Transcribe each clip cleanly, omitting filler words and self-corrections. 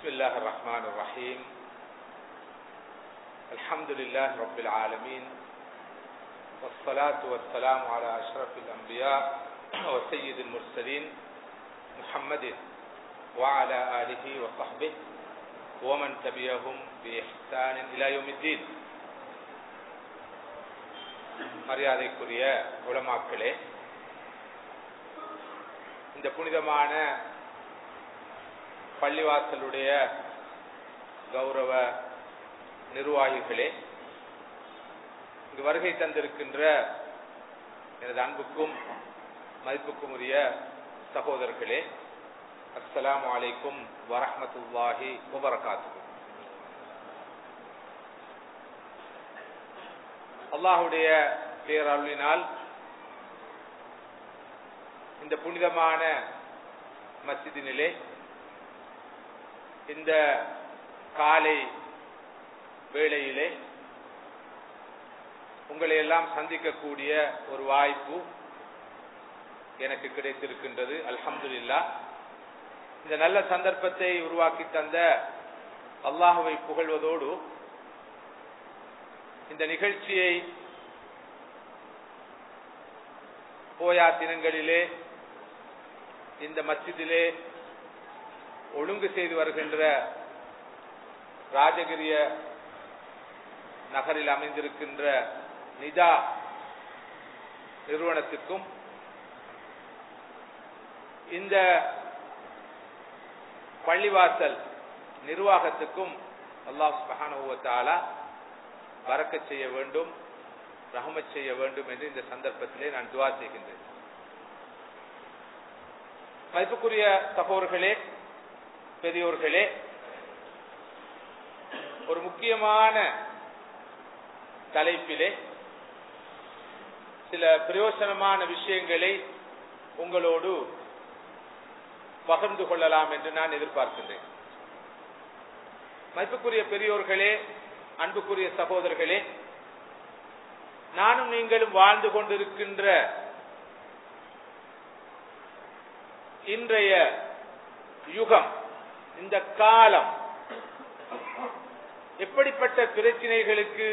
الله الرحمن الرحيم الحمد لله رب العالمين والصلاة والسلام على أشرف الأنبياء وسيد المرسلين محمد وعلى آله وصحبه ومن تبعهم بإحسان إلى يوم الدين. மரியாதைக்குரிய உலமாக்களே, இந்த புனிதமான பள்ளிவாசலுடைய கௌரவ நிர்வாகிகளே, இங்கு வருகை தந்திருக்கின்ற எனது அன்புக்கும் மதிப்புக்கும் உரிய சகோதரர்களே, அஸ்ஸலாமு அலைக்கும் வரஹ்மத்துல்லாஹி வபரகாத்துஹு. அல்லாஹ்வுடைய பேரருளினால் இந்த புனிதமான மஸ்ஜிதினிலே இந்த காலை வேளையிலே உங்களை எல்லாம் சந்திக்கக்கூடிய ஒரு வாய்ப்பு எனக்கு கிடைத்திருக்கின்றது. அல்ஹம்துலில்லாஹ். இந்த நல்ல சந்தர்ப்பத்தை உருவாக்கி தந்த அல்லாஹ்வை புகழ்வதோடு இந்த நிகழ்ச்சியை போயா தினங்களிலே இந்த மஸ்ஜிதிலே ஒழுங்கு செய்து வருகின்ற ராஜகிரிய நகரில் அமைந்திருக்கின்ற நிதா நிறுவனத்துக்கும் இந்த பள்ளிவாசல் நிர்வாகத்துக்கும் அல்லாஹ் சுப்ஹானஹு வ தஆலா பரக்கத் செய்ய வேண்டும், ரஹ்மத் செய்ய வேண்டும் என்று இந்த சந்தர்ப்பத்திலே நான் துஆ செய்கின்றேன். மதிப்புக்குரிய சகோதரர்களே, பெரியோர்களே, ஒரு முக்கியமான தலைப்பிலே சில பிரயோசனமான விஷயங்களை உங்களோடு பகிர்ந்து கொள்ளலாம் என்று நான் எதிர்பார்க்கின்றேன். மதிப்புக்குரிய பெரியோர்களே, அன்புக்குரிய சகோதரர்களே, நானும் நீங்களும் வாழ்ந்து கொண்டிருக்கின்ற இன்றைய யுகம், இந்த காலம் எப்படிப்பட்ட பிரச்சனைகளுக்கு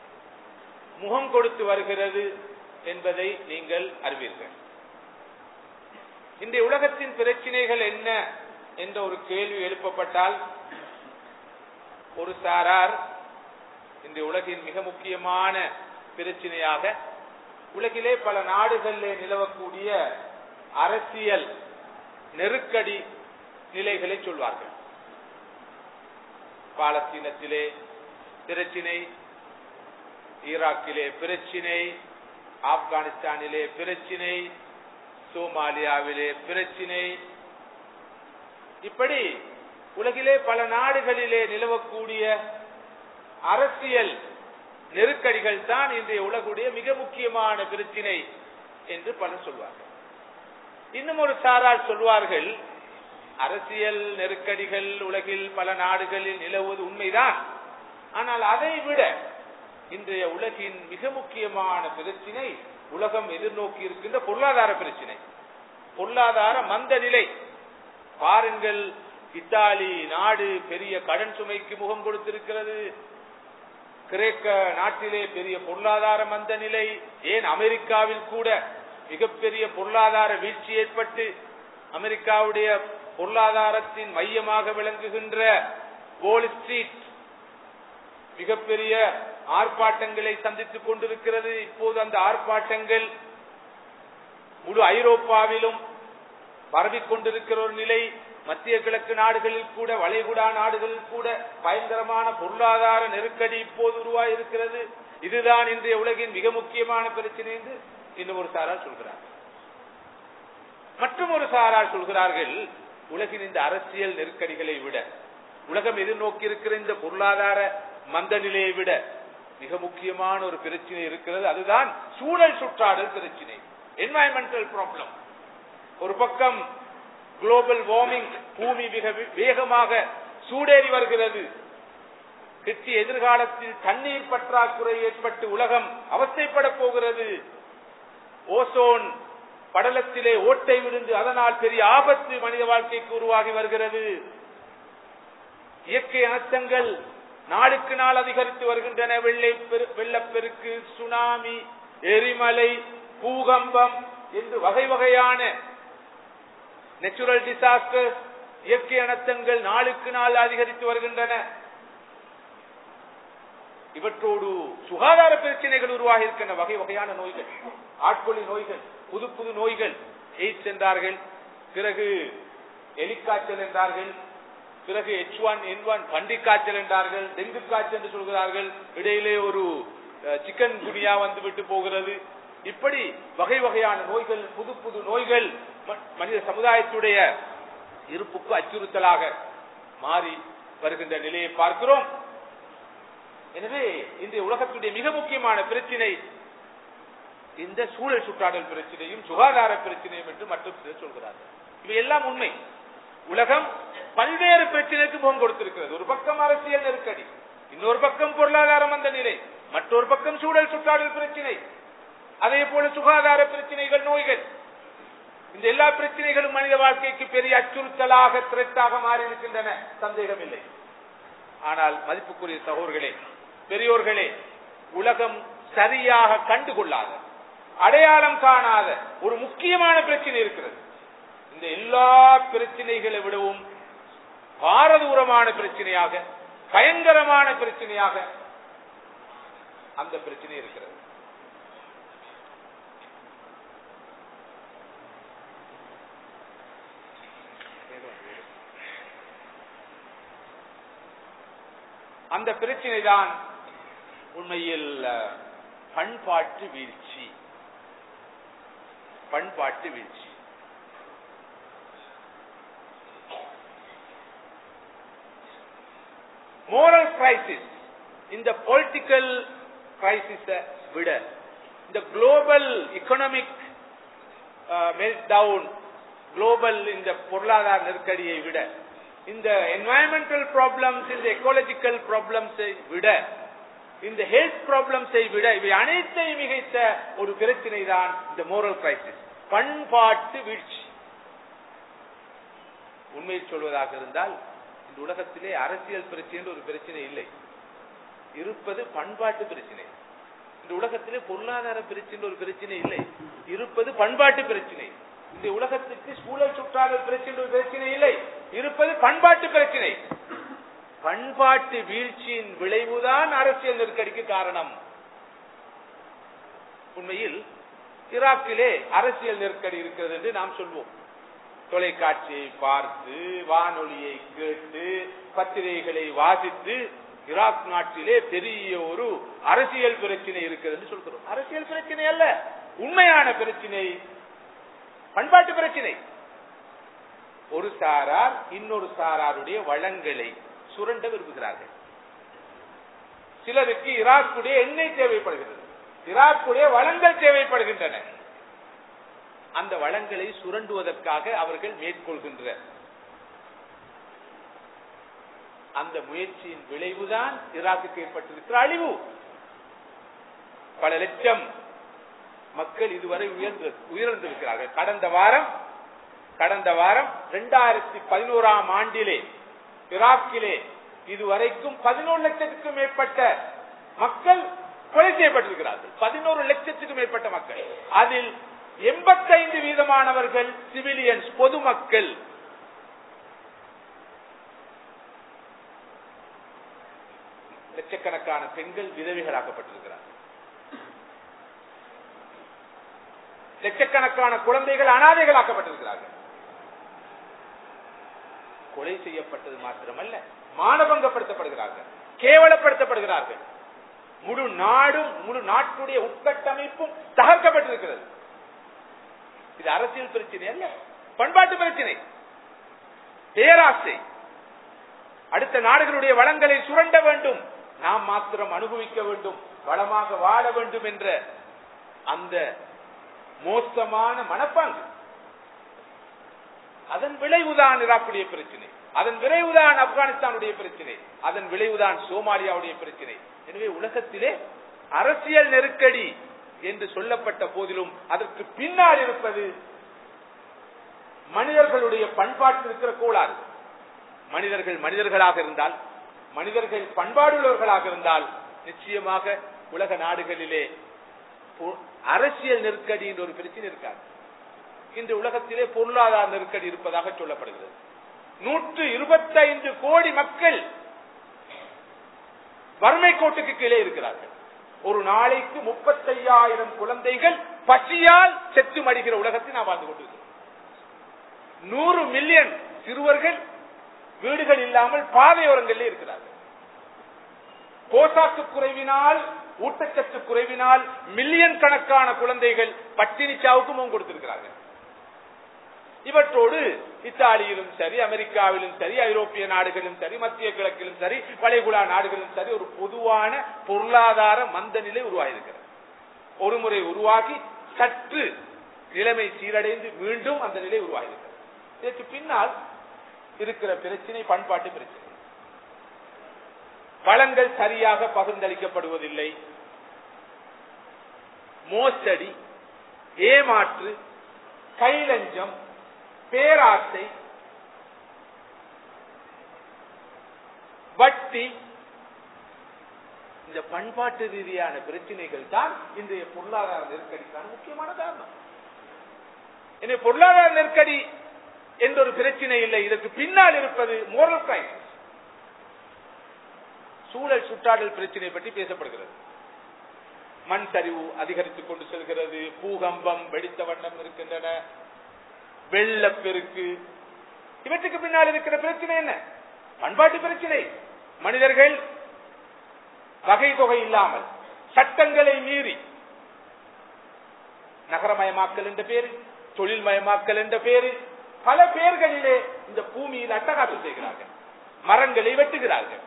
முகம் கொடுத்து வருகிறது என்பதை நீங்கள் அறிவீர்கள். இன்றைய உலகத்தின் பிரச்சனைகள் என்ன என்ற ஒரு கேள்வி எழுப்பப்பட்டால், ஒரு சாரார் இன்றைய உலகின் மிக முக்கியமான பிரச்சனையாக உலகிலே பல நாடுகளிலே நிலவக்கூடிய அரசியல் நெருக்கடி நிலைகளை சொல்வார்கள். பாலஸ்தீனத்திலே பிரச்சினை, ஈராக்கிலே பிரச்சினை, ஆப்கானிஸ்தானிலே பிரச்சினை, சோமாலியாவிலே பிரச்சினை, இப்படி உலகிலே பல நாடுகளிலே நிலவக்கூடிய அரசியல் நெருக்கடிகள் தான் இன்றைய உலகுடைய மிக முக்கியமான பிரச்சினை என்று பலர் சொல்வார்கள். இன்னும் ஒரு சாரார் சொல்வார்கள், அரசியல் நெருக்கடிகள் உலகில் பல நாடுகளில் நிலவுவது உண்மைதான், ஆனால் அதை விட இன்றைய உலகின் மிக முக்கியமான பிரச்சினை உலகம் எதிர்நோக்கி இருக்கின்ற பொருளாதார பிரச்சினை, பொருளாதார மந்த நிலை. பாருங்கள், இத்தாலி நாடு பெரிய கடன் சுமைக்கு முகம் கொடுத்திருக்கிறது. கிரேக்க நாட்டிலே பெரிய பொருளாதார மந்த நிலை. ஏன் அமெரிக்காவில் கூட மிகப்பெரிய பொருளாதார வீழ்ச்சி ஏற்பட்டு அமெரிக்காவுடைய பொருளாதாரத்தின் மையமாக விளங்குகின்ற வால் ஸ்ட்ரீட் மிகப்பெரிய ஆர்ப்பாட்டங்களை சந்தித்துக் கொண்டிருக்கிறது. இப்போது அந்த ஆர்ப்பாட்டங்கள் முழு ஐரோப்பாவிலும் பரவிக் கொண்டிருக்கிற ஒரு நிலை. மத்திய கிழக்கு நாடுகளில் கூட, வளைகுடா நாடுகளில் கூட பயங்கரமான பொருளாதார நெருக்கடி இப்போது உருவாயிருக்கிறது. இதுதான் இன்றைய உலகின் மிக முக்கியமான பிரச்சனை என்று இன்னும் ஒரு சாரார் சொல்கிறார். மற்றும் ஒரு சாரார் சொல்கிறார்கள், உலகின் இந்த அரசியல் நெருக்கடிகளை விட, உலகம் எதிர்நோக்கி இருக்கிற இந்த பொருளாதார மந்த நிலையை விட மிக முக்கியமான ஒரு பிரச்சனை இருக்கிறது. அதுதான் சூழல் சுற்றாடல் பிரச்சனை, என்வாயன்மெண்டல் ப்ராப்ளம். ஒரு பக்கம் குளோபல் வார்மிங், பூமி மிக வேகமாக சூடேறி வருகிறது. கிட்டி எதிர்காலத்தில் தண்ணீர் பற்றாக்குறை ஏற்பட்டு உலகம் அவஸ்தைப்பட போகிறது. ஓசோன் படலத்திலே ஓட்டை விழுந்து அதனால் பெரிய ஆபத்து மனித வாழ்க்கைக்கு உருவாகி வருகிறது. இயற்கை அனர்த்தங்கள் நாளுக்கு நாள் அதிகரித்து வருகின்றன. வெள்ளப்பெருக்கு, சுனாமி, எரிமலை, பூகம்பம் என்று வகை வகையான நேச்சுரல் டிசாஸ்டர், இயற்கை அனர்த்தங்கள் நாளுக்கு நாள் அதிகரித்து வருகின்றன. இவற்றோடு சுகாதார பிரச்சனைகள் உருவாகி இருக்கின்ற வகை வகையான நோய்கள், ஆட்கொள்ளி நோய்கள், புது புது நோய்கள், எய்ட்ஸ் என்றார்கள், பிறகு எலிக்காய்ச்சல் என்றார்கள், பிறகு H1N1 பன்றி காய்ச்சல் என்றார்கள், டெங்கு காய்ச்சல் என்று சொல்கிறார்கள், இடையிலே ஒரு சிக்கன் குனியா வந்து விட்டு போகிறது. இப்படி வகை வகையான நோய்கள், புது புது நோய்கள் மனித சமுதாயத்துடைய இருப்புக்கு அச்சுறுத்தலாக மாறி வருகின்ற நிலையை பார்க்கிறோம். எனவே இன்றைய உலகத்துடைய மிக முக்கியமான பிரச்சனை இந்த சூழல் சுற்றாடல் பிரச்சனையும் சுகாதார பிரச்சனையும் என்று மட்டும் சிலர் சொல்கிறார்கள். இவையெல்லாம் உண்மை. உலகம் பல்வேறு பிரச்சனைக்கு முகம் கொடுத்திருக்கிறது. ஒரு பக்கம் அரசியல் நெருக்கடி, இன்னொரு பக்கம் பொருளாதார மந்த நிலை, மற்றொரு பக்கம் சூழல் சுற்றாடல் பிரச்சனை, அதே போல சுகாதார பிரச்சனைகள், நோய்கள். இந்த எல்லா பிரச்சனைகளும் மனித வாழ்க்கைக்கு பெரிய அச்சுறுத்தலாக, த்ரெட்டாக மாறி இருக்கின்றன, சந்தேகம் இல்லை. ஆனால் மதிப்புக்குரிய சகோதரர்களே, பெரியோர்களே, உலகம் சரியாக கண்டுகொள்ளாத, அடையாளம் காணாத ஒரு முக்கியமான பிரச்சனை இருக்கிறது. இந்த எல்லா பிரச்சனைகளை விடவும் பாரதூரமான பிரச்சனையாக, பயங்கரமான பிரச்சனையாக அந்த பிரச்சனை இருக்கிறது. அந்த பிரச்சனை தான் உண்மையில் பண்பாட்டு வீழ்ச்சி. பண்பாட்டு வீழ்ச்சி. மோரல் கிரைசிஸ், இந்த பொலிட்டிக்கல் கிரைசிஸை விட, இந்த குளோபல் எக்கனாமிக் மெல்டவுன், குளோபல் இந்த பொருளாதார நெருக்கடியை விட, இந்த என்வாயன்மெண்டல் ப்ராப்ளம்ஸ், இந்த எக்காலஜிக்கல் ப்ராப்ளம்ஸை விட, இந்த ஹெல்த் ப்ராப்ளம்ஸை விட, இவை அனைத்தையும் மிகைத்த ஒரு பிரச்சனை தான் இந்த மோரல் கிரைசிஸ், பண்பாட்டு வீழ்ச்சி. உண்மையை சொல்வதாக இருந்தால் இந்த உலகத்திலே அரசியல் பிரச்சனை ஒரு பிரச்சனை இல்லை, இருப்பது பண்பாட்டு பிரச்சனை. இந்த உலகத்திலே பொருளாதார பிரச்சனை ஒரு பிரச்சனை இல்லை, இருப்பது பண்பாட்டு பிரச்சனை. இந்த உலகத்துக்கு சூழல் சுற்றாடல் பிரச்சனை ஒரு பிரச்சனை இல்லை, இருப்பது பண்பாட்டு பிரச்சனை. பண்பாட்டு வீழ்ச்சியின் விளைவுதான் அரசியல் நெருக்கடிக்கு காரணம். உண்மையில் ஈராக்கிலே அரசியல் நெருக்கடி இருக்கிறது என்று நாம் சொல்வோம். தொலைக்காட்சியை பார்த்து, வானொலியை கேட்டு, பத்திரிகைகளை வாசித்து ஈராக் நாட்டிலே பெரிய ஒரு அரசியல் பிரச்சனை இருக்கிறது என்று சொல்கிறோம். அரசியல் பிரச்சனை அல்ல, உண்மையான பிரச்சனை பண்பாட்டு பிரச்சனை. ஒரு சாரார் இன்னொரு சாராருடைய வளங்களை சுரண்ட விரும்புகிறார்கள். சிலருக்கு ஈராக்குடைய எண்ணெய் தேவைப்படுகிறது, ஈராக்குடைய வளங்கள் தேவைப்படுகின்றன. அந்த வளங்களை சுரண்டுவதற்காக அவர்கள் மேற்கொள்கின்ற அந்த முயற்சியின் விளைவுதான் ஈராக்குக்கு ஏற்பட்டிருக்கிற அழிவு. பல லட்சம் மக்கள் இதுவரை உயிரிழந்திருக்கிறார்கள். கடந்த வாரம் 2011 ஆண்டிலே ஈராக்கிலே இதுவரைக்கும் 11 லட்சத்துக்கும் மேற்பட்ட மக்கள் கொலை செய்யப்பட்டிருக்கிறார்கள். 11 லட்சத்துக்கும் மேற்பட்ட மக்கள். அதில் 85% சிவிலியன்ஸ், பொதுமக்கள். லட்சக்கணக்கான பெண்கள் விதவைகளாக்கப்பட்டிருக்கிறார்கள். லட்சக்கணக்கான குழந்தைகள் அனாதைகளாக்கப்பட்டிருக்கிறார்கள். கொலை செய்யப்பட்டது மாத்திரமல்ல, மானபங்கப்படுத்தப்படுகிறார்கள், கேவலப்படுத்தப்படுகிறார்கள். முழு நாடும், முழு நாட்டுடைய உட்கட்டமைப்பும் தகர்க்கப்பட்டிருக்கிறது. இது அரசியல் பிரச்சனை அல்ல, பண்பாட்டு பிரச்சனை. பேராசை, அடுத்த நாடுகளுடைய வளங்களை சுரண்ட வேண்டும், நாம் மாத்திரம் அனுபவிக்க வேண்டும், வளமாக வாழ வேண்டும் என்ற அந்த மோசமான மனப்பாங்கு. அதன் விளைவுதான் ஈராக்குடைய பிரச்சனை, அதன் விளைவுதான் ஆப்கானிஸ்தானுடைய பிரச்சனை, அதன் விளைவுதான் சோமாலியாவுடைய பிரச்சனை. எனவே உலகத்திலே அரசியல் நெருக்கடி என்று சொல்லப்பட்ட போதிலும் அதற்கு பின்னால் இருப்பது மனிதர்களுடைய பண்பாட்டில் இருக்கிற கோளாறு. மனிதர்கள் மனிதர்களாக இருந்தால், மனிதர்கள் பண்பாடுள்ளவர்களாக இருந்தால் நிச்சயமாக உலக நாடுகளிலே அரசியல் நெருக்கடி என்ற ஒரு பிரச்சனை இருக்காது. இன்று உலகத்திலே பொருளாதார நெருக்கடி இருப்பதாக சொல்லப்படுகிறது. 125 கோடி மக்கள் வறுமை கோட்டுக்கு கீழே இருக்கிறார்கள். ஒரு நாளைக்கு 35,000 குழந்தைகள் பசியால் செத்து மடிகிற உலகத்தில் நாம் வாழ்ந்து கொண்டிருக்கிறோம். 100 மில்லியன் சிறுவர்கள் வீடுகள் இல்லாமல் பாதையோரங்களில் இருக்கிறார்கள். போசாக்கு குறைவினால், ஊட்டச்சத்து குறைவினால் மில்லியன் கணக்கான குழந்தைகள் பட்டினி சாவுக்கு முகம் கொடுத்திருக்கிறார்கள். இவற்றோடு இத்தாலியிலும் சரி, அமெரிக்காவிலும் சரி, ஐரோப்பிய நாடுகளிலும் சரி, மத்திய கிழக்கிலும் சரி, வளைகுடா நாடுகளிலும் சரி ஒரு பொதுவான பொருளாதார மந்த நிலை உருவாகியிருக்கிறது. ஒருமுறை உருவாகி சற்று நிலைமை சீரடைந்து மீண்டும் அந்த நிலை உருவாகியிருக்கிறது. இதற்கு பின்னால் இருக்கிற பிரச்சனை பண்பாட்டு பிரச்சனை. வளங்கள் சரியாக பகிர்ந்தளிக்கப்படுவதில்லை, மோசடி, ஏமாற்று, கைலஞ்சம், பேராசை, வட்டி, இந்த பண்பாட்டு ரீதியான பிரச்சனைகள் தான் இன்றைய பொருளாதார நெருக்கடிக்கான முக்கியமான காரணம். எனவே பொருளாதார நெருக்கடி என்ற ஒரு பிரச்சனை இல்லை, இதற்கு பின்னால் இருப்பது மோரல் கிரைசிஸ், சூழல் சுற்றாடல் பிரச்சனை பற்றி பேசப்படுகிறது. மண் சரிவு அதிகரித்துக் கொண்டு செல்கிறது, பூகம்பம் வெடித்த வண்ணம் இருக்கின்றன, வெள்ளப்பெருக்கு. இவற்றுக்கு பின்னால் இருக்கிற பிரச்சனை என்ன? பண்பாட்டு பிரச்சனை. மனிதர்கள் வகை தொகை இல்லாமல் சட்டங்களை மீறி நகரமயமாக்கல் என்ற பேரில், தொழில்மயமாக்கல் என்ற பேரில், பல பேர்களிலே இந்த பூமியில் அட்டகாசம் செய்கிறார்கள், மரங்களை வெட்டுகிறார்கள்,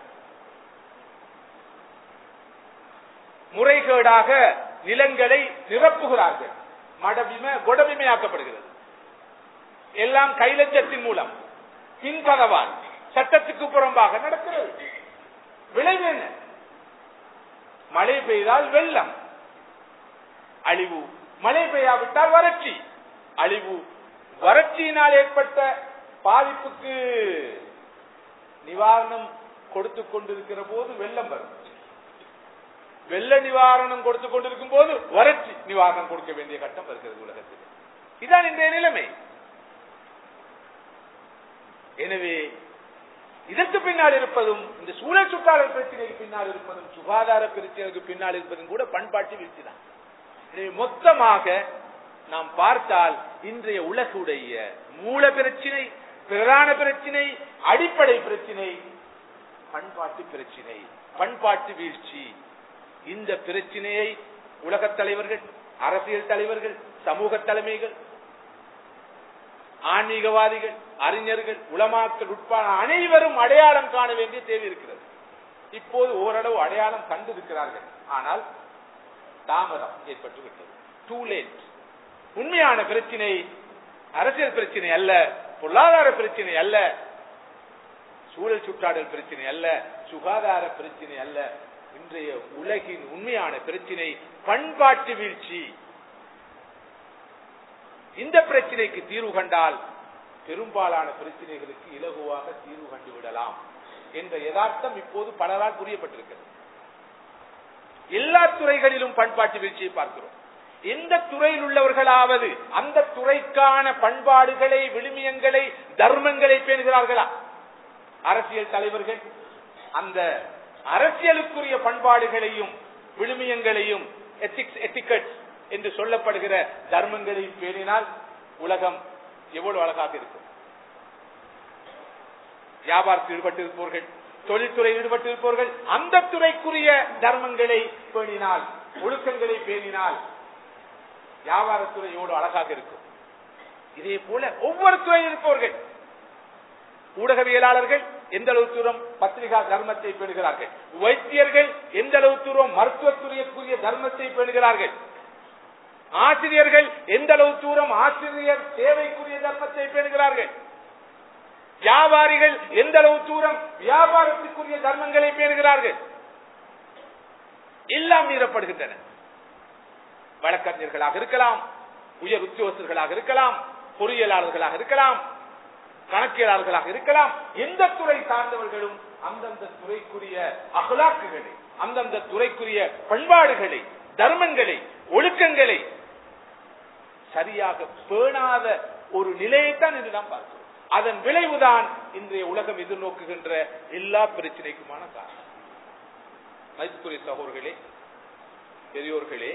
முறைகேடாக நிலங்களை நிரப்புகிறார்கள், கொடபிமையாக்கப்படுகிறது. எல்லாம் கைலஞ்சத்தின் மூலம், பின்கதவால், சட்டத்துக்கு புறம்பாக நடக்கிறது. விளைவு என்ன? மழை பெய்தால் வெள்ளம், அழிவு. மழை பெய்யாவிட்டால் வறட்சி, அழிவு. வறட்சியினால் ஏற்பட்ட பாதிப்புக்கு நிவாரணம் கொடுத்துக் கொண்டிருக்கிற போது வெள்ளம் வரும், வெள்ள நிவாரணம் கொடுத்துக் கொண்டிருக்கும் போது வறட்சி நிவாரணம் கொடுக்க வேண்டிய கட்டம் வருகிறது உலகத்தில். இதுதான் இன்றைய நிலைமை. எனவே இதற்கு பின்னால் இருப்பதும், இந்த சூழல் சுற்றாடல் பிரச்சனைக்கு பின்னால் இருப்பதும், சுகாதார பிரச்சனைக்கு பின்னால் இருப்பதும் கூட பண்பாட்டு வீழ்ச்சி தான். எனவே மொத்தமாக நாம் பார்த்தால் இன்றைய உலகுடைய மூல பிரச்சனை, பிரதான பிரச்சனை, அடிப்படை பிரச்சனை பண்பாட்டு பிரச்சனை, பண்பாட்டு வீழ்ச்சி. இந்த பிரச்சனையை உலகத் தலைவர்கள், அரசியல் தலைவர்கள், சமூக தலைமைகள், ஆன்மீகவாதிகள், அறிஞர்கள், உலமாக்கள் உட்பட அனைவரும் அடையாளம் காண வேண்டிய தேவை இருக்கிறது. இப்போது ஓரளவு அடையாளம் கண்டிருக்கிறார்கள், ஆனால் தாமதம் ஏற்பட்டுவிட்டது. Too late. உண்மையான பிரச்சனை அரசியல் பிரச்சனை அல்ல, பொருளாதார பிரச்சனை அல்ல, சூழல் சுற்றாடல் பிரச்சனை அல்ல, சுகாதார பிரச்சனை அல்ல. இன்றைய உலகின் உண்மையான பிரச்சனை பண்பாட்டு வீழ்ச்சி. இந்த பிரச்சனைக்கு தீர்வு கண்டால் பெரும்பாலான பிரச்சனைகளுக்கு இலகுவாக தீர்வு கண்டுவிடலாம் என்ற யதார்த்தம் இப்போது பலரால் புரியப்பட்டிருக்கிறது. எல்லா துறைகளிலும் பண்பாட்டு வீழ்ச்சியை பார்க்கிறோம். எந்த துறையில் உள்ளவர்களாவது அந்த துறைக்கான பண்பாடுகளை, விழுமியங்களை, தர்மங்களை பேணுகிறார்களா? அரசியல் தலைவர்கள் அந்த அரசியலுக்குரிய பண்பாடுகளையும் விழுமியங்களையும், எத்திக்ஸ் என்று சொல்லப்படுகிற தர்மங்களை பேணினால் உலகம் எவ்வளவு அழகாக இருக்கும். வியாபாரத்தில் ஈடுபட்டிருப்பவர்கள், தொழில்துறை ஈடுபட்டிருப்பவர்கள் அந்த துறைக்குரிய தர்மங்களை பேணினால், ஒழுக்கங்களை பேணினால் வியாபாரத்துறை எவ்வளவு அழகாக இருக்கும். இதே போல ஒவ்வொரு துறையில் இருப்பவர்கள், ஊடகவியலாளர்கள் எந்த அளவு தூரம் பத்திரிகா தர்மத்தை பேணுகிறார்கள், வைத்தியர்கள் எந்த அளவு தூரம் மருத்துவத்துறைக்குரிய தர்மத்தை பேணுகிறார்கள், ஆசிரியர்கள் எந்த அளவு தூரம் ஆசிரியர் சேவைக்குரிய தர்மத்தை பேணுகிறார்கள், வியாபாரிகள் எந்த அளவு தூரம் வியாபாரத்துக்குரிய தர்மங்களை பேணுகிறார்கள். எல்லாம் மீறப்படுகின்றன. வழக்கறிஞர்களாக இருக்கலாம், உயர் உத்தியோகஸ்தர்களாக இருக்கலாம், பொறியியலாளர்களாக இருக்கலாம், கணக்கியலாளர்களாக இருக்கலாம், எந்த துறை சார்ந்தவர்களும் அந்தந்த துறைக்குரிய அகலாக்குகளை, அந்தந்த துறைக்குரிய பண்பாடுகளை, தர்மங்களை, ஒழுக்கங்களை சரியாக பேணாத ஒரு நிலையைத்தான் இன்று நாம் பார்க்கிறோம். அதன் விளைவுதான் இன்றைய உலகம் எதிர்நோக்குகின்ற எல்லா பிரச்சனைக்குமான காரணம். மதிப்புக்குரிய சகோதரர்களே, பெரியோர்களே,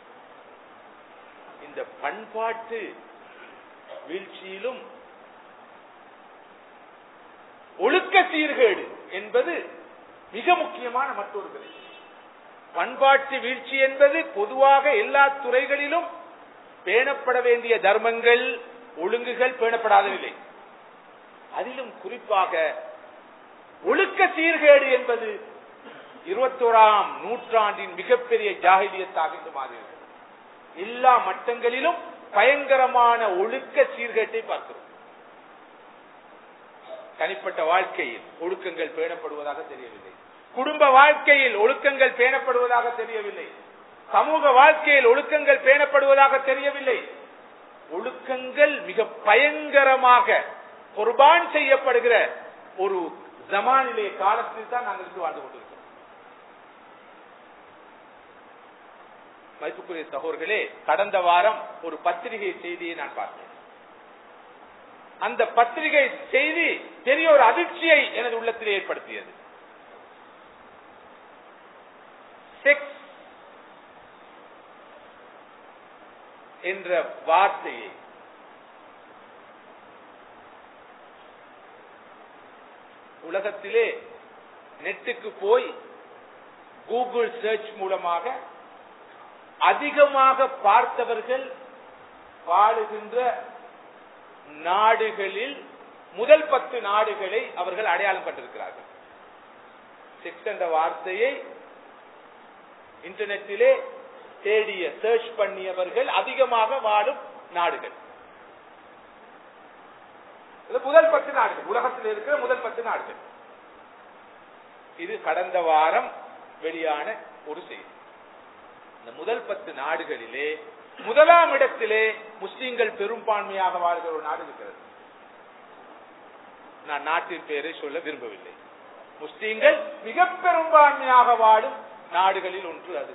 இந்த பண்பாட்டு வீழ்ச்சியிலும் ஒழுக்க சீர்கேடு என்பது மிக முக்கியமான மற்றொரு பிரச்சனை. பண்பாட்டு வீழ்ச்சி என்பது பொதுவாக எல்லா துறைகளிலும் பேணப்பட வேண்டிய தர்மங்கள், ஒழுங்குகள் பேணப்படாத நிலை. அதிலும் குறிப்பாக ஒழுக்க சீர்கேடு என்பது 21ஆம் நூற்றாண்டின் மிகப்பெரிய ஜாஹிலியத்தாக இன்று மாறியது. எல்லா மட்டங்களிலும் பயங்கரமான ஒழுக்க சீர்கேட்டை பார்க்கிறோம். தனிப்பட்ட வாழ்க்கையில் ஒழுக்கங்கள் பேணப்படுவதாக தெரியவில்லை, குடும்ப வாழ்க்கையில் ஒழுக்கங்கள் பேணப்படுவதாக தெரியவில்லை, சமூக வாழ்க்கையில் ஒழுக்கங்கள் பேணப்படுவதாக தெரியவில்லை. ஒழுக்கங்கள் மிக பயங்கரமாக குர்பான் செய்யப்படுகிற ஒரு ஜமானிலே காலத்தில் தான் நாங்கள் இருந்து வாழ்ந்து கொண்டிருக்கிறோம். மதிப்புக்குரிய சகோதரர்களே, கடந்த வாரம் ஒரு பத்திரிகை செய்தியை நான் பார்த்தேன். அந்த பத்திரிகை செய்தி பெரிய ஒரு அதிர்ச்சியை எனது உள்ளத்தில் ஏற்படுத்தியது. செக்ஸ் என்ற வார்த்தையை உலகத்திலே நெட்டுக்கு போய் கூகுள் சர்ச் மூலமாக அதிகமாக பார்த்தவர்கள் வாழுகின்ற நாடுகளில் முதல் 10 நாடுகளை அவர்கள் அடையாளம் கண்டிருக்கிறார்கள். செக்ஸ் என்ற வார்த்தையை இன்டர்நெட்டிலே தேடிய சர்ச் பண்ணியவர்கள் அதிகமாக வாழும் நாடுகள், முதல் 10 நாடுகள், உலகத்தில் இருக்கிற முதல் 10 நாடுகள். இது கடந்த வாரம் வெளியான ஒரு செய்தி. இந்த முதல் 10 நாடுகளிலே முதலாம் இடத்திலே முஸ்லிம்கள் பெரும்பான்மையாக வாழ்கிற ஒரு நாடு இருக்கிறது. நான் நாட்டின் பெயரை சொல்ல விரும்பவில்லை. முஸ்லிம்கள் மிக பெரும்பான்மையாக வாழும் நாடுகளில் ஒன்று அது.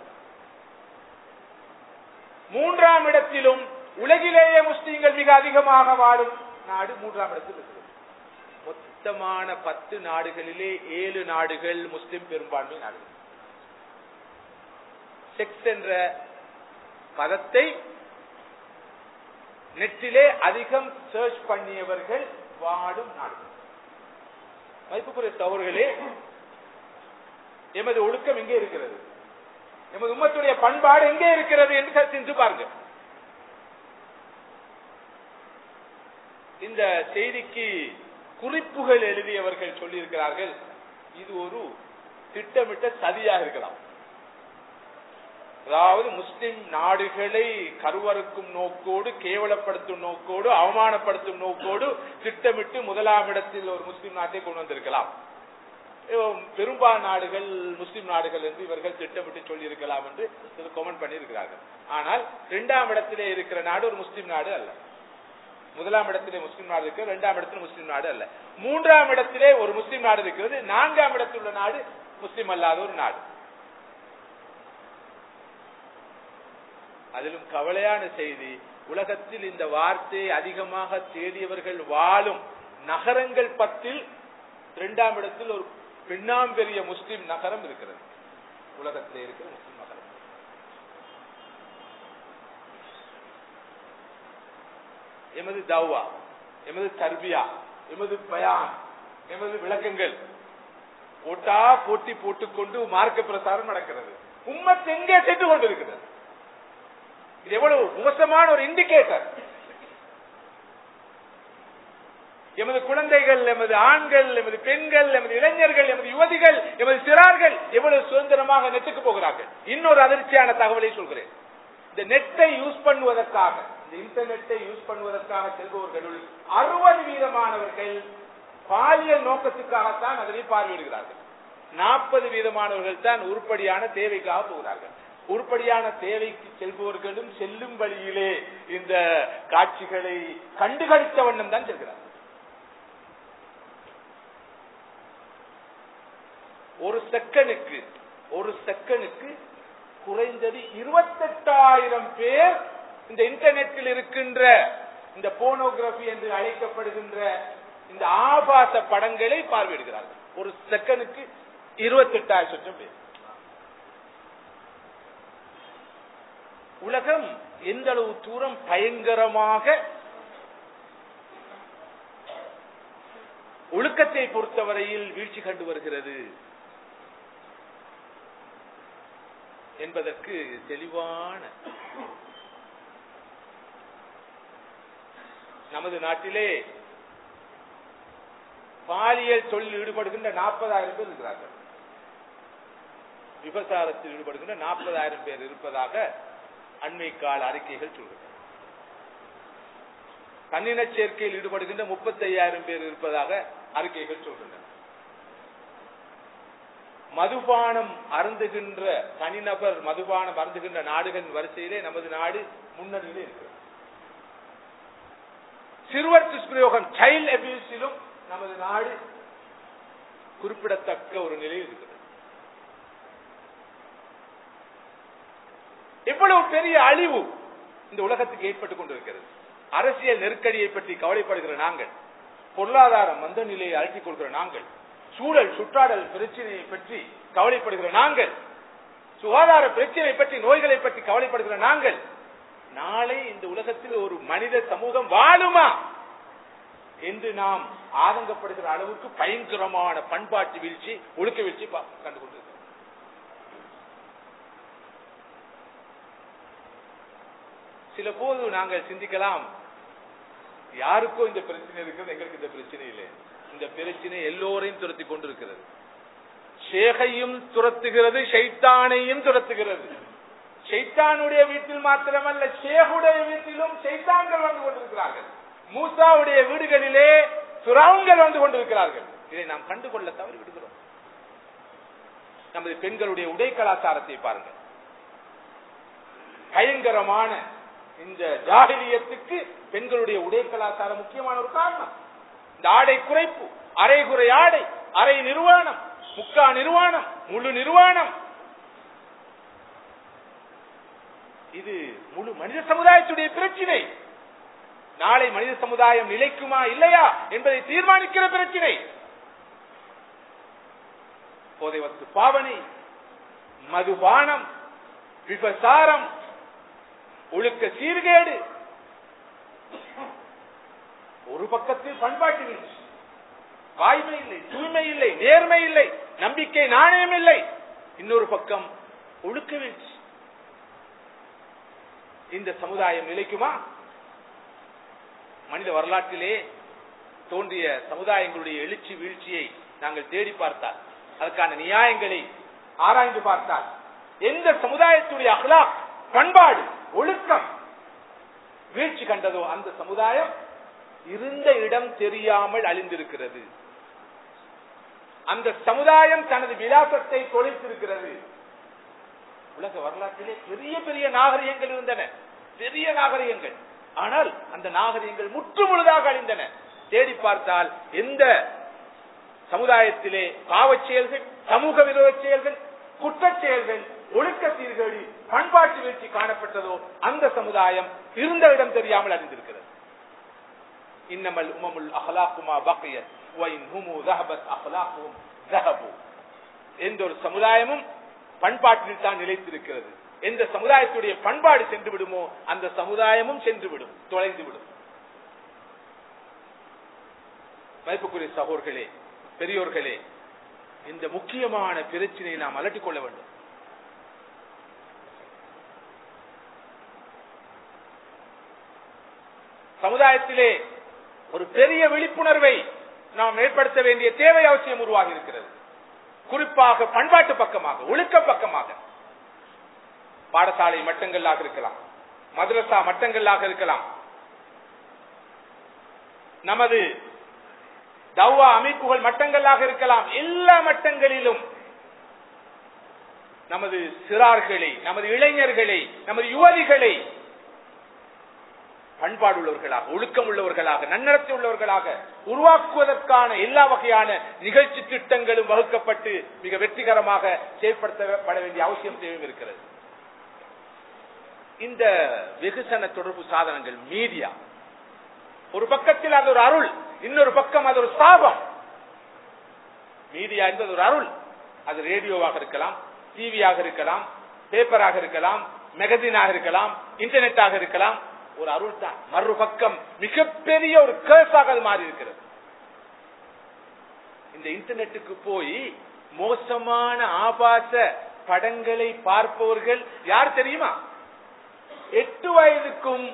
3ஆம் இடத்திலும் உலகிலேயே முஸ்லிம்கள் மிக அதிகமாக வாழும் நாடு 3ஆம் இடத்தில் இருக்கிறது. மொத்தமான 10 நாடுகளிலே 7 நாடுகள் முஸ்லிம் பெரும்பான்மை நாடுகள். செக்ஸ் என்ற பதத்தை நெட்டிலே அதிகம் சர்ச் பண்ணியவர்கள் வாழும் நாடுகள். மதிப்புக்குரிய சகோதரர்களே, எமது ஒழுக்கம் எங்கே இருக்கிறது, எமது உம்மத்துடைய பண்பாடு எங்கே இருக்கிறது என்று சிந்தித்து பாருங்க. இந்த செய்திக்கு குறிப்புகள் எழுதியவர்கள் சொல்லியிருக்கிறார்கள், இது ஒரு திட்டமிட்ட சதியாக இருக்கலாம். அதாவது முஸ்லிம் நாடுகளை கருவறுக்கும் நோக்கோடு, கேவலப்படுத்தும் நோக்கோடு, அவமானப்படுத்தும் நோக்கோடு திட்டமிட்டு முதலாம் இடத்தில் ஒரு முஸ்லிம் நாட்டை கொண்டு வந்திருக்கலாம். பெரும்பாலான நாடுகள் முஸ்லிம் நாடுகள் என்று இவர்கள் திட்டமிட்டு சொல்லி இருக்கலாம் என்று கமெண்ட் பண்ணி இருக்கிறார்கள். ஆனால் 2ஆம் இடத்திலே இருக்கிற நாடு ஒரு முஸ்லிம் நாடு அல்ல. முதலாம் இடத்திலே முஸ்லிம் நாடு இருக்கிறது, 2ஆம் இடத்தில் முஸ்லிம் நாடு அல்ல. 3ஆம் இடத்திலே ஒரு முஸ்லிம் நாடு இருக்கிறது, 4ஆம் இடத்தில் உள்ள நாடு முஸ்லிம் அல்லாத ஒரு நாடு. அதிலும் கவலையான செய்தி, உலகத்தில் இந்த வார்த்தையை அதிகமாக தேடியவர்கள் வாழும் நகரங்கள் 10ல் 2ஆம் இடத்தில் ஒரு பெண்ணாம்பெரிய முஸ்லிம் நகரம் இருக்கிறது. உலகத்தில் இருக்கிற முஸ்லிம் நகரம். எமது தௌவா, எமது தர்பியா, எமது பயான், எமது விளக்கங்கள் போட்டா போட்டி போட்டுக்கொண்டு மார்க்க பிரசாரம் நடக்கிறது. உம்மத் எங்கே சென்று கொண்டிருக்கிறது? இது எவ்வளவு மோசமான ஒரு இண்டிகேட்டர். எமது குழந்தைகள், எமது ஆண்கள், எமது பெண்கள், எமது இளைஞர்கள், எமது யுவதிகள், எமது சிறார்கள் எவ்வளவு சுதந்திரமாக நெட்டுக்கு போகிறார்கள். இன்னொரு அதிர்ச்சியான தகவலை சொல்கிறேன். இந்த நெட்டை யூஸ் பண்ணுவதற்காக, இந்த இன்டர்நெட்டை யூஸ் பண்ணுவதற்காக செல்பவர்களுள் 60% பாலியல் நோக்கத்துக்காகத்தான் அதனை பார்வையிடுகிறார்கள். 40% தான் உருப்படியான தேவைக்காக போகிறார்கள். உருப்படியான தேவைக்கு செல்பவர்களும் செல்லும் வழியிலே இந்த காட்சிகளை கண்டுகளித்த வண்ணம் தான் செல்கிறார்கள். ஒரு செகனுக்கு குறைந்தது 28,000 பேர் இந்த இன்டர்நெட்டில் இருக்கின்ற இந்த போனோகிராபி என்று அழைக்கப்படுகின்ற இந்த ஆபாச படங்களை பார்வையிடுகிறார்கள். ஒரு செகனுக்கு 28,000 பேர். உலகம் எந்த அளவு தூரம் பயங்கரமாக ஒழுக்கத்தை பொறுத்தவரையில் வீழ்ச்சி கண்டு வருகிறது என்பதற்கு தெளிவான நமது நாட்டிலே பாலியல் தொழில் ஈடுபடுகின்ற 40,000 பேர் இருக்கிறார்கள். விபச்சாரத்தில் ஈடுபடுகின்ற 40,000 பேர் இருப்பதாக அண்மை கால அறிக்கைகள் சொல்கின்றன. கண்ணின சேர்க்கையில் ஈடுபடுகின்ற 35,000 பேர் இருப்பதாக அறிக்கைகள் சொல்கின்றன. மதுபானம் அருந்துகின்ற தனிநபர் மதுபானம் அருந்துகின்ற நாடுகளின் வரிசையிலே நமது நாடு முன்னணியிலே இருக்கிறது. சிறுவர் துஷ்பிரயோகம் சைல்ட் அபியூஸிலும் நமது நாடு குறிப்பிடத்தக்க ஒரு நிலையில் இருக்கிறது. எவ்வளவு பெரிய அழிவு இந்த உலகத்துக்கு ஏற்பட்டுக் கொண்டிருக்கிறது. அரசியல் நெருக்கடியை பற்றி கவலைப்படுகிற நாங்கள், பொருளாதார மந்த நிலையை அழைத்துக் கொள்கிற நாங்கள், சூழல் சுற்றாடல் பிரச்சனையை பற்றி கவலைப்படுகிற நாங்கள், சுகாதார பிரச்சனை பற்றி நோய்களை பற்றி கவலைப்படுகிற நாங்கள், நாளை இந்த உலகத்தில் ஒரு மனித சமூகம் வாழுமா என்று நாம் ஆதங்கப்படுகிற அளவுக்கு பயங்கரமான பண்பாட்டு வீழ்ச்சி, ஒழுக்க வீழ்ச்சி கண்டுகொண்டிருக்கிறோம். சில போது நாங்கள் சிந்திக்கலாம், யாருக்கோ இந்த பிரச்சனை இருக்கிறது, எங்களுக்கு இந்த பிரச்சனை இல்லை. இந்த பிரச்சனை எல்லோரையும் துரத்தி கொண்டிருக்கிறது. ஷேகையும் துரத்துகிறது, ஷைத்தானையும் துரத்துகிறது. ஷைத்தானுடைய வீட்டில் மாத்திரமல்ல, ஷேகுடைய வீட்டிலும் ஷைத்தான்கள் வந்து கொண்டிருக்கிறார்கள். மூசாவுடைய வீடுகளிலே ஃபிரௌன்கள் வந்து கொண்டிருக்கிறார்கள். இதை நாம் கண்டுகொள்ள தவறி விடுகிறோம். நமது பெண்களுடைய உடை கலாச்சாரத்தை பாருங்கள். பயங்கரமான இந்த ஜாஹிலியத்துக்கு பெண்களுடைய உடை கலாச்சாரம் முக்கியமான ஒரு காரணம். இந்த ஆடை குறைப்பு, அரைகுறை ஆடை, அரை நிர்வாணம், முக்கா நிர்வாணம், முழு நிர்வாணம், இது முழு மனித சமுதாயத்துடைய பிரச்சினை. நாளை மனித சமுதாயம் நிலைக்குமா இல்லையா என்பதை தீர்மானிக்கிற பிரச்சினை. போதை வஸ்து பாவனை, மதுபானம், விபசாரம், ஒழுக்க சீர்கேடு, ஒரு பக்கத்தில் பண்பாட்டு வீழ்ச்சி, வாய்மை இல்லை, தூய்மை இல்லை, நேர்மை இல்லை, நம்பிக்கை நாணயம் இல்லை, இன்னொரு பக்கம் ஒழுக்க வீழ்ச்சி. இந்த சமுதாயம் நிலைக்குமா? மனித வரலாற்றிலே தோன்றிய சமுதாயங்களுடைய எழுச்சி வீழ்ச்சியை நாங்கள் தேடி பார்த்தால், அதற்கான நியாயங்களை ஆராய்ந்து பார்த்தால், எந்த சமுதாயத்துடைய அஹ்லாக், பண்பாடு, ஒழுக்கம் வீழ்ச்சி கண்டதோ அந்த சமுதாயம் இருந்த இடம் தெரியாமல் அழிந்திருக்கிறது. அந்த சமுதாயம் தனது விலாசத்தை தொலைத்திருக்கிறது. உலக வரலாற்றிலே பெரிய பெரிய நாகரிகங்கள் இருந்தன, பெரிய நாகரிகங்கள். ஆனால் அந்த நாகரிகங்கள் முற்றுமுழுதாக அழிந்தன. தேடி பார்த்தால் எந்த சமுதாயத்திலே பாவச் செயல்கள், சமூக விரோத செயல்கள், குற்றச் செயல்கள், ஒழுக்க சீர்கேடு, பண்பாட்டு வீழ்ச்சி காணப்பட்டதோ அந்த சமுதாயம் இருந்த இடம் தெரியாமல் அழிந்திருக்கிறது. இன்னமல் உமமுல் அஹ்லாக்குமா பக்கியத் வ இன் ஹுமு ذهبت اخلاقهم ذهبوا. எந்த ஒரு சமுதாயமும் பண்பாட்டில் தான் நிலைத்திருக்கிறது. எந்த சமுதாயத்துடைய பண்பாடு சென்று விடுமோ அந்த சமுதாயமும் சென்று விடும், தொலைந்து விடும். மதிப்புக்குரிய சகோதரர்களே, பெரியோர்களே, இந்த முக்கியமான பிரச்சனையை நாம் அலட்டிக் கொள்ள வேண்டும். சமுதாயத்திலே ஒரு பெரிய விழிப்புணர்வை நாம் ஏற்படுத்த வேண்டிய தேவை அவசியம் உருவாகி இருக்கிறது. குறிப்பாக பண்பாட்டு பக்கமாக, ஒழுக்க பக்கமாக. பாடசாலை மட்டங்களாக இருக்கலாம், மதரசா மட்டங்களாக இருக்கலாம், நமது தவ்வா அமைப்புகள் மட்டங்களாக இருக்கலாம். எல்லா மட்டங்களிலும் நமது சிறார்களை, நமது இளைஞர்களை, நமது யுவதிகளை பண்பாடு உள்ளவர்களாக, ஒழுக்கம் உள்ளவர்களாக, நன்னடத்தை உள்ளவர்களாக உருவாக்குவதற்கான எல்லா வகையான நிகழ்ச்சி திட்டங்களும் வகுக்கப்பட்டு மிக வெற்றிகரமாக செயல்படுத்தப்பட வேண்டிய அவசியம் தேவையும் இருக்கிறது. இந்த வெகுசன தொடர்பு சாதனங்கள், மீடியா, ஒரு பக்கத்தில் அது ஒரு அருள், இன்னொரு பக்கம் அது ஒரு சாபம். மீடியா என்பது ஒரு அருள். அது ரேடியோவாக இருக்கலாம், டிவியாக இருக்கலாம், பேப்பராக இருக்கலாம், மேகசினாக இருக்கலாம், இன்டர்நெட்டாக இருக்கலாம், ஒரு அருள் தான். மறுபக்கம் மிகப்பெரிய ஒரு கேர்ஸாக அது மாறி இருக்கிறது. இந்த இன்டர்நெட்டுக்கு போய் மோசமான ஆபாச படங்களை பார்ப்பவர்கள் யார் தெரியுமா? 8 வயதுக்கும்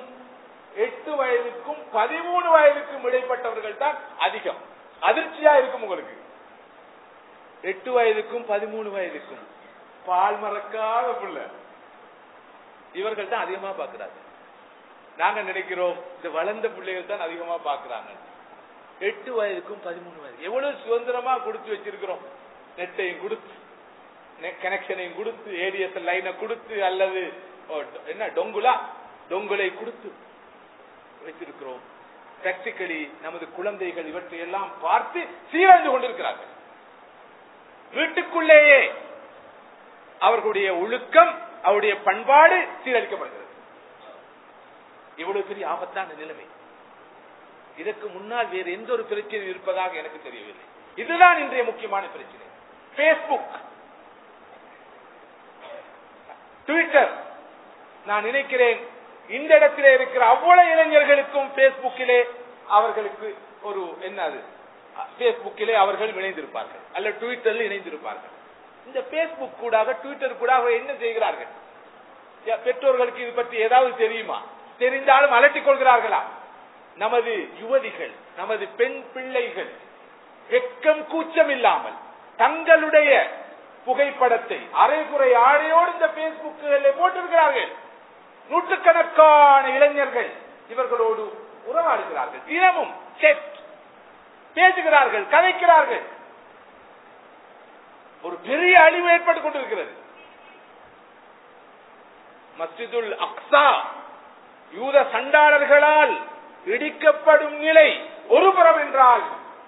13 வயதுக்கும் இடைப்பட்டவர்கள் தான் அதிகம். அதிர்ச்சியா இருக்கும் உங்களுக்கு. 8 வயதுக்கும் 13 வயதுக்கும் பால் மறக்காத பிள்ளை, இவர்கள் தான் அதிகமா பாக்குறாங்க. நாங்க நினைக்கிறோம் இந்த வளர்ந்த பிள்ளைகள் தான் அதிகமா பாக்குறாங்க. 8 வயதுக்கும் 13 வயது எவ்வளவு சுதந்திரமா கொடுத்து வச்சிருக்கிறோம். நெட்டையும் கொடுத்து, கனெக்ஷனையும் கொடுத்து, ஏடிஎஸ்எல் லைனை கொடுத்து, அல்லது என்ன டொங்குலை கொடுத்து வைத்திருக்கிறோம். பிராக்டிகலி நமது குழந்தைகள் இவற்றை எல்லாம் பார்த்து சீரழிந்து கொண்டிருக்கிறார்கள். வீட்டுக்குள்ளேயே அவர்களுடைய ஒழுக்கம், அவருடைய பண்பாடு சீரழிக்கப்படுகிறது. இவ்வளவு பெரிய ஆபத்தான நிலைமை. இதற்கு முன்னால் வேறு எந்த ஒரு பிரச்சனை இருப்பதாக எனக்கு தெரியவில்லை. இதுதான் இன்றைய முக்கியமான பிரச்சனை. Facebook, Twitter. நான் நினைக்கிறேன் இந்த இடத்திலே இருக்கிற அவ்வளவு இளைஞர்களுக்கும் பேஸ்புக்கிலே அவர்களுக்கு ஒரு என்னது, பேஸ்புக்கிலே அவர்கள் இணைந்திருப்பார்கள், அல்ல ட்விட்டரில் இணைந்திருப்பார்கள். இந்த பேஸ்புக் கூடாக, ட்விட்டர் கூட என்ன செய்கிறார்கள்? பெற்றோர்களுக்கு இது பற்றி ஏதாவது தெரியுமா? தெரிந்தாலும் அலட்டிக் கொள்கிறார்களா? நமது யுவதிகள், நமது பெண் பிள்ளைகள் வெக்கம் கூச்சம் இல்லாமல் தங்களுடைய புகைப்படத்தை அரைகுறை ஆடையோடு இந்த பேஸ்புக்கில் போட்டிருக்கிறார்கள். நூற்றுக்கணக்கான இளைஞர்கள் இவர்களோடு உறவாடுகிறார்கள், தினமும் பேசுகிறார்கள், கதைக்கிறார்கள். ஒரு பெரிய அழிவு ஏற்பட்டுக் கொண்டிருக்கிறது. மஸ்ஜிதுல் அக்ஸா யூத சண்டாளர்களால் இடிக்கப்படும் நிலை ஒருபுறம் என்றால்,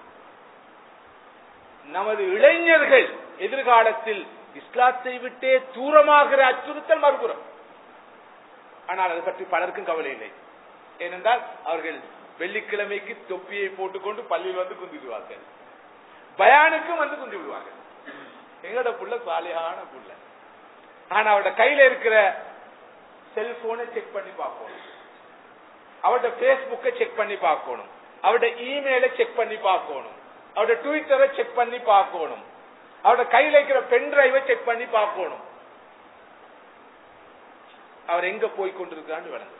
நமது இளைஞர்கள் எதிர்காலத்தில் இஸ்லாத்தை விட்டே தூரமாகிற அச்சுறுத்தல் மறுபுறம். ஆனால் அது பற்றி பலருக்கும் கவலை இல்லை. ஏனென்றால் அவர்கள் வெள்ளிக்கிழமைக்கு தொப்பியை போட்டுக்கொண்டு பள்ளியில் வந்து குந்திடுவார்கள், பயானுக்கும் வந்து குந்தி விடுவார்கள். எங்களோட புள்ள சாலியான புள்ள. ஆனா அவட கையில இருக்கிற செல்போனை செக் பண்ணி பார்க்கணும், அவட பேஸ்புக்கை செக் பண்ணி பார்க்கணும், அவட இமெயிலை செக் பண்ணி பார்க்கணும், அவட ட்விட்டரை செக் பண்ணி பார்க்கணும், அவட கையில இருக்கிற பென் டிரைவை செக் பண்ணி பார்க்கணும். அவர் எங்க போய் கொண்டிருக்கான்னு விளங்கு.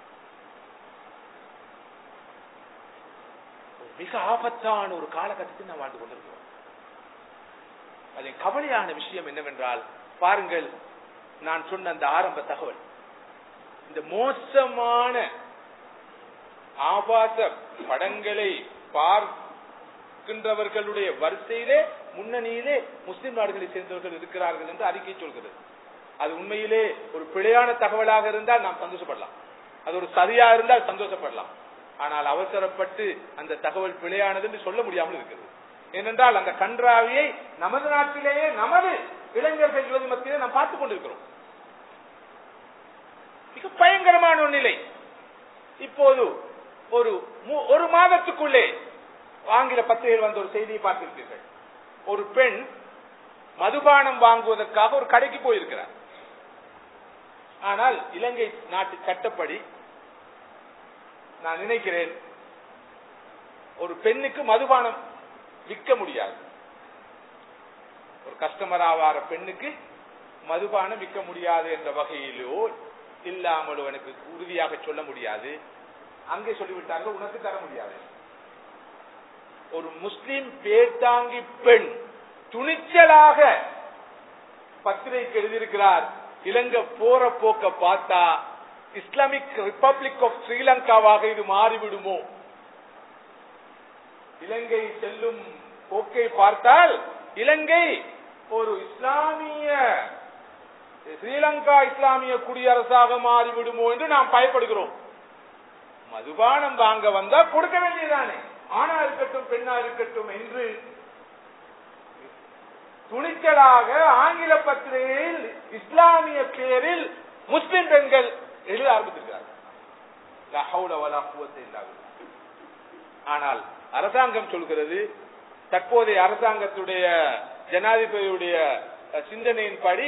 மிக ஆபத்தான ஒரு காலகட்டத்தில் நாம் வாழ்ந்து கொண்டிருக்கிறோம். அதன் கவலையான விஷயம் என்னவென்றால், பாருங்கள், நான் சொன்ன அந்த ஆரம்ப தகவல், இந்த மோசமான ஆபாச படங்களை பார்க்கின்றவர்களுடைய வரிசையிலே முன்னணியிலே முஸ்லிம் நாடுகளை சேர்ந்தவர்கள் இருக்கிறார்கள் என்று அறிக்கை சொல்கிறது. அது உண்மையிலே ஒரு பிழையான தகவலாக இருந்தால் நாம் சந்தோஷப்படலாம், அது ஒரு சரியா இருந்தால் சந்தோஷப்படலாம். ஆனால் அவசரப்பட்டு அந்த தகவல் பிழையானது என்று சொல்ல முடியாமல் இருக்கிறது. ஏனென்றால் அந்த கன்றாவியை நமது நாட்டிலேயே நமது இளைஞர்கள் யுவதி மத்தியிலே நாம் பார்த்துக் கொண்டிருக்கிறோம். மிக பயங்கரமான ஒரு நிலை. இப்போது ஒரு மாதத்துக்குள்ளே ஆங்கில பத்திரிகையில் வந்த ஒரு செய்தியை பார்த்திருப்பீர்கள். ஒரு பெண் மதுபானம் வாங்குவதற்காக ஒரு கடைக்கு போயிருக்கிறார். ஆனால் இலங்கை நாட்டு சட்டப்படி நான் நினைக்கிறேன் ஒரு பெண்ணுக்கு மதுபானம் விற்க முடியாது. ஒரு கஸ்டமர் ஆவார பெண்ணுக்கு மதுபானம் விற்க முடியாது என்ற வகையிலோ இல்லாமலோ எனக்கு உறுதியாக சொல்ல முடியாது. அங்கே சொல்லிவிட்டார்கள், உனக்கு தர முடியாது. ஒரு முஸ்லிம் பேர்தாங்கி பெண் துணிச்சலாக பத்திரிகைக்கு எழுதியிருக்கிறார், இலங்கை போற போக்க பார்த்தா இஸ்லாமிக் ரிபப்ளிக் ஆஃப் ஸ்ரீலங்காவாக இது மாறிவிடுமோ, இலங்கை செல்லும் போக்கை பார்த்தால் இலங்கை ஒரு இஸ்லாமிய ஸ்ரீலங்கா இஸ்லாமிய குடியரசாக மாறிவிடுமோ என்று நாம் பயப்படுகிறோம். மதுபானம் வாங்க வந்தா கொடுக்க வேண்டியதானே, ஆணா இருக்கட்டும் பெண்ணா இருக்கட்டும் என்று துணிச்சலாக ஆங்கில பத்திரிகையில் இஸ்லாமிய பேரில் முஸ்லிம் பெண்கள் எழுத ஆரம்பித்திருக்கிறார்கள். ஆனால் அரசாங்கம் சொல்கிறது, தற்போதைய அரசாங்கத்துடைய ஜனாதிபதியுடைய சிந்தனையின்படி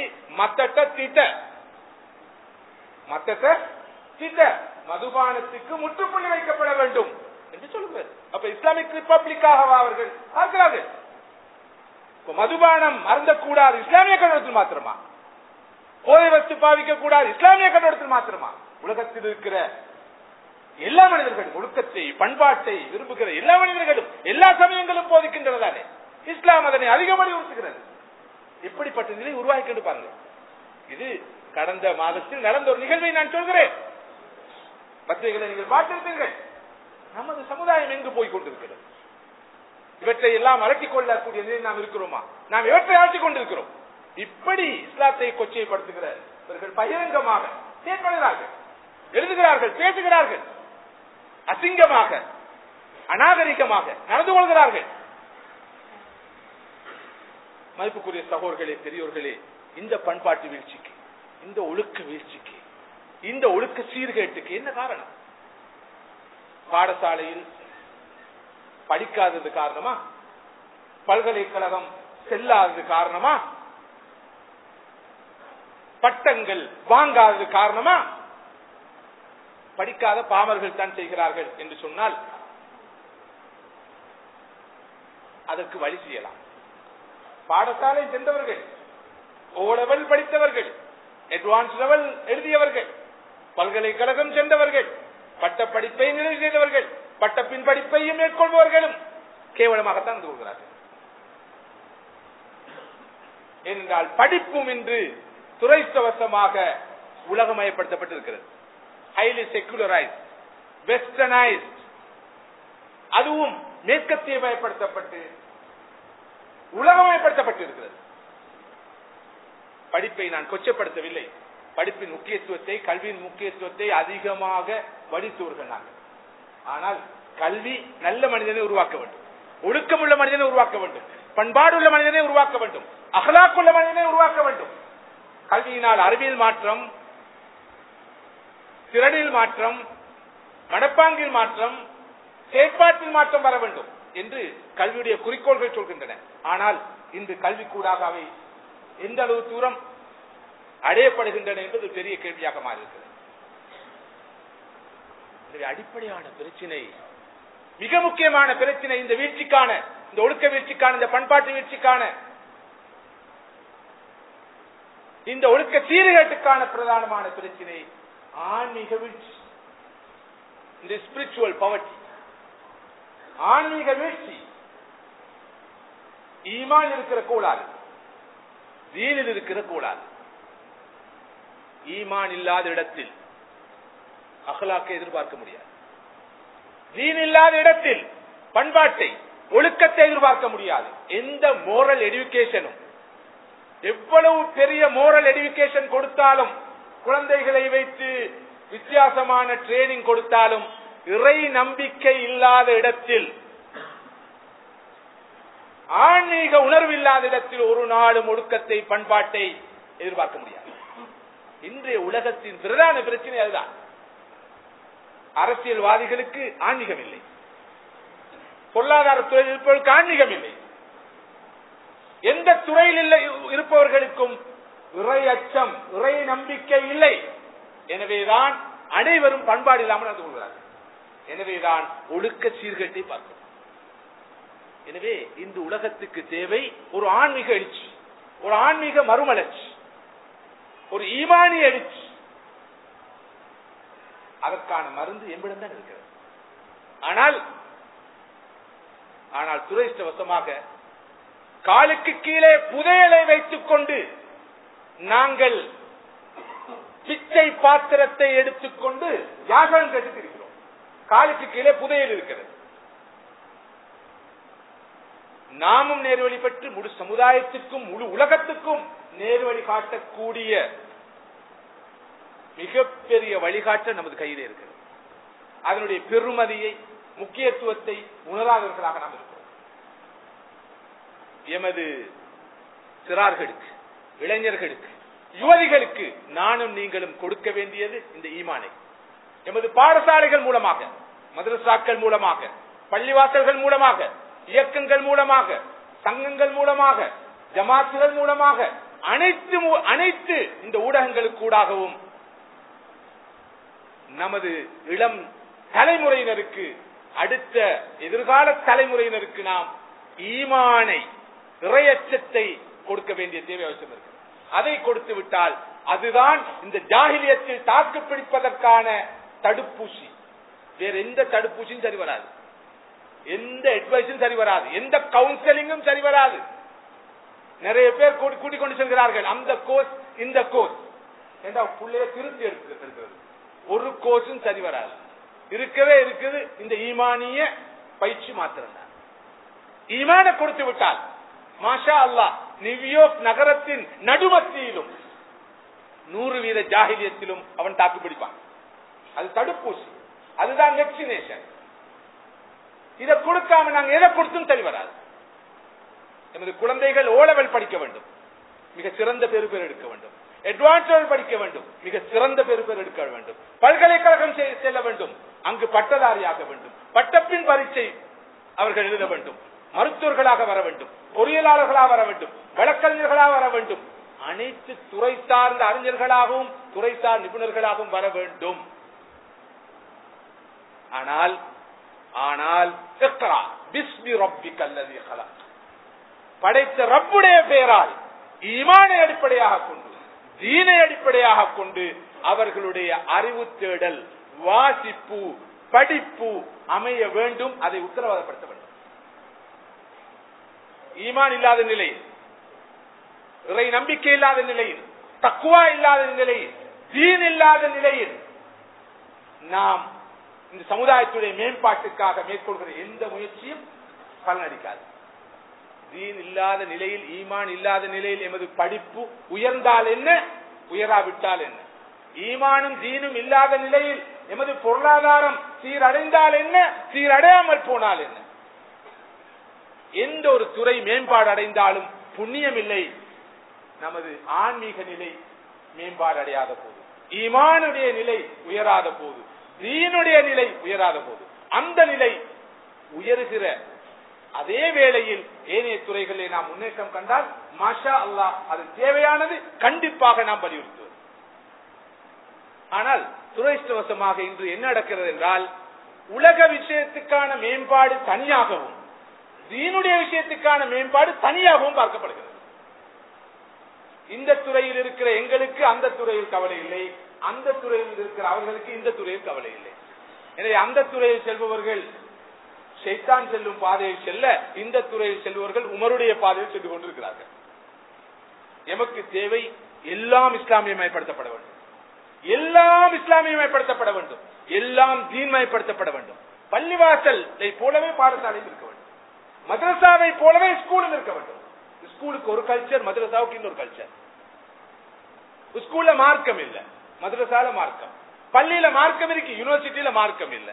மதுபானத்துக்கு முற்றுப்புள்ளி வைக்கப்பட வேண்டும் என்று சொல்லுகிறது. அப்ப இஸ்லாமிக் ரிப்பப்ளிக்காக அவர்கள் ஆகிறார்கள். மதுபானம் அருந்தக்கூடாது இஸ்லாமிய கண்ணோட்டத்தில் மாத்திரமா, போதை வஸ்து பாவிக்க கூடாது இஸ்லாமிய கண்ணோட்டத்தில் மாத்திரமா? உலகத்தில் இருக்கிற எல்லா மனிதர்களும் ஒழுக்கத்தை பண்பாட்டை விரும்புகிற எல்லா மனிதர்களும் எல்லா சமயங்களும் போதிக்கின்றதானே இஸ்லாம் அதனை அதிகம் வலியுறுத்துகிறது. எப்படிப்பட்ட நிலை உருவாக்கி பாருங்க. இது கடந்த மாதத்தில் நடந்த ஒரு நிகழ்வை நான் சொல்கிறேன். பத்திரிகைகளை நீங்கள் பார்த்திருப்பீர்கள். நமது சமுதாயம் எங்கு போய் கொண்டிருக்கிறது? இவற்றை எல்லாம் அலட்டிக் கொள்ளக்கூடிய நிலையில் நாம் இருக்கிறோமா? நாம் இவற்றை அலட்டிக் கொண்டிருக்கிறோம். இப்படி இஸ்லாத்தை கொச்சைப்படுத்துகிறவர்கள் பகிரங்கமாக செயல்படுகிறார்கள், எழுதுகிறார்கள், பேசுகிறார்கள், அசிங்கமாக அநாகரிகமாக நடந்து கொள்கிறார்கள். மதிப்புக்குரிய சகோதரர்களே, பெரியோர்களே, இந்த பண்பாட்டு வீழ்ச்சிக்கு, இந்த ஒழுக்க வீழ்ச்சிக்கு, இந்த ஒழுக்க சீர்கேட்டுக்கு என்ன காரணம்? பாடசாலையில் படிக்காதது காரணமா? பல்கலைக்கழகம் செல்லாதது காரணமா? பட்டங்கள் வாங்காதது காரணமா? படிக்காத பாமர்கள் தான் செய்கிறார்கள் என்று சொன்னால் அதற்கு வழி செய்யலாம். பாடசாலை சென்றவர்கள், ஓ லெவல் படித்தவர்கள், அட்வான்ஸ் லெவல் எழுதியவர்கள், பல்கலைக்கழகம் சென்றவர்கள், பட்ட படிப்பை நிறைவு செய்தவர்கள், பட்ட பின் படிப்பையும் மேற்கொள்பவர்களும் கேவலமாகத்தான் கூறுகிறார்கள். ஏனென்றால் படிப்பும் இன்று துறைத்தவசமாக உலகமயப்படுத்தப்பட்டிருக்கிறது. ஹைலி செகுலரைஸ்ட், வெஸ்டர்னைஸ்ட், அதுவும் மேற்கத்திய மயப்படுத்தப்பட்டு உலகமயப்படுத்தப்பட்டிருக்கிறது. படிப்பை நான் கொச்சப்படுத்தவில்லை. படிப்பின் முக்கியத்துவத்தை, கல்வியின் முக்கியத்துவத்தை அதிகமாக வடித்தவர்கள் நாங்கள். ஆனால் கல்வி நல்ல மனிதனை உருவாக்க வேண்டும், ஒழுக்கமுள்ள மனிதனை உருவாக்க வேண்டும், பண்பாடுள்ள மனிதனை உருவாக்க வேண்டும், அகலாக்குள்ள மனிதனை உருவாக்க வேண்டும். கல்வியினால் அறிவியல் மாற்றம், திறனில் மாற்றம், மனப்பாங்கில் மாற்றம், செயற்பாட்டில் மாற்றம் வர வேண்டும் என்று கல்வியுடைய குறிக்கோள்கள் சொல்கின்றன. ஆனால் இன்று கல்விக்கூடாக அவை எந்த அளவு தூரம் அடையப்படுகின்றன என்பது பெரிய கேள்வியாக மாறியிருக்கிறது. அடிப்படையான பிரச்சனை, மிக முக்கியமான பிரச்சனை, இந்த வீழ்ச்சிக்கான, இந்த ஒழுக்க வீழ்ச்சிக்கான, இந்த பண்பாட்டு வீழ்ச்சிக்கான, இந்த ஒழுக்க சீர்கேட்டுக்கான பிரதானமான பிரச்சனை ஆன்மீக வீழ்ச்சி, இந்த ஸ்பிரிச்சுவல் பவர்ட்டி. ஆன்மீக வீழ்ச்சி, ஈமான் இருக்கிற கோளாறு, தீனில் இருக்கிற கோளாறு. ஈமான் இல்லாத இடத்தில் அகலாக்கை எதிர்பார்க்க முடியாது. தீன் இல்லாத இடத்தில் பண்பாட்டை, ஒழுக்கத்தை எதிர்பார்க்க முடியாது. எந்த மோரல் எடுகேஷனும், எவ்வளவு பெரிய மோரல் எடுகேஷன் கொடுத்தாலும், குழந்தைகளை வைத்து வித்தியாசமான ட்ரைனிங் கொடுத்தாலும், இறை நம்பிக்கை இல்லாத இடத்தில், ஆன்மீக உணர்வு இல்லாத இடத்தில் ஒரு நாளும் ஒழுக்கத்தை, பண்பாட்டை எதிர்பார்க்க முடியாது. இன்றைய உலகத்தின் பிரதான பிரச்சனை அதுதான். அரசியல்வாதிகளுக்கு ஆன்மீகம் இல்லை, பொருளாதார துறையில் இருப்பவர்களுக்கு ஆன்மீகம் இல்லை, எந்த துறையில் இருப்பவர்களுக்கும் இறை அச்சம், இறை நம்பிக்கை இல்லை. எனவேதான் அனைவரும் பண்பாடு இல்லாமல் நடந்து கொள்கிறார்கள். எனவேதான் ஒழுக்க சீர்கேட்டை பார்க்கிறோம். எனவே இந்த உலகத்துக்கு தேவை ஒரு ஆன்மீக எழுச்சி, ஒரு ஆன்மீக மறுமலர்ச்சி, ஒரு ஈமானிய எழுச்சி. அதற்கான மருந்து எம்பிடம் தான் இருக்கிறது. ஆனால் துரைஷ்டவசமாக காலுக்கு கீழே புதையலை வைத்துக் கொண்டு நாங்கள் பிச்சை பாத்திரத்தை எடுத்துக்கொண்டு யாசகம் கேட்டு இருக்கிறோம். காலுக்கு கீழே புதையல் இருக்கிறது. நாமும் நேர்வழி பெற்று முழு சமுதாயத்துக்கும் முழு உலகத்துக்கும் நேர்வழி காட்டக்கூடிய மிகப்பெரிய வழிகாட்ட நமது கையில் இருக்கிறது. அதனுடைய பெருமதியை, முக்கியத்துவத்தை உணராதவர்களாக நாம் இருக்கிறோம். எமது சிறார்களுக்கு, இளைஞர்களுக்கு, யுவதிகளுக்கு நானும் நீங்களும் கொடுக்க வேண்டியது இந்த ஈமானை. எமது பாடசாலைகள் மூலமாக, மதரசாக்கள் மூலமாக, பள்ளிவாசல்கள் மூலமாக, இயக்கங்கள் மூலமாக, சங்கங்கள் மூலமாக, ஜமாத்துகள் மூலமாக, அனைத்து இந்த ஊடகங்களுக்கூடாகவும் நமது இளம் தலைமுறையினருக்கு, அடுத்த எதிர்கால தலைமுறையினருக்கு நாம் ஈமானை, இறையச்சத்தை கொடுக்க வேண்டிய தேவை அவசியம் இருக்கு. அதை கொடுத்து விட்டால் அதுதான் இந்த ஜாஹிலியத்தில் தாக்கு பிடிப்பதற்கான தடுப்பூசி. வேற எந்த தடுப்பூசியும் சரி வராது, எந்த அட்வைஸும் சரி வராது, எந்த கவுன்சிலிங்கும் சரி வராது. நிறைய பேர் கூட்டிக் கொண்டு செல்கிறார்கள், அந்த கோர்ஸ் இந்த கோர்ஸ் என்ற புள்ளைய திருத்தி எடுக்கிறது. ஒரு கோர்ஸும் சரி வராது. இருக்கவே இருக்குது இந்த ஈமானிய பயிற்சி மாத்திரம் தான். ஈமான கொடுத்து விட்டால் மாஷா அல்லாஹ், நியூயார்க் நகரத்தின் நடுமத்தியிலும் 100% ஜாஹிலியத்திலும் அவன் தாக்கு பிடிப்பான். அது தடுப்பூசி, அதுதான் வெக்சினேஷன். இதை கொடுக்காம நாங்க எதை கொடுத்தும் சரி வராது. நமது குழந்தைகள் ஓலவல் படிக்க வேண்டும், மிக சிறந்த பெறுபேர் எடுக்க வேண்டும். அட்வான்ஸ் படிக்க வேண்டும், மிக சிறந்த பெறுபேர் எடுக்க வேண்டும். பல்கலைக்கழகம் செல்ல வேண்டும், அங்கு பட்டதாரியாக வேண்டும். பட்டப்பின் பரீட்சை அவர்கள் எழுத வேண்டும். மருத்துவர்களாக வர வேண்டும், பொறியியலாளர்களாக வர வேண்டும், வழக்கறிஞர்களாக வர வேண்டும். அனைத்து துறை சார்ந்த அறிஞர்களாகவும் துறை சார் நிபுணர்களாகவும் வர வேண்டும். ஆனால் படைத்த ரப்புடைய பெயரால் ஈமானை அடிப்படையாக கொண்டு, தீனை அடிப்படையாக கொண்டு அவர்களுடைய அறிவு தேடல், வாசிப்பு, படிப்பு அமைய வேண்டும். அதை உத்தரவாதப்படுத்த வேண்டும். ஈமான் இல்லாத நிலையில், இறை நம்பிக்கை இல்லாத நிலையில், தக்குவா இல்லாத நிலையில், தீன் இல்லாத நிலையில் நாம் இந்த சமுதாயத்துடைய மேம்பாட்டுக்காக மேற்கொள்கிற எந்த முயற்சியும் பலனளிக்காது. தீன் இல்லாத நிலையில், ஈமான் இல்லாத நிலையில் எமது படிப்பு உயர்ந்தால் என்ன, உயராவிட்டால் என்ன? ஈமானும் தீனும் இல்லாத நிலையில் எமது பொருளாதாரம் சீரடைந்தால் என்ன, சீரடையாமல் போனால் என்ன? எந்த ஒரு துறை மேம்பாடு அடைந்தாலும் புண்ணியம் இல்லை, நமது ஆன்மீக நிலை மேம்பாடு அடையாத போது, ஈமானுடைய நிலை உயராத போது, தீனுடைய நிலை உயராத போது, அந்த நிலை உயர்கிற அதே வேளையில் ஏனைய துறைகளில் நாம் முன்னேற்றம் கண்டால் மாஷா அல்லாஹ், அது தேவையானது, கண்டிப்பாக நாம் வலியுறுத்துவோம். ஆனால் துரதிர்ஷ்டவசமாக இன்று என்ன நடக்கிறது என்றால், உலக விஷயத்துக்கான மேம்பாடு தனியாகவும், தீனுடைய விஷயத்துக்கான மேம்பாடு தனியாகவும் பார்க்கப்படுகிறது. இந்த துறையில் இருக்கிற எங்களுக்கு அந்த துறையில் கவலை இல்லை, அந்த துறையில் இருக்கிற அவர்களுக்கு இந்த துறையில் கவலை இல்லை. எனவே அந்த துறையில் செல்பவர்கள் ஷைத்தான் செல்லும் பாதையில் செல்ல, இந்த துறையில் செல்பவர்கள் உமருடைய பாதையில் சென்று கொண்டிருக்கிறார்கள். எமக்கு தேவை எல்லாம் இஸ்லாமியமயப்படுத்தப்பட வேண்டும், எல்லாம் இஸ்லாமியமயப்படுத்தப்பட வேண்டும், எல்லாம் தீன்மயப்படுத்தப்பட வேண்டும். பள்ளிவாசலை போலவே பாடசாலையில் இருக்க வேண்டும், மதரசாவை போலவே ஸ்கூலும் இருக்க வேண்டும். ஸ்கூலுக்கு ஒரு கல்ச்சர், மதரசாவுக்கு இன்னொரு கல்ச்சர். ஸ்கூல்ல மார்க்கம் இல்ல, மதரசால மார்க்கம். பள்ளியில மார்க்கம் இருக்கு, யூனிவர்சிட்டியில மார்க்கம் இல்ல.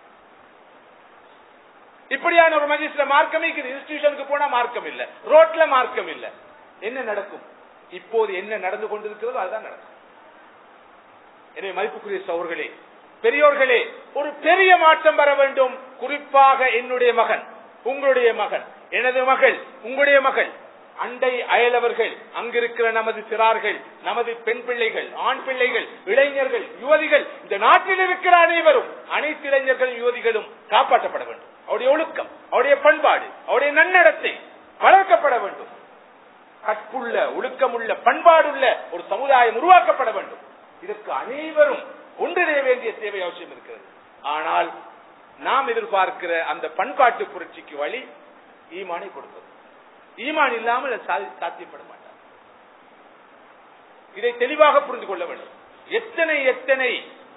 இப்படியான ஒரு மஜ்லிஸ்ல மார்க்கம் இருக்குது, இன்ஸ்டிடியூஷனுக்கு போனா மார்க்கம் இல்ல, ரோட்ல மார்க்கம் இல்ல. என்ன நடக்கும்? இப்போது என்ன நடந்து கொண்டிருக்கிறதோ அதுதான் நடக்கும். எனவே மதிப்புக்குரிய சகோதரர்களே, பெரியோர்களே, ஒரு பெரிய மாற்றம் வர வேண்டும். குறிப்பாக என்னுடைய மகன், உங்களுடைய மகன், எனது மகள், உங்களுடைய மகள், அண்டை அயலவர்கள், அங்கிருக்கிற நமது சிறார்கள், நமது பெண் பிள்ளைகள், ஆண் பிள்ளைகள், இளைஞர்கள், யுவதிகள், இந்த நாட்டில் இருக்கிற அனைவரும், அனைத்து இளைஞர்களும் யுவதிகளும் காப்பாற்றப்பட வேண்டும். அவருடைய ஒழுக்கம், அவருடைய பண்பாடு, அவருடைய நன்னடத்தை வளர்க்கப்பட வேண்டும். கற்புள்ள, ஒழுக்கமுள்ள, பண்பாடுள்ள ஒரு சமுதாயம் உருவாக்கப்பட வேண்டும். இதற்கு அனைவரும் ஒன்றிணைய வேண்டிய தேவை அவசியம் இருக்கிறது. ஆனால் நாம் எதிர்பார்க்கிற அந்த பண்பாட்டு புரட்சிக்கு வழி ஈமானை கொடுப்பது. ஈமான் இல்லாமல் சாத்தியப்பட மாட்டார். இதை தெளிவாக புரிந்து கொள்ள வேண்டும். எத்தனை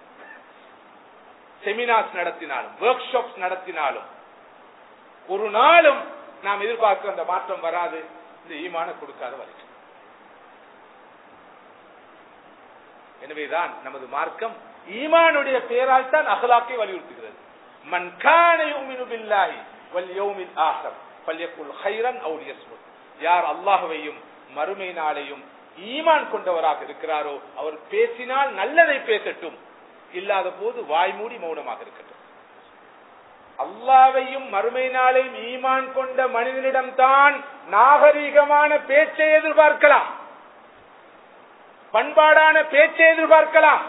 செமினார்ஸ் நடத்தினாலும், ஒர்க் ஷாப்ஸ் நடத்தினாலும் ஒரு நாளும் நாம் எதிர்பார்க்கிற அந்த மாற்றம் வராது, இந்த ஈமான கொடுக்காத வரைக்கும். எனவேதான் நமது மார்க்கம் ஈமானுடைய பெயரால் தான் அகலாக்கை வலியுறுத்துகிறது. மன் கான யுமினு பில்லாஹி வல் யௌமில் ஆகிர் ஃபல்யகுல் கைரன் அவ் லியஸ்முத். யார் அல்லாஹ்வையும் மறுமை நாளையும் ஈமான் கொண்டவராக இருக்கிறாரோ அவர் பேசினால் நல்லதை பேசட்டும், இல்லாத போது வாய்மூடி மௌனமாக இருக்கட்டும். அல்லாஹ்வையும் மறுமை நாளையும் ஈமான் கொண்ட மனிதனிடம் தான் நாகரீகமான பேச்சை எதிர்பார்க்கலாம், பண்பாடான பேச்சை எதிர்பார்க்கலாம்.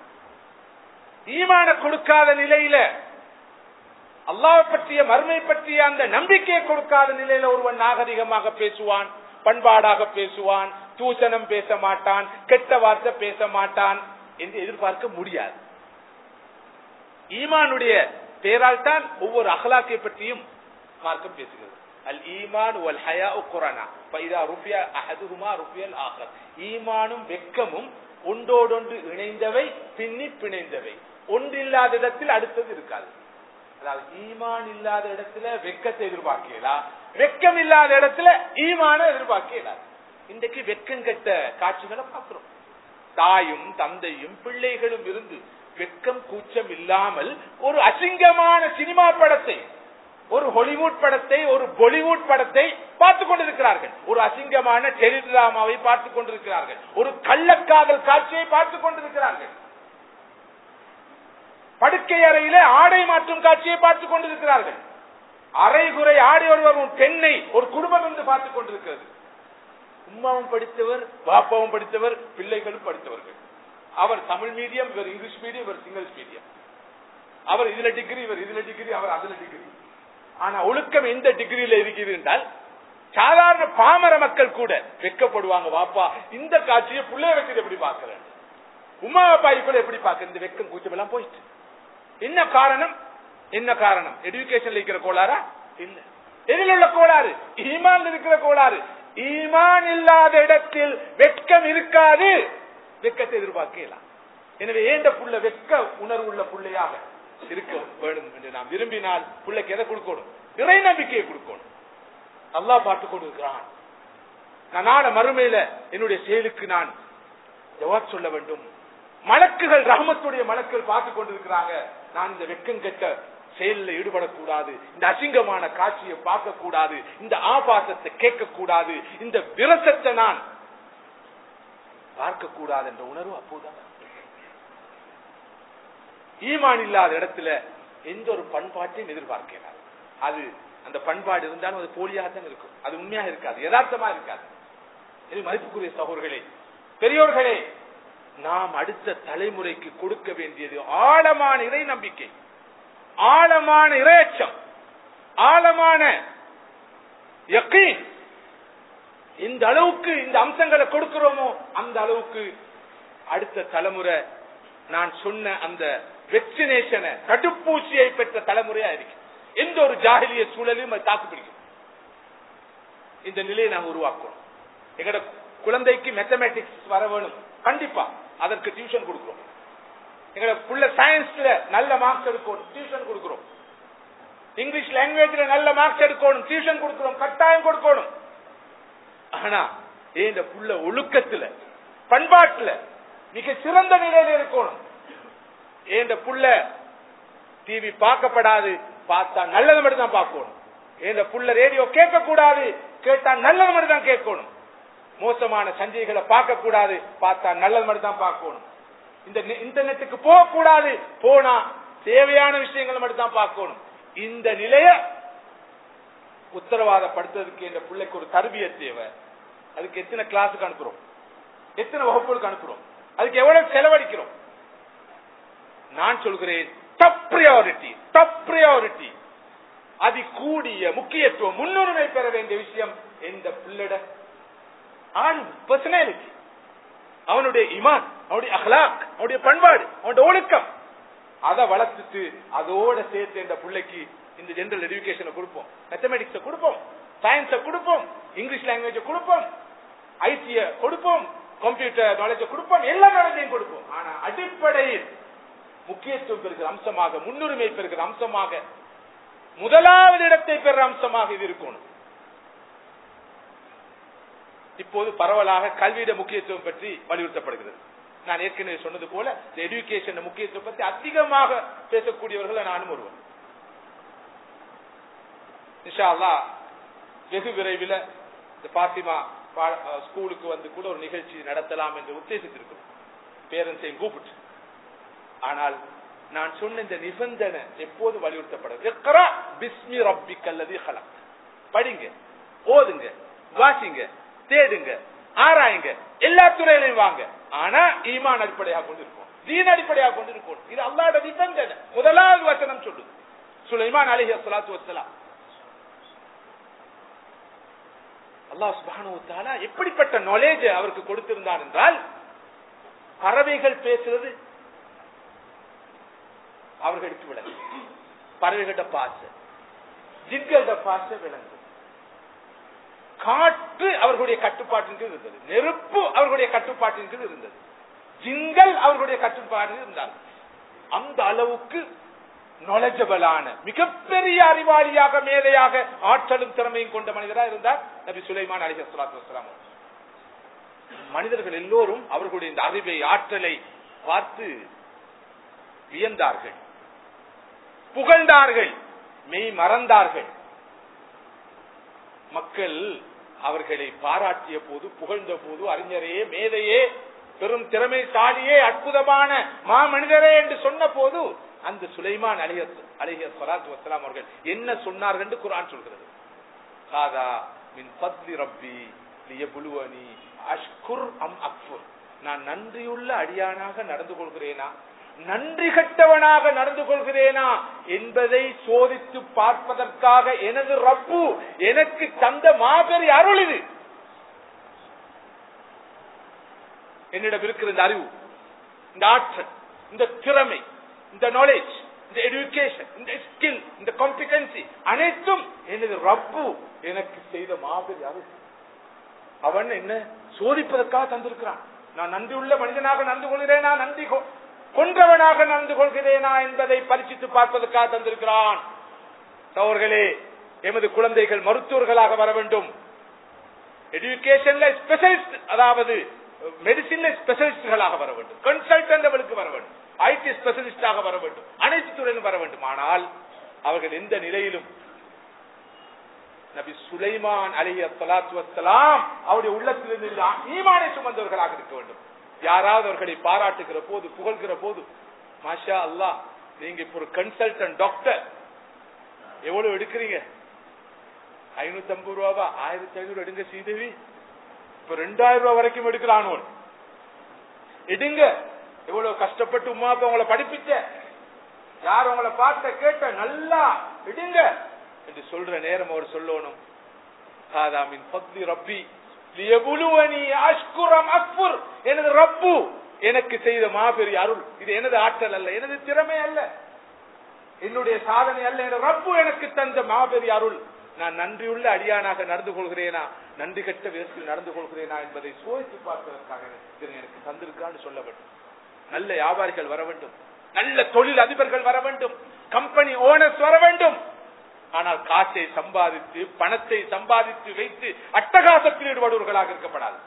ஈமான கொடுக்காத நிலையில, அல்லாஹ் பற்றிய மறுமை பற்றிய அந்த நம்பிக்கையை கொடுக்காத நிலையில ஒருவன் நாகரிகமாக பேசுவான், பண்பாடாக பேசுவான், தூசணம் பேச மாட்டான், கெட்ட வார்த்தை பேச மாட்டான் என்று எதிர்பார்க்க முடியாது. ஈமானுடைய பெயரால் தான் ஒவ்வொரு அகலாக்கை பற்றியும் மார்க்கம் பேசுகிறது. அல் ஈமான் வல் ஹயாஉ குரானா ஃபைதா ருஃபியா அஹதுஹுமா ருஃபியல் ஆகர். ஈமானும் வெட்கமும் ஒன்றோடொன்று இணைந்தவை, பின்னி பிணைந்தவை. ஒன்றில்லாத இடத்தில் அடுத்தது இருக்காது. அதாவது ஈமான் இல்லாத இடத்துல வெட்கத்தை எதிர்பார்க்கலாம், வெட்கம் இல்லாத இடத்துல ஈமான எதிர்பார்க்கலாம். இன்றைக்கு வெட்கம் கெட்ட காட்சிகளை பார்க்கிறோம். தாயும் தந்தையும் பிள்ளைகளும் இருந்து வெட்கம் கூச்சம் இல்லாமல் ஒரு அசிங்கமான சினிமா படத்தை, ஒரு ஹாலிவுட் படத்தை, ஒரு பாலிவுட் படத்தை பார்த்துக் கொண்டிருக்கிறார்கள். ஒரு அசிங்கமான டெலிடிராமாவை பார்த்துக் கொண்டிருக்கிறார்கள். ஒரு கள்ளக்காதல் காட்சியை பார்த்துக் கொண்டிருக்கிறார்கள். படுக்கை அறையிலே ஆடை மாற்றும் காட்சியை பார்த்துக் கொண்டிருக்கிறார்கள். அரைகுறை ஆடை ஒருவர் பெண்ணை ஒரு குடும்பம் என்று பார்த்துக் கொண்டிருக்கிறது. உம்மாவும் படித்தவர், பாப்பாவும் படித்தவர், பிள்ளைகளும் படித்தவர்கள். அவர் தமிழ் மீடியம், இவர் இங்கிலீஷ் மீடியம், இவர் சிங்களஸ் மீடியம். அவர் இதுல டிகிரி, இவர் இதுல டிகிரி, அவர் அதுல டிகிரி. ஆனா ஒழுக்கம் எந்த டிகிரியில இருக்கிறது என்றால் சாதாரண பாமர மக்கள் கூட வெட்கப்படுவாங்க. வாப்பா இந்த காட்சியை பிள்ளைய வச்சு எப்படி பார்க்கிறேன், உமா பாய் கூட எப்படி பார்க்க, இந்த வெக்கம் கூச்சம் எல்லாம் போயிட்டு. என்ன காரணம்? என்ன காரணம்? எஜுகேஷன்ல இருக்கிற கோளாறா? இல்ல. எதில் உள்ள கோளாறு? ஈமான் இருக்கிற கோளாறு. ஈமான் இல்லாத இடத்தில் வெட்கம் இருக்காது, வெட்கத்தை எதிர்பார்க்கலாம். எனவே ஏண்ட புள்ள வெட்க உணர்வு உள்ள புள்ளையாக இருக்க வேண்டும் என்று நாம் விரும்பினால் பிள்ளைக்கு எதை கொடுக்கணும்? இறை நம்பிக்கையை கொடுக்கணும். அல்லாஹ் பார்த்துக் கொண்டிருக்கிறான். நான் நாள மறுமையில என்னுடைய செயலுக்கு நான் ஜவாப் சொல்ல வேண்டும். மலக்குகள், ரஹமத்துடைய மலக்குகள் பார்த்துக் கொண்டிருக்கிறாங்க. நான் இந்த வெட்கம் கெட்ட செயலில் ஈடுபடக்கூடாது, இந்த அசிங்கமான காட்சியை பார்க்க கூடாது, இந்த ஆபாசத்தை கேட்க கூடாது, இந்த விரசத்தை நான் பார்க்க கூடாது என்ற உணர்வு அப்போதான். ஈமான் இல்லாத இடத்துல எந்த ஒரு பண்பாட்டையும் எதிர்பார்க்கிறார். அது அந்த பண்பாடு இருந்தாலும் அது போலியாகத்தான் இருக்கும், அது உண்மையாக இருக்காது, யதார்த்தமா இருக்காது. இது மதிப்புக்குரிய சகோதரர்களே, பெரியோர்களே, நாம் அடுத்த தலைமுறைக்கு கொடுக்க வேண்டியது ஆழமான இறை நம்பிக்கை, ஆழமான இறையச்சம், ஆழமான யக்கீன். இந்த அளவுக்கு இந்த அம்சங்களை கொடுக்கிறோமோ அந்த அளவுக்கு அடுத்த தலைமுறை நான் சொன்ன அந்த வெக்சினேஷனை, தடுப்பூசியை பெற்ற தலைமுறையா இருக்கு. எந்த ஒரு ஜாஹிலிய சூழலையும் அது தாக்கு பிடிக்கும். இந்த நிலையை நாம் உருவாக்கணும். எங்கட குழந்தைக்கு மேத்தமேட்டிக்ஸ் வர வேணும், கண்டிப்பா அதற்கு டியூஷன் கொடுக்கிறோம். எங்கட புள்ள சயின்ஸ்ல நல்ல மார்க்ஸ் எடுக்கணும், டியூஷன் கொடுக்கிறோம். இங்கிலீஷ் லாங்குவேஜ்ல நல்ல மார்க்ஸ் எடுக்கணும், டியூஷன் கொடுக்கிறோம், கட்டாயம் கொடுக்கணும். ஆனா இந்த புள்ள ஒழுக்கத்துல, பண்பாட்டுல மிக சிறந்த நிலையில இருக்கணும். இந்த புள்ள டிவி பார்க்கப்படாது, பார்த்தா நல்லது மட்டும் தான் பார்க்கணும். இந்த புள்ள ரேடியோ கேட்க கூடாது, கேட்டா நல்லது மட்டும் தான் கேட்கணும். மோசமான சஞ்சைகளை பார்க்க கூடாது, பார்த்தா நல்லது மட்டும் தான் பார்க்கணும். இந்த இன்டர்நெட்டுக்கு போக கூடாது, போனா தேவையான விஷயங்களை மட்டும் தான் பார்க்கணும். இந்த நிலைய உத்தரவாதப்படுத்துவதற்கு இந்த பிள்ளைக்கு ஒரு தர்பியத் தேவை. அதுக்கு எத்தனை கிளாஸுக்கு அனுப்புறோம், எத்தனை வகுப்புகளுக்கு அனுப்புறோம், அதுக்கு எவ்வளவு செலவழிக்கிறோம்? நான் சொல்கிறேன், டாப் பிரியாரிட்டி, அது கூடிய முக்கியத்துவம், முன்னுரிமை பெற வேண்டிய விஷயம் இந்த பிள்ளைட பர்சனாலிட்டி, அவனுடைய ஈமான், அவனுடைய அஹ்லாக், அவனுடைய பண்பாடு, அவனுடைய ஒழுக்கம். அதை வளர்த்துட்டு அதோட சேர்த்து இந்த பிள்ளைக்கு இந்த ஜெனரல் எஜுகேஷனை கொடுப்போம், மேத்தமெட்டிக்ஸை கொடுப்போம், சயின்ஸை கொடுப்போம், இங்கிலீஷ் லாங்குவேஜை கொடுப்போம், ஐசிய கொடுப்போம், கம்ப்யூட்டர் நாலேஜை கொடுப்போம், எல்லா நாலேஜையும் கொடுப்போம். ஆனா அடிப்படையில் முக்கியத்துவம் பெறுகிற அம்சமாக, முன்னுரிமை பெறுகிற அம்சமாக, முதலாவது இடத்தை பெற அம்சமாக இது இருக்கணும். இப்போது பரவலாக கல்வியிட முக்கியத்துவம் பற்றி வலியுறுத்தப்படுகிறது. நான் ஏற்கனவே சொன்னது போல இந்த எஜுகேஷன் முக்கியத்துவம் பற்றி அதிகமாக பேசக்கூடியவர்களை நானும் ஒருவன். இன்ஷா அல்லாஹ் வெகு விரைவில் இந்த பாத்திமா ஸ்கூலுக்கு வந்து கூட ஒரு நிகழ்ச்சி நடத்தலாம் என்று உத்தேசித்திருக்கிறோம், பேரண்ட்ஸையும் கூப்பிட்டு. ஆனால் நான் சொன்ன இந்த நிபந்தனை எப்போது வலியுறுத்தப்படுது, இக்ரா பிஸ்மி ரப்பிக்கல்லதீ ஹலக். படிங்க, ஓதுங்க, வாசிங்க, தேடுங்க, ஆராயுங்க, எல்லா துறையிலையும் வாங்க. ஆனா ஈமான் அடிப்படையாக கொண்டு இருக்கும், தீன் அடிப்படையாக கொண்டு இருக்கும். இது அல்லாஹ்வுடைய நிபந்தனை. முதலாவது வசனம் சொல்லுது சுலைமான் அலைஹிஸ்ஸலாத்து வஸ்ஸலாம். அல்லாஹ் சுப்ஹானஹு வ தஆலா எப்படிப்பட்ட நாலேஜ் அவருக்கு கொடுத்திருந்தார் என்றால், பறவைகள் பேசுறது அவர்களுக்கு விளங்கு, பறவைகள பாச, ஜின்கள பாச விளங்கு. காற்று அவர்களுடைய கட்டுப்பாட்டின் கீழ் இருந்தது, நெருப்பு அவர்களுடைய கட்டுப்பாட்டின் கீழ் இருந்தது, ஜின்கள் அவர்களுடைய கட்டுப்பாட்டில் இருந்தார்கள். அந்த அளவுக்கு நாலேஜபிளான மிகப்பெரிய அறிவாளியாக, மேதையாக, ஆற்றலும் திறமையும் கொண்ட மனிதராக இருந்தார் நபி சுலைமான் அலைஹிஸ்ஸலாத்து வஸ்ஸலாம். மனிதர்கள் எல்லோரும் அவர்களுடைய இந்த அறிவை, ஆற்றலை பார்த்து வியந்தார்கள், புகழ்ந்தார்கள், மெய் மறந்தார்கள். மக்கள் அவர்களை பாராட்டிய போது, புகழ்ந்த போது, அறிஞரே, மேதையே, பெரும் திறமைசாலியே, அற்புதமான மாமனிதரே என்று சொன்ன போது அந்த சுலைமான் அலைஹிஸ்ஸலாத்து வஸ்ஸலாம் அவர்கள் என்ன சொன்னார்கள் என்று குர்ஆன் சொல்கிறது. ஹாதா மின் ஃபத்லி ரப்பி லியப்லுவனி அஷ்குர் அம் அக்ஃபுர். நான் நன்றியுள்ள அடியானாக நடந்து கொள்கிறேனா, நன்றி கட்டவனாக நடந்து கொள்கிறேனா என்பதை சோதித்து பார்ப்பதற்காக எனது ரப்பு எனக்கு தந்த மாபெரிய அருள் இது. என்னிடம் இருக்கிற இந்த அறிவு, இந்த ஆற்றல், இந்த திறமை, இந்த நாலேஜ், இந்த எஜுகேஷன், இந்த ஸ்கில், இந்த காம்பிடன்சி அனைத்தும் எனது ரப்பு எனக்கு செய்த மாபெரிய அருள். அவன் என்ன சோதிப்பதற்காக தந்திருக்கிறான். நான் நன்றியுள்ள மனிதனாக நடந்து கொள்கிறேனா, நன்றி கொன்றவனாக நடந்து கொள்கிறேனா என்பதை பரிசித்து பார்ப்பதற்காக தந்திருக்கிறான். சகோதரர்களே, எமது குழந்தைகள் மருத்துவர்களாக வர வேண்டும், எஜுகேஷன்ல ஸ்பெஷலிஸ்ட், அதாவது மெடிசின்ல ஸ்பெஷலிஸ்டுகளாக வர வேண்டும், கன்சல்டன்ட் வர வேண்டும், ஐடி ஸ்பெஷலிஸ்டாக வர வேண்டும், அனைத்து துறையிலும் வர வேண்டும். ஆனால் அவர்கள் எந்த நிலையிலும் நபி சுலைமான் அலைஹிஸ்ஸலாத்து வஸ்ஸலாம் அவருடைய உள்ளத்திலிருந்து ஈமானை சுமந்தவர்களாக இருக்க வேண்டும். யாராவது அவர்களை பாராட்டுகிற போது, புகழ்கிற போது, மாஷா அல்லாஹ், நீங்க இப்ப ஒரு கன்சல்டன்ட் டாக்டர், எவ்வளவு எடுக்கிறீங்க? 550 ரூபாவா? 1500 எடுங்க சீதேவி. இப்ப 2000 ரூபாய் வரைக்கும் எடுக்கிறான். எடுங்க. எவ்வளவு கஷ்டப்பட்டு உமா அப்பா உங்களை படிப்பிச்ச, யார் உங்களை பார்த்த கேட்ட, நல்லா எடுங்க என்று சொல்ற நேரம் அவர் சொல்லணும், ஹாதா மின் ஃபத்லி ரப்பி லியப்லுவனி அஷ்குர் அம் அக்ஃபுர். எனது ரப்பு எனக்கு செய்த மாபெரிய அருள். இது எனது ஆற்றல் அல்ல, எனது திறமை அல்ல, என்னுடைய சாதனை அல்ல, எனது ரப்பு எனக்கு தந்த மாபெரிய அருள். நான் நன்றியுள்ள அடியானாக நடந்து கொள்கிறேனா, நன்றி கட்ட விதத்தில் நடந்து கொள்கிறேனா என்பதை சோதித்து பார்ப்பதற்காக எனக்கு தந்திருக்கான்னு சொல்ல வேண்டும். நல்ல வியாபாரிகள் வர வேண்டும், நல்ல தொழில் அதிபர்கள் வர வேண்டும், கம்பெனி ஓனர்ஸ் வர வேண்டும். ஆனால் காசை சம்பாதித்து, பணத்தை சம்பாதித்து வைத்து அட்டகாசத்தில் ஈடுபடுவர்களாக இருக்கப்படாது.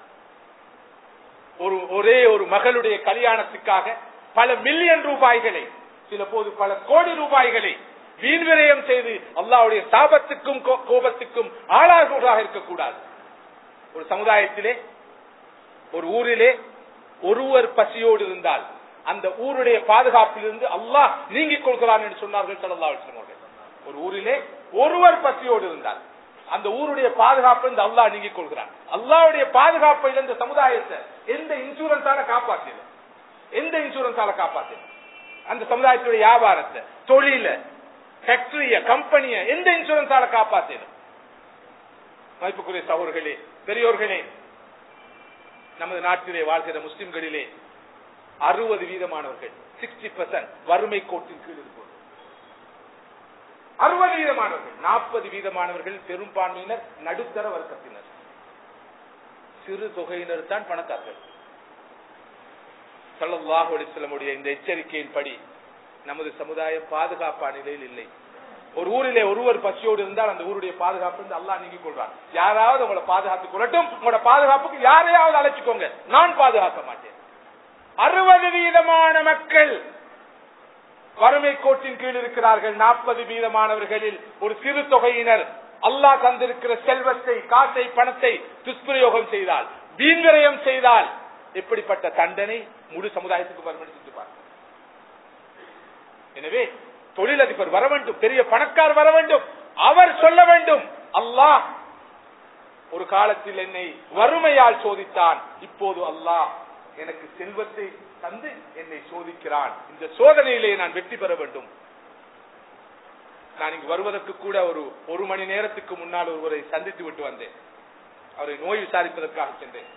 ஒரே ஒரு மகளுடைய கல்யாணத்துக்காக பல மில்லியன் ரூபாய்களை, சில போது பல கோடி ரூபாய்களை வீண் விரயம் செய்து அல்லாஹ்வுடைய சாபத்துக்கும் கோபத்துக்கும் ஆளாகுவதாக இருக்கக்கூடாது. ஒரு சமுதாயத்திலே, ஒரு ஊரிலே ஒருவர் பசியோடு இருந்தால் அந்த ஊருடைய பாதுகாப்பிலிருந்து அல்லாஹ் நீங்கிக் கொள்கிறான் என்று சொன்னார்கள் ஸல்லல்லாஹு அலைஹி வஸல்லம். ஒரு ஊரிலே ஒருவர் பசியோடு இருந்தால் அந்த ஊருடைய பாதுகாப்பு அல்லாஹ் நீங்கிக் கொள்கிறான். அல்லாஹ்வுடைய பாதுகாப்பை இந்த சமுதாயத்தை எந்த இன்சூரன்ஸால காப்பாற்றின, எந்த இன்சூரன்ஸால காப்பாற்றின? அந்த சமுதாயத்துடைய வியாபாரத்தை, தொழில, ஃபேக்டரிய, கம்பெனிய எந்த இன்சூரன்ஸால காப்பாற்றின? மதிப்புக்குரிய சகோதரர்களே, பெரியோர்களே, நமது நாட்டிலே வாழ்கிற முஸ்லிம்களிலே 60% 60% வறுமை கோட்டின் கீழ் இருப்பது. 60% 40% பெரும்பான்மையினர் நடுத்தர வர்க்கத்தினர், சிறு தொகையினர் தான் பணக்காரர்கள். ஸல்லல்லாஹு அலைஹி வஸல்லம் இந்த எச்சரிக்கையின்படி நமது சமுதாயம் பாதுகாப்பான நிலையில் இல்லை. ஒரு ஊரிலே ஒருவர் பசியோடு இருந்தால் அந்த ஊருடைய பாதுகாப்பு அல்லாஹ் நீங்கிக் கொள்றான். யாராவது உங்களை பாதுகாத்துக் கொள்ளட்டும், உங்களோட பாதுகாப்புக்கு யாரையாவது அழைச்சிக்கோங்க, நான் பாதுகாக்க மாட்டேன். 60% மக்கள் வறுமை கோட்டின் கீழ் இருக்கிறார்கள். 40% ஒரு சிறு தொகையினர் அல்லாஹ் தந்திருக்கிற செல்வத்தை, காசை, பணத்தை துஷ்பிரயோகம் செய்தால், வீண்விரயம் செய்தால் எப்படிப்பட்ட தண்டனை முழு சமுதாயத்துக்கு வரும் என்று சிந்திப்பார். எனவே தொழிலதிபர் வர வேண்டும், பெரிய பணக்கார் வர வேண்டும், அவர் சொல்ல வேண்டும், அல்லாஹ் ஒரு காலத்தில் என்னை வறுமையால் சோதித்தான், இப்போது அல்லாஹ் எனக்கு செல்வத்தை தந்து என்னை சோதிக்கிறான், இந்த சோதனையிலே நான் வெற்றி பெற வேண்டும். நான் இங்கு வருவதற்கு கூட ஒரு மணி நேரத்துக்கு முன்னால் ஒருவரை சந்தித்து விட்டு வந்தேன். அவரை நோய் விசாரிப்பதற்காக சென்றேன்.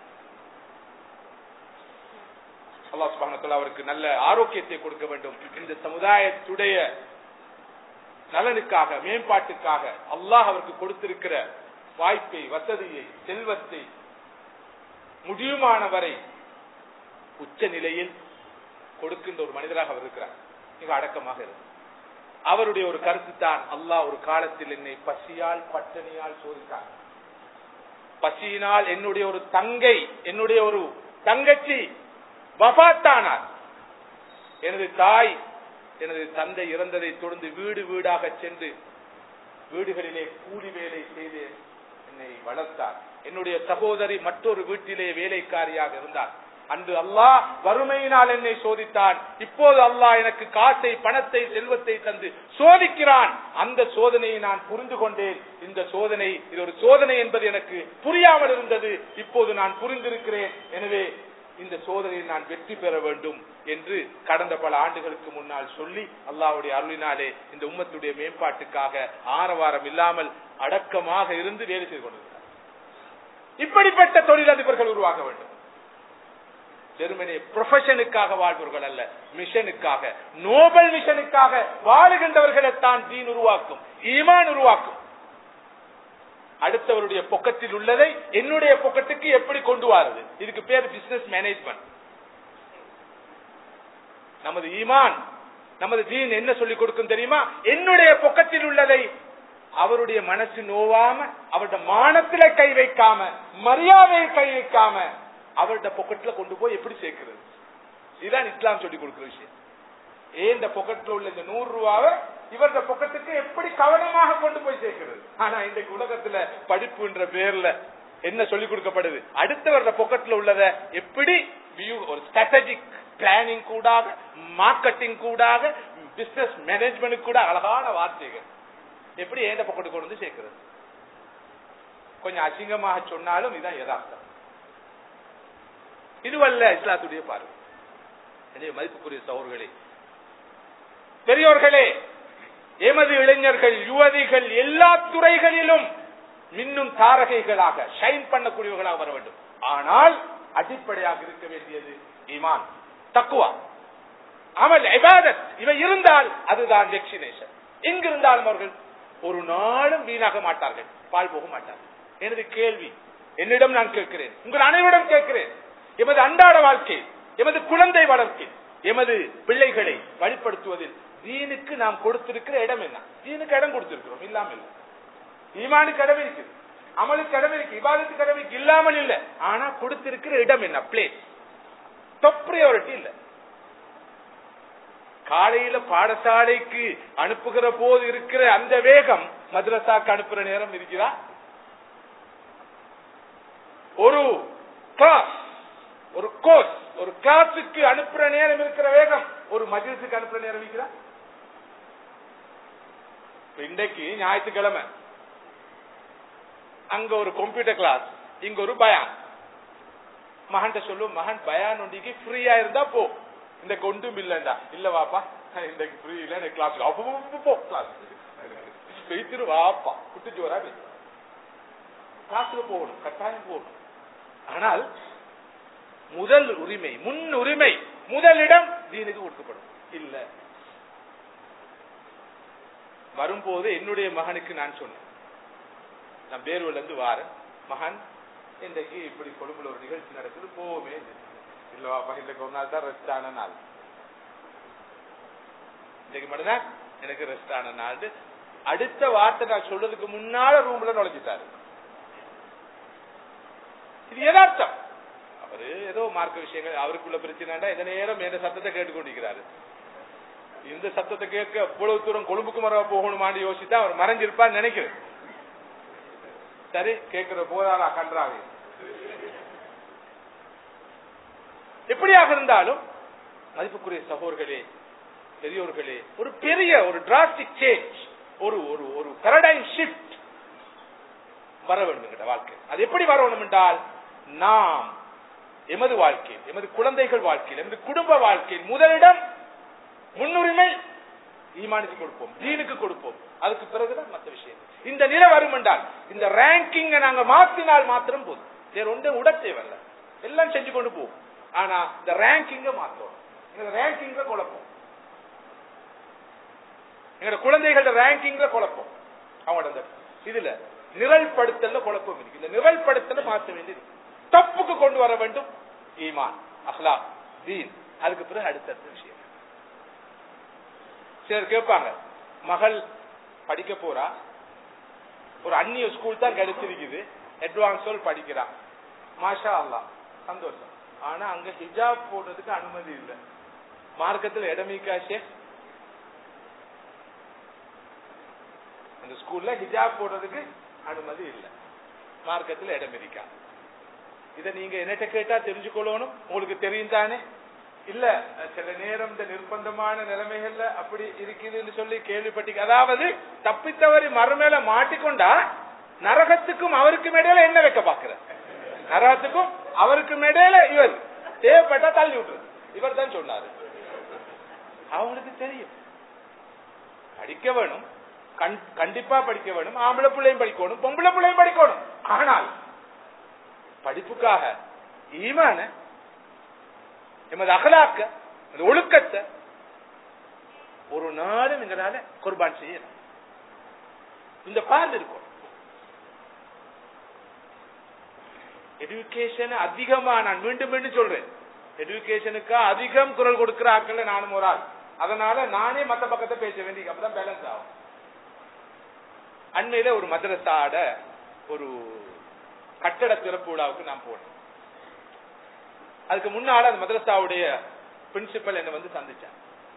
அல்லாஹ் சுப்ஹானஹு வ தஆலா அவருக்கு நல்ல ஆரோக்கியத்தை கொடுக்க வேண்டும். இந்த சமுதாயத்துடைய நலனுக்காக, மேம்பாட்டுக்காக அல்லாஹ் அவருக்கு கொடுத்திருக்கிற வாய்ப்பை, வசதியை, செல்வத்தை முடியுமானவரை உச்ச நிலையில் கொடுக்கின்ற ஒரு மனிதராக அவர் இருக்கிறார். மிக அடக்கமாக இருக்கு. அவருடைய ஒரு கருத்து தான், அல்லாஹ் ஒரு காலத்தில் என்னை பசியால், பட்டினியால் சோதித்தார். பசியினால் என்னுடைய ஒரு தங்கை, என்னுடைய ஒரு தங்கச்சி வஃபாத்தானார். எனது தாய், எனது தந்தை இறந்ததை தொடர்ந்து வீடு வீடாக சென்று வீடுகளிலே கூலி வேலை செய்து என்னை வளர்த்தார். என்னுடைய சகோதரி மற்றொரு வீட்டிலே வேலைக்காரியாக இருந்தார். அன்று அல்லாஹ் வறுமையினால் என்னை சோதித்தான். இப்போது அல்லாஹ் எனக்கு காசை, பணத்தை, செல்வத்தை தந்து சோதிக்கிறான். அந்த சோதனையை நான் புரிந்து கொண்டேன். இந்த சோதனை, இது ஒரு சோதனை என்பது எனக்கு புரியாமல் இருந்தது. இப்போது நான் புரிந்திருக்கிறேன். எனவே இந்த சோதனையில் நான் வெற்றி பெற வேண்டும் என்று கடந்த பல ஆண்டுகளுக்கு முன்னால் சொல்லி, அல்லாஹ்வுடைய அருளினாலே இந்த உம்மத்துடைய மேம்பாட்டுக்காக ஆரவாரம் இல்லாமல் அடக்கமாக இருந்து வேலை செய்து கொண்டிருக்கிறார். இப்படிப்பட்ட தொழிலதிபர்கள் உருவாக வேண்டும். வெறுமனே ப்ரொஃபஷனுக்காக வாழ்பவர்கள் அல்ல, மிஷனுக்காக, நோபல் மிஷனுக்காக வாழுகின்றவர்களை தான் தீன் உருவாக்கும், ஈமான் உருவாக்கும். அடுத்தவருடைய பொக்கத்தில் உள்ளதை என்னுடைய பொக்கத்துக்கு எப்படி கொண்டு வாருது, இதுக்கு பேர் பிசினஸ் மேனேஜ்மெண்ட். நமது ஈமான், நமது தீன் என்ன சொல்லிக் கொடுக்கும் தெரியுமா? என்னுடைய பொக்கத்தில் உள்ளதை அவருடைய மனசு நோவாம, அவருடைய மானத்தில கை வைக்காம, மரியாதையை கை வைக்காம அவருடைய பொக்கெட்ல கொண்டு போய் எப்படி சேர்க்கிறது, இதுதான் இஸ்லாம் சொல்லிக் கொடுக்கிற விஷயம். இந்த பொக்கெட்ல உள்ள இந்த 100 ரூபாவை இவருடைய பொக்கெட்டுக்கு எப்படி கவனமாக கொண்டு போய் சேர்க்கிறது. ஆனா இன்றைக்கு உலகத்துல படிப்புன்ற பேர்ல என்ன சொல்லிக் கொடுக்கப்படுது? அடுத்தவருடைய பொக்கெட்ல உள்ளதை எப்படி ஒரு ஸ்ட்ராட்டஜிக் பிளானிங் கூடாக, மார்க்கெட்டிங் கூடாக, பிசினஸ் மேனேஜ்மெண்ட் கூட அழகான வார்த்தைகள் எப்படி ஏந்த பொக்கெட்டு கொண்டு வந்து சேர்க்கிறது. கொஞ்சம் அசிங்கமாக சொன்னாலும் இதுதான் யதார்த்தம். இதுவல்ல இஸ்லாத்துடைய பார்வை. மதிப்புக்குரிய சகோதரர்களே, பெரியோர்களே, எமது இளைஞர்கள், யுவதிகள் எல்லா துறைகளிலும் மின்னும் தாரகைகளாக, ஷைன் பண்ணக்கூடியவர்களாக வர வேண்டும். ஆனால் அடிப்படையாக இருக்க வேண்டியது ஈமான், தக்வா, அமல், இபாதத். இவை இருந்தால் அதுதான் வெக்சினேஷன். எங்கிருந்தாலும் அவர்கள் ஒரு நாளும் வீணாக மாட்டார்கள், பால் போக மாட்டார்கள். எனது கேள்வி, என்னிடம் நான் கேட்கிறேன், உங்கள் அனைவரிடம் கேட்கிறேன், எமது அன்றாட வாழ்க்கை, எமது குழந்தை வளர்க்கை, எமது பிள்ளைகளை வழிபடுத்துவதில் தீனுக்கு நாம் கொடுத்திருக்கிற இடம் என்ன? தீனுக்கு இடம் கொடுத்திருக்கிறோம், இல்லாமல் இல்லை. ஈமானுக்கு இடம் இருக்கு, அமலுக்கு இடம் இருக்கு, இபாதத்துக்கு இடம் இருக்கு, இல்லாமல் இல்லை. ஆனா கொடுத்திருக்கிற இடம் என்ன? பிளேஸ், டாப் பிரையாரிட்டி இல்ல. காலையில பாடசாலைக்கு அனுப்புகிற போது இருக்கிற அந்த வேகம் மദ്രസാக்கு அனுப்புற நேரம் இருக்கிறா? ஒரு கிளாஸ், ஒரு கோர்ஸ், ஒரு கிளாஸுக்கு அனுப்புற நேரம் இருக்கிற வேகம் ஒரு மஜ்லிஸுக்கு அனுப்புற நேரம் இருக்கிறா? இன்றைக்கு ஞாயிற்றுக்கிழமை அங்க ஒரு கம்ப்யூட்டர் கிளாஸ், இங்க ஒரு பயான். மகன் சொல்லும், மகன் பயான் ஒன்றிக்கு ஃப்ரீயா இருந்தா போ, இந்த கொண்டும் இல்லண்டா. இல்ல வாப்பா, இன்றைக்கு ஃப்ரீ இல்ல, கிளாஸ் போ, கிளாஸ் பேசிட்டு வாப்பா, குட்டி ஜோரா பேச கிளாஸுக்கு போகணும், கட்டாயம் போகணும். ஆனால் முதல் உரிமை, முன்னுரிமை, முதலிடம் தீனுக்கு கொடுக்கப்படும். இல்ல வரும்போது என்னுடைய மகனுக்கு நான் சொன்னேன், நான் பேரூர்ல இருந்து வாரேன், மகன் இன்றைக்கு இப்படி கொழும்புல ஒரு நிகழ்ச்சி நடக்குது, போவே இல்லவாப்பா, இன்றைக்கு ஒரு நாள் தான் ரெஸ்ட் ஆன நாள், இன்றைக்கு மட்டும்தான் எனக்கு ரெஸ்ட் ஆன நாள். அடுத்த வார்த்தை நான் சொல்றதுக்கு முன்னால ரூம்ல நுழைஞ்சிட்டாரு. இது யதார்த்தம். அவரு ஏதோ மார்க்க விஷயங்கள் அவருக்குள்ள பிரச்சனைடா இந்த நேரம் எந்த சத்தத்தை கேட்டுக்கொண்டிருக்கிறாரு. இந்த சத்தத்தை கேட்க இவ்வளவு தூரம் கொழும்புக்கு மர போகணுமான்னு யோசித்தா அவர் மறைஞ்சிருப்பான்னு நினைக்கிறேன். சரி, கேட்கிற போதாரா கன்றாவே. எப்படியாக இருந்தாலும் மதிப்புக்குரிய சகோதரர்களே, பெரியோர்களே, ஒரு பெரிய ஒரு டிராஸ்டிக் சேஞ்ச், ஒரு ஒரு பாராடைம் ஷிஃப்ட் வர வேண்டும் வாழ்க்கை. அது எப்படி வரணும் என்றால், நாம் எமது வாழ்க்கையில், எமது குழந்தைகள் வாழ்க்கையில், எமது குடும்ப வாழ்க்கையில் முதலிடம் முன்னுரிமை ஈமானுக்கு கொடுப்போம், தீனுக்கு கொடுப்போம். அதுக்கு பிறகுதான் மற்ற விஷயம். இந்த நிலை வரும் என்றால் இந்த ரேங்கிங் நாங்க மாத்தினால் மாத்திரம் போதும். வேற ஒன்றும் உட தேவையில்ல, எல்லாம் செஞ்சு கொண்டு போவோம். ஆனா இந்த ரேங்கிங்க மாத்தோம். ரேங்கிங்க குழப்பம், எங்க குழந்தைகளோட ரேங்கிங்ல குழப்பம், அவங்களோட இதுல நிரல்படுத்தல குழப்பம் இருக்கு. இந்த நிரல்படுத்தல மாற்ற வேண்டியது, தப்புக்கு கொண்டு வர வேண்டும் ஈமான், அஹ்லாக், தீன். அதுக்கு பிறகு அடுத்த விஷயம். சிலர் கேட்பாங்க, மகள் படிக்க போறா, ஒரு அந்நிய ஸ்கூல் தான் கிடைச்சிருக்குது, அட்வான்ஸ் படிக்கிறா, மாஷா அல்லாஹ் சந்தோஷம். ஆனா அங்க ஹிஜாப் போடுறதுக்கு அனுமதி இல்லை. மார்க்கத்தில் இடமிக்காசே அந்த ஸ்கூல்ல ஹிஜாப் போடுறதுக்கு அனுமதி இல்லை, மார்க்கத்தில் இடம் இருக்கா. இதை நீங்க என்னட்ட கேட்டா தெரிஞ்சுக்கொள்ளணும், உங்களுக்கு தெரியும் தானே. இல்ல சில நேரம் இந்த நிர்பந்தமான நிலைமைகள்ல அப்படி இருக்குதுன்னு சொல்லி கேள்விப்பட்டு, அதாவது தப்பித்தவரி மறுமேல மாட்டிக்கொண்டா நரகத்துக்கும் அவருக்கும் இடையில என்ன வைக்க பாக்குற, நரகத்துக்கும் அவருக்கும் இடையில இவர் தேவைப்பட்டா தள்ளி விட்டுரு. இவர் தான் சொன்னாரு, அவங்களுக்கு தெரியும் படிக்க வேணும், கண்டிப்பா படிக்க வேணும். ஆம்பளை பிள்ளையும் படிக்கணும், பொம்பளை பிள்ளையும் படிக்கணும். ஆனால் படிப்புக்காக ஈமான, எமது அகலாக்க, ஒழுக்கத்தை ஒரு நாளும் எங்களால குர்பான் செய்யலாம். இந்த பார்வை இருக்கும். எஜுகேஷன் அதிகமா, நான் மீண்டும் மீண்டும் சொல்றேன், எஜுகேஷனுக்கு அதிகம் குரல் கொடுக்கிற ஆட்கள் நானும் ஒரு ஆள். அதனால நானே மத்த பக்கத்தை பேச வேண்டிய, அப்பதான் பேலன்ஸ் ஆகும். அண்மையில ஒரு மதரசாட ஒரு கட்டட திறப்பு விழாவுக்கு நான் போனேன். அதுக்கு முன்னால அந்த மதரசாவுடைய பிரின்சிபல் என்ன வந்து சந்திச்சார்.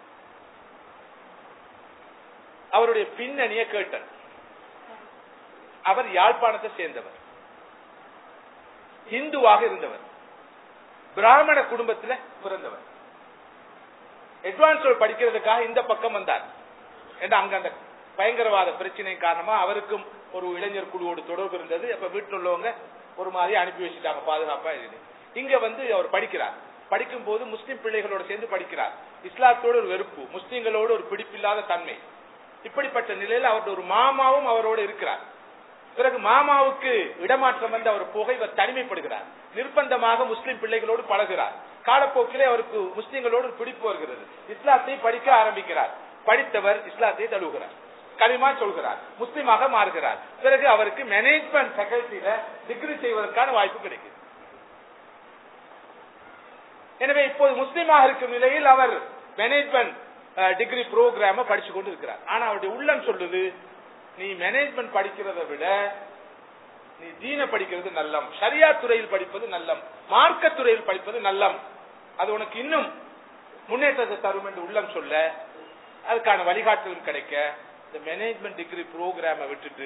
அவருடைய பின்னணிய கேட்டார். அவர் யாழ்ப்பாணத்தை சேர்ந்தவர், இந்துவாக இருந்தவர், பிராமண குடும்பத்தில் பிறந்தவர். அட்வான்ஸ் படிக்கிறதுக்காக இந்த பக்கம் வந்தார். அங்க அந்த பயங்கரவாத பிரச்சனை காரணமா அவருக்கும் ஒரு இளைஞர் குழுவோடு தொடர்பு இருந்தது. அப்ப வீட்டில் உள்ளவங்க ஒரு மாதிரி அனுப்பி வச்சுட்டாங்க, பாதுகாப்பா இருக்கு. இங்க வந்து அவர் படிக்கிறார். படிக்கும் போது முஸ்லிம் பிள்ளைகளோடு சேர்ந்து படிக்கிறார். இஸ்லாத்தோடு ஒரு வெறுப்பு, முஸ்லிம்களோடு ஒரு பிடிப்பில்லாத தன்மை. இப்படிப்பட்ட நிலையில் அவருடைய ஒரு மாமாவும் அவரோடு இருக்கிறார். பிறகு மாமாவுக்கு இடமாற்றம் வந்து அவர் போக இவர் தனிமைப்படுகிறார். நிர்பந்தமாக முஸ்லிம் பிள்ளைகளோடு பழகிறார். காலப்போக்கிலே அவருக்கு முஸ்லிம்களோடு பிடிப்பு வருகிறது. இஸ்லாத்தை படிக்க ஆரம்பிக்கிறார். படித்தவர் இஸ்லாத்தை தழுவுகிறார், கலிமா சொல்கிறார், முஸ்லிமாக மாறுகிறார். பிறகு அவருக்கு மேனேஜ்மெண்ட் ஃபேக்கல்டியில டிகிரி செய்வதற்கான வாய்ப்பு கிடைக்குது. எனவே இப்போது முஸ்லிமாக இருக்கும் நிலையில் அவர் மேனேஜ்மெண்ட் டிகிரி புரோகிராம படிச்சு கொண்டு இருக்கிறார். ஆனா அவருடைய உள்ளம் சொல்லுது, நீ மேனேஜ்மெண்ட் படிக்கிறத விட நீ தீன படிக்கிறது நல்லம், ஷரியா துறையில் படிப்பது நல்லம், மார்க்க துறையில் படிப்பது நல்லம், அது உனக்கு இன்னும் முன்னேற்றத்தை தரும் என்று உள்ளம் சொல்ல, அதுக்கான வழிகாட்டலும் கிடைக்க இந்த மேனேஜ்மெண்ட் டிகிரி புரோகிராம விட்டுட்டு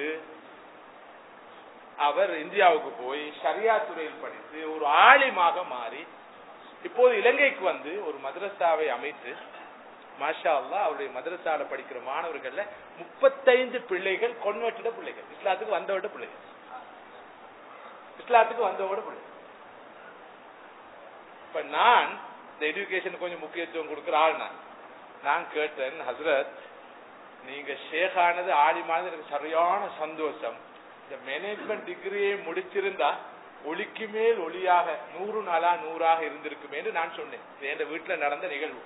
அவர் இந்தியாவுக்கு போய் ஷரியா துறையில் படித்து ஒரு ஆலிமாக மாறி இப்போது இலங்கைக்கு வந்து ஒரு மதரசாவை அமைத்து, மாஷா அல்லாஹ், அவருடைய மதரசால படிக்கிற மாணவர்கள்ல 35 பிள்ளைகள் கொன்வெர்ட்டட் பிள்ளைகள், இஸ்லாத்துக்கு வந்தவட பிள்ளைகள், இஸ்லாத்துக்கு வந்தவட பிள்ளைகள். இப்ப நான் இந்த எஜுகேஷன் கொஞ்சம் முக்கியத்துவம் கொடுக்கிற ஆள். நான் கேட்டேன், ஹசரத் நீங்க ஷேகானது ஆலிமானது எனக்கு சரியான சந்தோஷம், இந்த மேனேஜ்மெண்ட் டிகிரியை முடிச்சிருந்தா ஒளிக்கு மேல் ஒளியாக 100 நாளா 100ஆக இருந்திருக்குமே என்று நான் சொன்னேன். என் வீட்டுல நடந்த நிகழ்வு.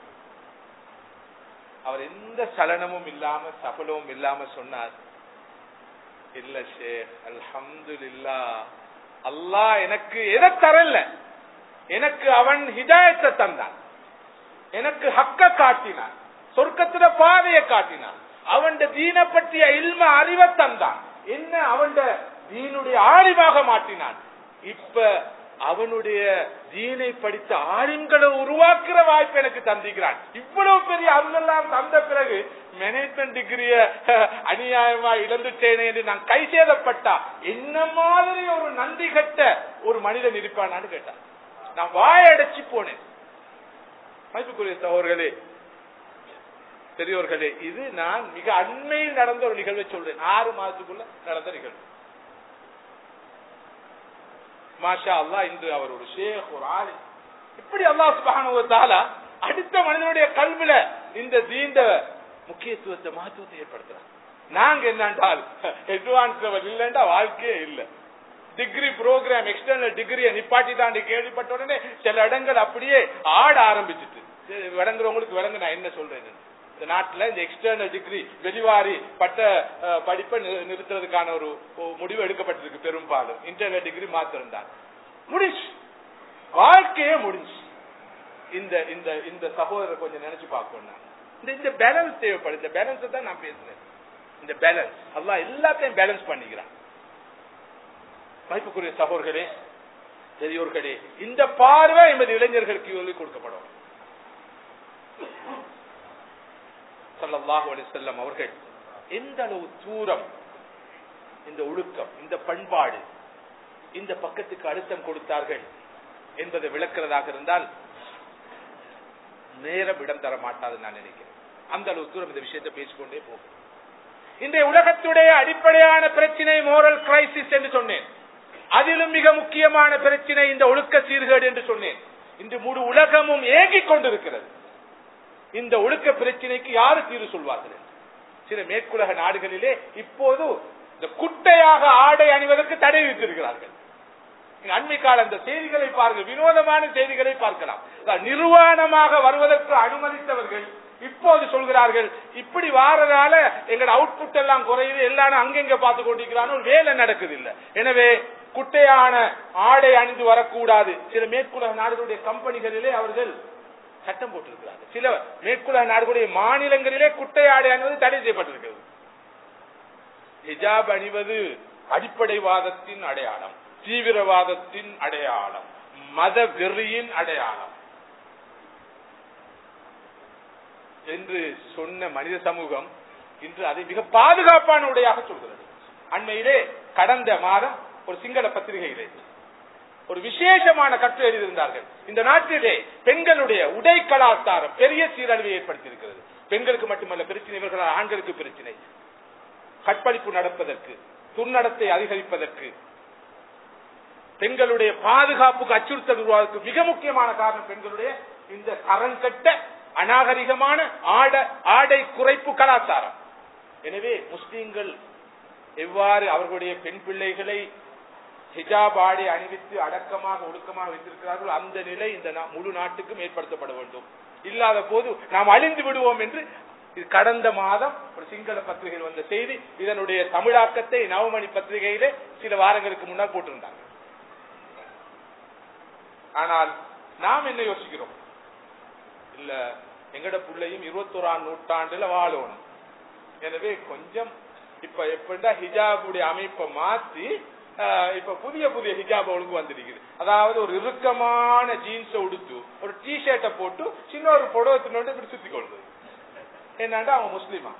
அவர் எந்த சலனமும் இல்லாம சபலமும் இல்லாம சொன்னார், இல்ல ஷேக், அல்ஹம்துலில்லாஹ், அல்லாஹ் எனக்கு எதை தரல, எனக்கு அவன் ஹிதாயத்தை தந்தான், எனக்கு ஹக்க காட்டினான், சொர்க்கத்தில பாதையை காட்டினான், அவன் தீன பற்றிய இல்ம அறிவை தந்தான், என்ன அவன் தீனுடைய ஆலிமாக மாற்றினான். இப்ப அவனுடைய தீனை படித்த ஆளுங்களை உருவாக்குற வாய்ப்பு எனக்கு தந்திக்கிறான். இவ்வளவு பெரிய அருளெல்லாம் தந்த பிறகு மேனேஜ்மெண்ட் டிகிரிய அநியாயமா இழந்துட்டேனே என்று நான் கை சேதப்பட்டா என்ன மாதிரி ஒரு நன்றி கட்ட ஒரு மனிதன் இருப்பானான்னு கேட்டான். நான் வாயடைச்சு போனேன். மதிப்புக்குரிய சகோதரர்களே, பெரியோர்களே, இது நான் மிக அண்மையில் நடந்த ஒரு நிகழ்வை சொல்றேன். 6 மாதத்துக்குள்ள நடந்த நிகழ்வு. மாஷா அல்லாஹ், இன்று அவர் ஒரு ஷேக், ஒரு ஆளு. இப்படி அல்லாஹ் சுப்ஹானஹு வ தஆலா அடுத்த மனிதனுடைய கல்வில இந்த தீண்ட முக்கியத்துவத்தை மகத்துவத்தை ஏற்படுத்துறாங்க. நாங்க என்னண்டால் அட்வான்ஸ் லெவல் இல்லைண்டா வாழ்க்கையே இல்லை. டிகிரி ப்ரோக்ராம் எக்ஸ்டர்னல் டிகிரியை நிப்பாட்டி தாண்டி கேள்விப்பட்ட உடனே சில இடங்கள் அப்படியே ஆட ஆரம்பிச்சுட்டு, விளங்குறவங்களுக்கு விளங்கு நான் என்ன சொல்றேன். இந்த நாட்டில் இந்த எக்ஸ்டர்னல் டிகிரி வெளிவாரி பட்ட படிப்பை நிறுத்துறதுக்கான ஒரு முடிவு எடுக்கப்பட்டிருக்கு. பெரும்பாலும் இன்டர்னல் டிகிரி மாத்திரம் தான் முடிஞ்சு, வாழ்க்கையே முடிஞ்சு. இந்த இந்த இந்த சகோதரர் கொஞ்சம் நினைச்சு பார்க்கணும். இந்த பேலன்ஸ் தேவைப்படும். இந்த பேலன்ஸ் தான் நான் பேசுறேன். இந்த பேலன்ஸ் அல்லாஹ் எல்லாத்தையும் பேலன்ஸ் பண்ணிக்கிறான். மதிப்புக்குரிய சகோதரர்களே, பெரியோர்களே, இந்த பார்வை எமது இளைஞர்களுக்கு சொல்லிக் கொடுக்கப்படும். ஸல்லல்லாஹு அலைஹி வஸல்லம் அவர்கள் எந்த அளவு தூரம் இந்த ஒழுக்கம், இந்த பண்பாடு, இந்த பக்கத்துக்கு அழுத்தம் கொடுத்தார்கள் என்பதை விளக்குறதாக இருந்தால் நேரம் இடம் தர மாட்டாது நான் நினைக்கிறேன். அந்த அளவு தூரம் இந்த விஷயத்தை பேசிக்கொண்டே போகும். இன்றைய உலகத்துடைய அடிப்படையான பிரச்சனை மோரல் கிரைசிஸ் என்று சொன்னேன். அதிலும் மிக முக்கியமான பிரச்சனை இந்த ஒழுக்க சீர்கேடு என்று சொன்னேன். இன்று முழு உலகமும் ஏங்கிக் கொண்டிருக்கிறது. இந்த ஒழுக்க பிரச்சனைக்கு யாரு தீர்வு சொல்வார்கள்? சில மேற்குலக நாடுகளிலே இப்போது இந்த குட்டையாக ஆடை அணிவதற்கு தடை விதித்திருக்கிறார்கள். அண்மை கால அந்த செய்திகளை பாருங்கள், வினோதமான செய்திகளை பார்க்கலாம். நிர்வாணமாக வருவதற்கு அனுமதித்தவர்கள் இப்போது சொல்கிறார்கள், இப்படி வாரதால எங்கள் அவுட்புட் எல்லாம் குறையுது, எல்லாரும் அங்கெங்க பார்த்து கொண்டிருக்கிறான், வேலை நடக்குது இல்லை. எனவே குட்டையான ஆடை அணிந்து வரக்கூடாது. சில மேற்குலக நாடுகளுடைய கம்பெனிகளிலே அவர்கள் சட்டம் போட்டிருக்கிறார்கள். சில மேற்குலக நாடுகளுடைய மாநிலங்களிலே குட்டை ஆடை அணிவது தடை செய்யப்பட்டிருக்கிறது. ஹிஜாப் அணிவது அடிப்படைவாதத்தின் அடையாளம், தீவிரவாதத்தின் அடையாளம், மத வெறியின் அடையாளம் என்று சொன்ன மனித சமூகம் இன்று அதை மிக பாதுகாப்பான உடையாக சொல்கிறது. அண்மையிலே கடந்த மாதம் ஒரு சிங்கள பத்திரிகையிலே ஒரு விசேஷமான கட்டுரை எழுதியிருந்தார்கள். இந்த நாட்டிலே பெண்களுடைய உடை கலாச்சாரம் பெரிய சீரழிவை ஏற்படுத்தியிருக்கிறது. பெண்களுக்கு மட்டுமல்ல பிரச்சனை, இவர்களால் ஆண்களுக்கு பிரச்சனை. கற்பழிப்பு நடப்பதற்கு, துர்நடத்தை அதிகரிப்பதற்கு, பெண்களுடைய பாதுகாப்புக்கு அச்சுறுத்தல் உருவாவதற்கு மிக முக்கியமான காரணம் பெண்களுடைய இந்த கரங்கட்ட அநாகரிகமான ஆடை குறைப்பு கலாச்சாரம். எனவே முஸ்லிம்கள் எவ்வாறு அவர்களுடைய பெண் பிள்ளைகளை ஹிஜாப் ஆடை அணிவித்து அடக்கமாக ஒழுக்கமாக வைத்திருக்கிறார்கள், அந்த நிலை இந்த முழு நாட்டுக்கும் ஏற்படுத்தப்பட வேண்டும். இல்லாத போது நாம் அழிந்து விடுவோம் என்று கடந்த மாதம் ஒரு சிங்கள பத்திரிகையில் வந்த செய்தி. இதனுடைய தமிழாக்கத்தை நவமணி பத்திரிகையிலே சில வாரங்களுக்கு முன்னால் போட்டிருந்தாங்க. ஆனால் நாம் என்ன யோசிக்கிறோம்? இல்ல, எங்கட பிள்ளையும் 21ஆம் நூற்றாண்டுல வாழணும். எனவே கொஞ்சம் இப்ப எப்படின்னா ஹிஜாபுடைய அமைப்பை மாத்தி இப்ப புதிய புதிய ஹிஜாப் ஒழுங்கு வந்துருக்குது. அதாவது ஒரு இறுக்கமான ஜீன்ஸை உடுத்து ஒரு டி ஷர்ட்டை போட்டு சின்ன ஒரு புடவை இப்படி சுத்தி கொள்வது. என்னண்டா அவங்க முஸ்லிமா?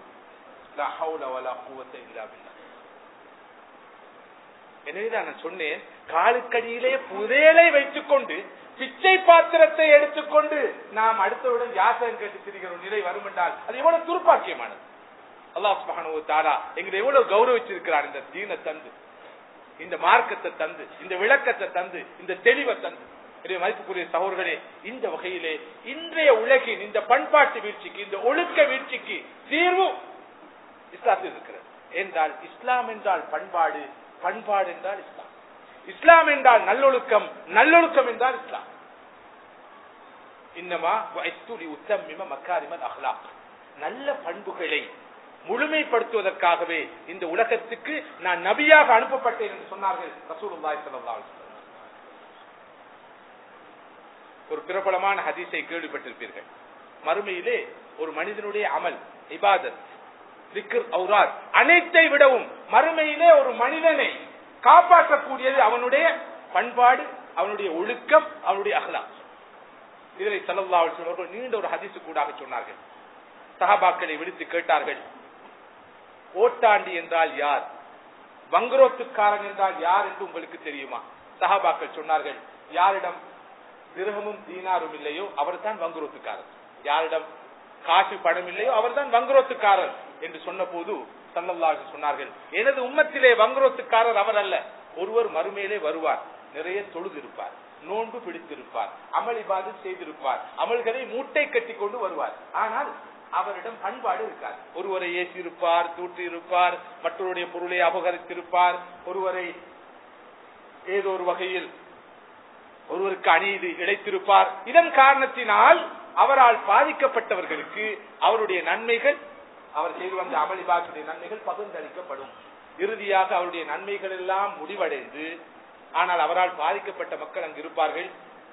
எனவேதான் நான் சொன்னேன், காலுக்கடியிலே புதையலை வைத்துக் கொண்டு பிச்சை பாத்திரத்தை எடுத்துக்கொண்டு நாம் அடுத்தவுடன் யாசகம் கேட்டு திரிகிற நிலை வரும் என்றால் அது எவ்வளவு துர்ப்பாக்கியமானது. அல்லாஹ் சுப்ஹானஹு வ தஆலா எங்களை எவ்வளவு கௌரவிச்சிருக்கிறார். இந்த தீனை தந்து, இந்த மார்க்கத்தை தந்து, இந்த விளக்கத்தை தந்து, இந்த தெளிவை தந்து. மதிப்புக்குரிய சகோதரர்களே, இந்த வகையிலே இன்றைய உலகின் இந்த பண்பாட்டு வீழ்ச்சிக்கு, இந்த ஒழுக்க வீழ்ச்சிக்கு தீர்வு இஸ்லாத்தில் இருக்கிறது. என்றால் இஸ்லாம் என்றால் பண்பாடு, பண்பாடு என்றால் இஸ்லாம், இஸ்லாம் என்றால் நல்லொழுக்கம், நல்லொழுக்கம் என்றால் இஸ்லாம். இன்னமா உத்தமிம மக்காரிமல் அஹ்லாக், நல்ல பண்புகளை முழுமைப்படுத்துவதற்காகவே இந்த உலகத்துக்கு நான் நபியாக அனுப்பப்பட்டேன் என்று சொன்னார்கள் ரசூலுல்லாஹி ஸல்லல்லாஹு அலைஹி வஸல்லம். ஒரு பிரபலமான ஹதீஸை கேள்விப்பட்டிருப்பீர்கள். மறுமையிலே ஒரு மனிதனுடைய அமல், இபாதத், திக்ர், ஔராத் அனைத்தை விடவும் மறுமையிலே ஒரு மனிதனை காப்பாற்றக்கூடியது அவனுடைய பண்பாடு, அவனுடைய ஒழுக்கம், அவனுடைய அஹ்லாக். இதனை ஸல்லல்லாஹு அலைஹி வஸல்லம் அவர்கள் நீண்ட ஒரு ஹதீஸ் கூடாக சொன்னார்கள். சஹாபாக்களை விடுத்து கேட்டார்கள், ஓட்டாண்டி என்றால் யார், வங்குரோத்துக்காரன் என்றால் யார் என்று உங்களுக்கு தெரியுமா? சஹாபாக்கள் சொன்னார்கள், யாரிடம் திர்ஹமும் தீனாரும் இல்லையோ அவர் தான் வங்குரோத்துக்காரர், யாரிடம் காசு பணம் இல்லையோ அவர் தான் வங்குரோத்துக்காரர் என்று சொன்ன போது ஸல்லல்லாஹு அலைஹி வஸல்லம் சொன்னார்கள், எனது உம்மத்திலே வங்குரோத்துக்காரர் அவர் அல்ல, ஒருவர் மறுமையிலே வருவார், நிறைய தொழுதிருப்பார், நோன்பு பிடித்திருப்பார், அமல் இபாதத் செய்திருப்பார், அமல்களை மூட்டை கட்டி கொண்டு வருவார், ஆனால் அவரிடம் பண்பாடு இருக்காது. ஒருவரை ஏசியிருப்பார், தூற்றி இருப்பார், மற்றவருடைய பொருளை அபகரித்திருப்பார், ஒருவரை ஏதோ ஒரு வகையில் ஒருவருக்கு அநீதி இழைத்திருப்பார். இதன் காரணத்தினால் அவரால் பாதிக்கப்பட்டவர்களுக்கு அவருடைய நன்மைகள், அவர் செய்து வந்த அமல் இபாதத்துடைய நன்மைகள் பகிர்ந்தளிக்கப்படும். இறுதியாக அவருடைய நன்மைகள் எல்லாம் முடிவடைந்து, ஆனால் அவரால் பாதிக்கப்பட்ட மக்கள் அங்கு இருப்பார்கள்.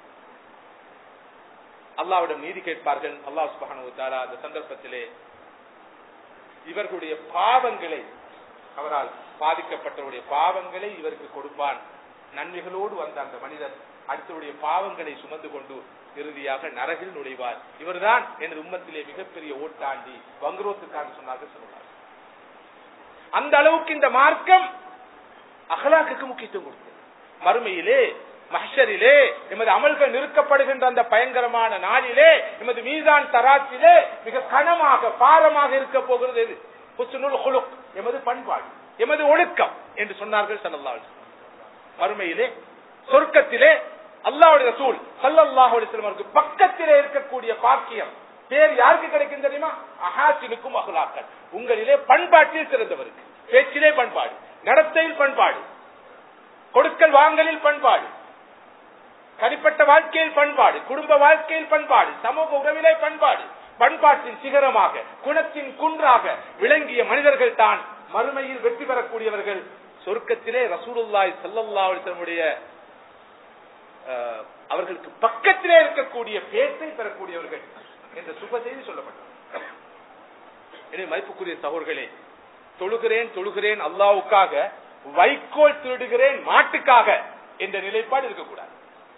அல்லாஹ்விடம் நீதி கேட்பார்கள். அல்லாஹ் சுப்ஹானஹு வ தஆலா அந்த சந்தர்ப்பத்திலே இவர்களுடைய பாவங்களை, அவரால் பாதிக்கப்பட்டவருடைய பாவங்களை இவருக்கு கொடுப்பான். நன்மைகளோடு வந்த அந்த மனிதர் அடுத்தவருடைய பாவங்களை சுமந்து கொண்டு இறுதியாக நரகில் நுழைவார். இவர்தான் எனது உம்மத்திலே மிகப்பெரிய ஓட்டாண்டி, வங்குரோத்துக்காரன் சொன்னார்கள் சொல்லுவார். அந்த அளவுக்கு இந்த மார்க்கம் அஹ்லாக்குக்கு முக்கியத்துவம் கொடுத்தது. மறுமையிலே, மஹ்ஷரிலே, எமது அமல்கள் நிறுக்கப்படுகின்ற அந்த பயங்கரமான நாளிலே, எமது மீசான் தராசிலே மிக கனமாக, பாரமாக இருக்க போகிறது எது? ஹுஸ்னுல் குலுக், எமது பண்பாடு, எமது ஒழுக்கம் என்று சொன்னார்கள் ஸல்லல்லாஹு அலைஹி வஸல்லம். மறுமையிலே சொர்க்கத்திலே அல்லாஹ்வுடைய ரசூல் ஸல்லல்லாஹு அலைஹி வஸல்லம் பக்கத்திலே இருக்கக்கூடிய பாக்கியம் பேர் யாருக்கு கிடைக்கும் தெரியுமா? அஹாசினுக்கும் அஹ்லாக்கன், உங்களிலே பண்பாட்டில் சிறந்தவருக்கு. பேச்சிலே பண்பாடு, நடத்தையில் பண்பாடு, கொடுக்கல் வாங்கலில் பண்பாடு, தனிப்பட்ட வாழ்க்கையில் பண்பாடு, குடும்ப வாழ்க்கையில் பண்பாடு, சமூக உறவிலே பண்பாடு, பண்பாட்டின் சிகரமாக, குணத்தின் குன்றாக விளங்கிய மனிதர்கள் தான் மறுமையில் வெற்றி பெறக்கூடியவர்கள். சொர்க்கத்திலே ரசூலுல்லாஹி ஸல்லல்லாஹு அலைஹி வஸல்லம் அவர்களுக்கு பக்கத்திலே இருக்கக்கூடிய பேச்சை பெறக்கூடியவர்கள் என்ற சுப செய்தி சொல்லப்பட்டது. எனவே மதிப்புக்குரிய சகோதரர்களே, தொழுகிறேன் தொழுகிறேன் அல்லாஹ்வுக்காக, வைக்கோல் திருடுகிறேன் மாட்டுக்காக என்ற நிலைப்பாடு இருக்கக்கூடாது.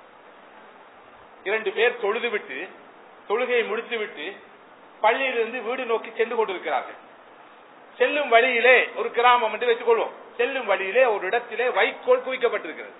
2 பேர் தொழுதுவிட்டு, தொழுகையை முடித்துவிட்டு பள்ளியிலிருந்து வீடு நோக்கி சென்று கொண்டிருக்கிறார்கள். செல்லும் வழியிலே ஒரு கிராமம் என்று வைத்துக் கொள்வோம். செல்லும் வழியிலே ஒரு இடத்திலே வைக்கோல் குவிக்கப்பட்டிருக்கிறது.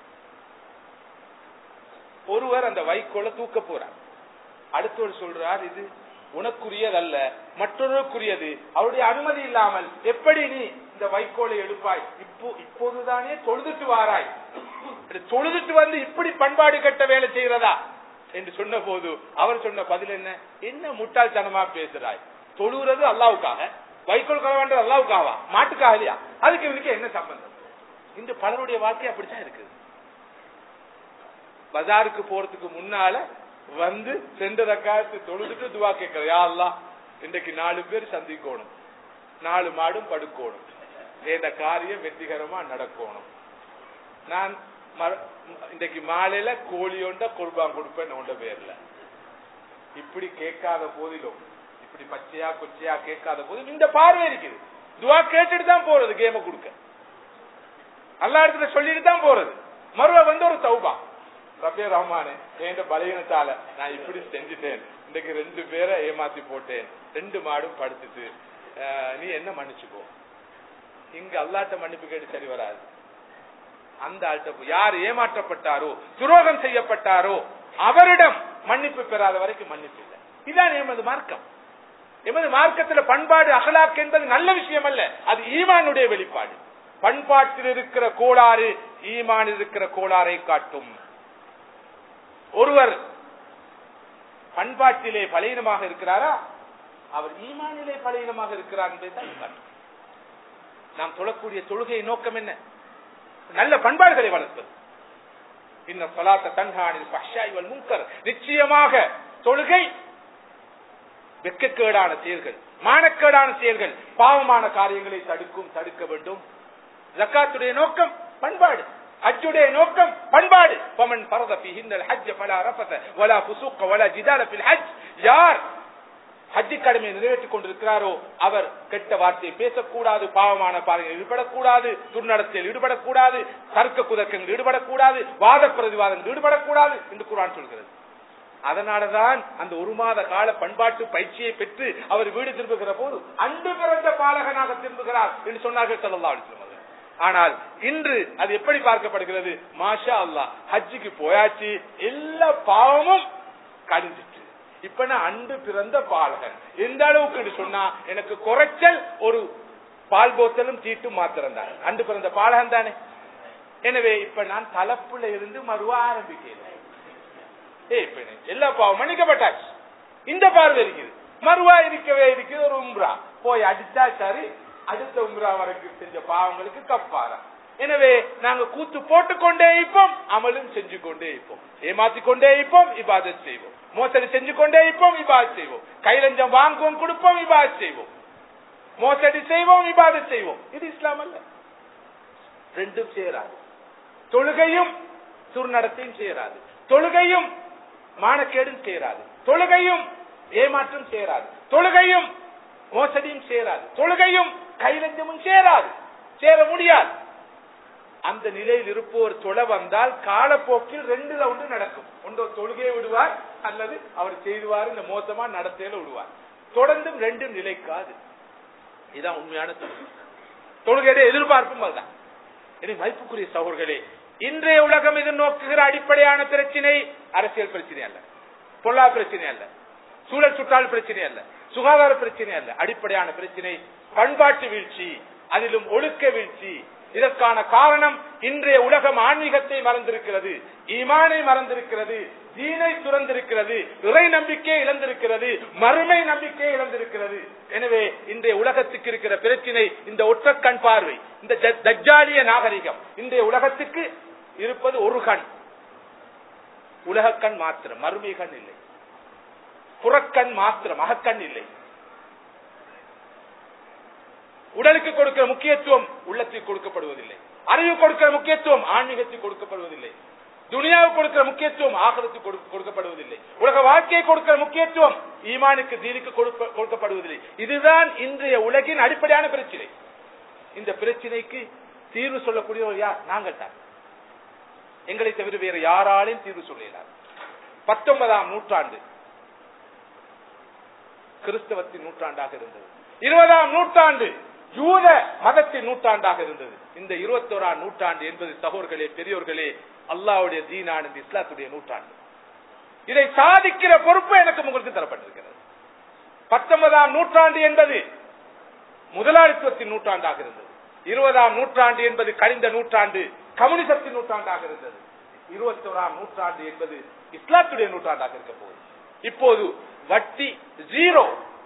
ஒருவர் அந்த வைக்கோலை தூக்க போறார். அடுத்தவர் சொல்றார், இது உனக்குரியதல்ல, மற்றொருக்குரியது, அவருடைய அனுமதி இல்லாமல் எப்படி நீ இந்த வைக்கோலை எடுப்பாய்? இப்போதுதானே தொழுதுட்டு வாராய், தொழுதுட்டு வந்து இப்படி பண்பாடு கட்ட வேலை செய்கிறதா என்று சொன்ன போது அவர் சொன்ன பதில் என்ன? என்ன முட்டாள்தனமா பேசுறாய்? தொழுகிறது அல்லாஹ்வுக்காக, வைக்கோல் கலவாண்டது அல்லாஹ்வுக்காகவா, மாட்டுக்காக இல்லையா? அதுக்கு இவனுக்கு என்ன சம்பந்தம்? இந்த பலருடைய வாழ்க்கை அப்படித்தான் இருக்குது. பஜாருக்கு போறதுக்கு முன்னால வந்து 2 ரக்காத்து தொழுதுட்டு துவா கேட்கிற, யா அல்லாஹ் இன்றைக்கு 4 பேர் சந்திக்கணும், 4 மாடும் படுக்கணும், இந்த காரியம் வெற்றிகரமா நடக்கணும், நான் இன்றைக்கு மாலையில கோழி ஒண்ட குர்பான் கொடுப்பேன் உண்ட பேர்ல. இப்படி கேட்காத போதிலும், இப்படி பச்சையா கொச்சையா கேட்காத போதிலும் இந்த பார்வை இருக்குது. துவா கேட்டுட்டு தான் போறது, கேம கொடுக்க அல்லா இடத்துல சொல்லிட்டு தான் போறது. மறுவ வந்து ஒரு தௌபா, ரப்பே ரஹ்மானே என் பலவீனத்தால நான் இப்படி செஞ்சுட்டேன், இன்றைக்கு 2 பேரை ஏமாத்தி போட்டேன், 2 மாடும் படுத்துட்டு, நீ என்ன மன்னிச்சுக்கோ. இங்க அல்லாட்ட மன்னிப்பு கேட்டு சரி வராது. அந்த ஆள்கிட்ட யார் ஏமாற்றப்பட்டாரோ, துரோகம் செய்யப்பட்டாரோ அவரிடம் மன்னிப்பு பெறாத வரைக்கும் மன்னிப்பு இல்லை. இதுதான் எமது மார்க்கம். எமது மார்க்கத்தில் பண்பாடு, அஹ்லாக் என்பது நல்ல விஷயம் அல்ல, அது ஈமானுடைய வெளிப்பாடு. பண்பாட்டில் இருக்கிற கோளாறு ஈமான் இருக்கிற கோளாறை காட்டும். ஒருவர் பண்பாட்டிலே பலவீனமாக இருக்கிறாரா, அவர் ஈமானிலே பலவீனமாக இருக்கிறார் என்பதை நாம் தொழக்கூடிய தொழுகை நோக்கம் என்ன? நல்ல பண்பாடுகளை வளர்ப்பது. இன்ன ஸலாத்த தன்ஹா அனில் ஃபஹ்ஷாஇ வல் முன்கர், நிச்சயமாக தொழுகை வெட்கக்கேடான செயல்கள், மானக்கேடான செயல்கள், பாவமான காரியங்களை தடுக்க வேண்டும். ஜகாத்துடைய நோக்கம் பண்பாடு, ஹஜ்ஜுடைய நோக்கம் பண்பாடு. ஃபமன் ஃபரத ஃபீஹின்னல் ஹஜ்ஜ ஃபலா ரஃபத வலா ஃபுசூக வலா ஜிதால ஃபில் ஹஜ், யார் ஹஜ்ஜி கடமையை நிறைவேற்றிக் கொண்டிருக்கிறாரோ அவர் கெட்ட வார்த்தையை பேசக்கூடாது, பாவமான பாதையில் ஈடுபடக்கூடாது, துர்நடத்தையில் ஈடுபடக்கூடாது, தர்க்க குதர்க்கங்கள் ஈடுபடக்கூடாது, வாத பிரதிவாதங்கள் ஈடுபடக்கூடாது என்று குர்ஆன் சொல்கிறது. அதனாலதான் அந்த ஒரு மாத கால பண்பாட்டு பயிற்சியை பெற்று அவர் வீடு திரும்புகிற போது அன்று பிறந்த பாலகனாக திரும்புகிறார் என்று சொன்னார்கள் ஸல்லல்லாஹு அலைஹி வஸல்லம். ஆனால் இன்று அது எப்படி பார்க்கப்படுகிறது? மாஷா அல்லாஹ், ஹஜ்ஜுக்கு போயாச்சு, எல்லா பாவமும் கழிஞ்சிட்டு, இப்ப நான் அன்று பிறந்த பாலகன். எந்த அளவுக்கு சொன்னா எனக்கு குறைச்சல் ஒரு பால் போத்தலும் தீட்டும் மாத்திரம் தான், அன்று பிறந்த பாலகன் தானே. எனவே இப்ப நான் தலைப்புல இருந்து மறுவ ஆரம்பிக்கிறேன். எல்லா பாவம் மன்னிக்கப்பட்டாச்சு, இந்த பார்வை இருக்குது, மறுவா இருக்கவே இருக்குது. ஒரு உம்ரா போய் அடிச்சா சரி, அடுத்த உம்ரா வரைக்கும் செஞ்ச பாவங்களுக்கு கஃபாரா. எனவே நாங்க கூத்து போட்டுக்கொண்டே இருப்போம், அமலும் செஞ்சு கொண்டே இருப்போம், ஏமாத்திக் கொண்டே இருப்போம், இபாதத் செய்வோம், மோசடி செஞ்சு கொண்டே இருப்போம், இபாதத் செய்வோம், கைலஞ்சம் வாங்குவோம், கொடுப்போம், இபாதத் செய்வோம், மோசடி செய்வோம், இபாதத் செய்வோம். இது இஸ்லாம் அல்ல. ரெண்டும் சேராது. தொழுகையும் துர்நடத்தையும் சேராது, தொழுகையும் மானக்கேடும் சேராது, தொழுகையும் ஏமாற்றம் சேராது, தொழுகையும் மோசடியும் சேராது, தொழுகையும் கைலஞ்சமும் சேராது, சேர முடியாது. அந்த நிலையில் இருப்போர் தொலை வந்தால் காலப்போக்கில் ரெண்டுல ஒன்று நடக்கும். ஒன்று தொழுகையை விடுவார், அல்லது அவர் செய்துவார் இந்த மோசமா நடத்தையில விடுவார். தொடர்ந்தும் ரெண்டும் நிலைக்காது. இதுதான் உண்மையான தொழுகையுடைய எதிர்பார்ப்பும் அதுதான். மதிப்புக்குரிய சகோதரர்களே, இன்றைய உலகம் எதிர்நோக்குகிற அடிப்படையான பிரச்சனை அரசியல் பிரச்சனை அல்ல, பொருளாதார பிரச்சனை அல்ல, சூழல் சுற்றால் பிரச்சனை அல்ல, சுகாதார பிரச்சனை அல்ல. அடிப்படையான பிரச்சனை பண்பாட்டு வீழ்ச்சி, அதிலும் ஒழுக்க வீழ்ச்சி. இதற்கான காரணம் இன்றைய உலகம் ஆன்மீகத்தை மறந்திருக்கிறது, ஈமானை மறந்திருக்கிறது, தீனை துறந்திருக்கிறது, இறை நம்பிக்கையை இழந்திருக்கிறது, மறுமை நம்பிக்கையை இழந்திருக்கிறது. எனவே இன்றைய உலகத்துக்கு இருக்கிற பிரச்சனை இந்த ஒற்ற கண் பார்வை, இந்த தஜ்ஜாலிய நாகரிகம். இன்றைய உலகத்துக்கு இருப்பது ஒரு கண், உலக கண் மாத்திரம், மறுமை கண் இல்லை. புறக்கண் மாத்திரம், அகக்கண் இல்லை. உடலுக்கு கொடுக்கிற முக்கியத்துவம் உள்ளத்துக்கு கொடுக்கப்படுவதில்லை, அறிவு கொடுக்கிற முக்கியத்துவம் ஆன்மீகத்துக்கு கொடுக்கப்படுவதில்லை, துனியாவுக்கு கொடுக்கிற முக்கியத்துவம் ஆகிரத்துக்கு கொடுக்கப்படுவதில்லை, உலக வாழ்க்கையை கொடுக்கிற முக்கியத்துவம் ஈமானுக்கு தீனுக்கு கொடுக்கப்படுவதில்லை. இதுதான் இன்றைய உலகின் அடிப்படையான பிரச்சனை. இந்த பிரச்சனைக்கு தீர்வு சொல்லக்கூடியவர் யார்? நாங்கள் தான். எங்களை தவிர வேறு யாராலையும் தீர்வு சொல்லலாம். 19ஆம் நூற்றாண்டு கிறிஸ்தவத்தின் நூற்றாண்டாக இருந்தது, 20ஆம் நூற்றாண்டு யூத மதத்தின் நூற்றாண்டாக இருந்தது. இந்த 21ஆம் நூற்றாண்டு என்பது சகோதரர்களே, பெரியோர்களே, அல்லாஹ்வுடைய தீனான இஸ்லாத்துடைய நூற்றாண்டு. இதை சாதிக்கிற பொறுப்பு எனக்கு உங்களுக்கு தரப்பட்டிருக்கிறது. 19ஆம் நூற்றாண்டு என்பது முதலாளித்துவத்தின் நூற்றாண்டாக இருந்தது, 20ஆம் நூற்றாண்டு என்பது கழிந்த நூற்றாண்டு கம்யூனிசத்தின் நூற்றாண்டாக இருந்தது, 21ஆம் நூற்றாண்டு என்பது இஸ்லாத்துடைய நூற்றாண்டாக இருக்க போகுது. இப்போது வட்டி ஜீரோ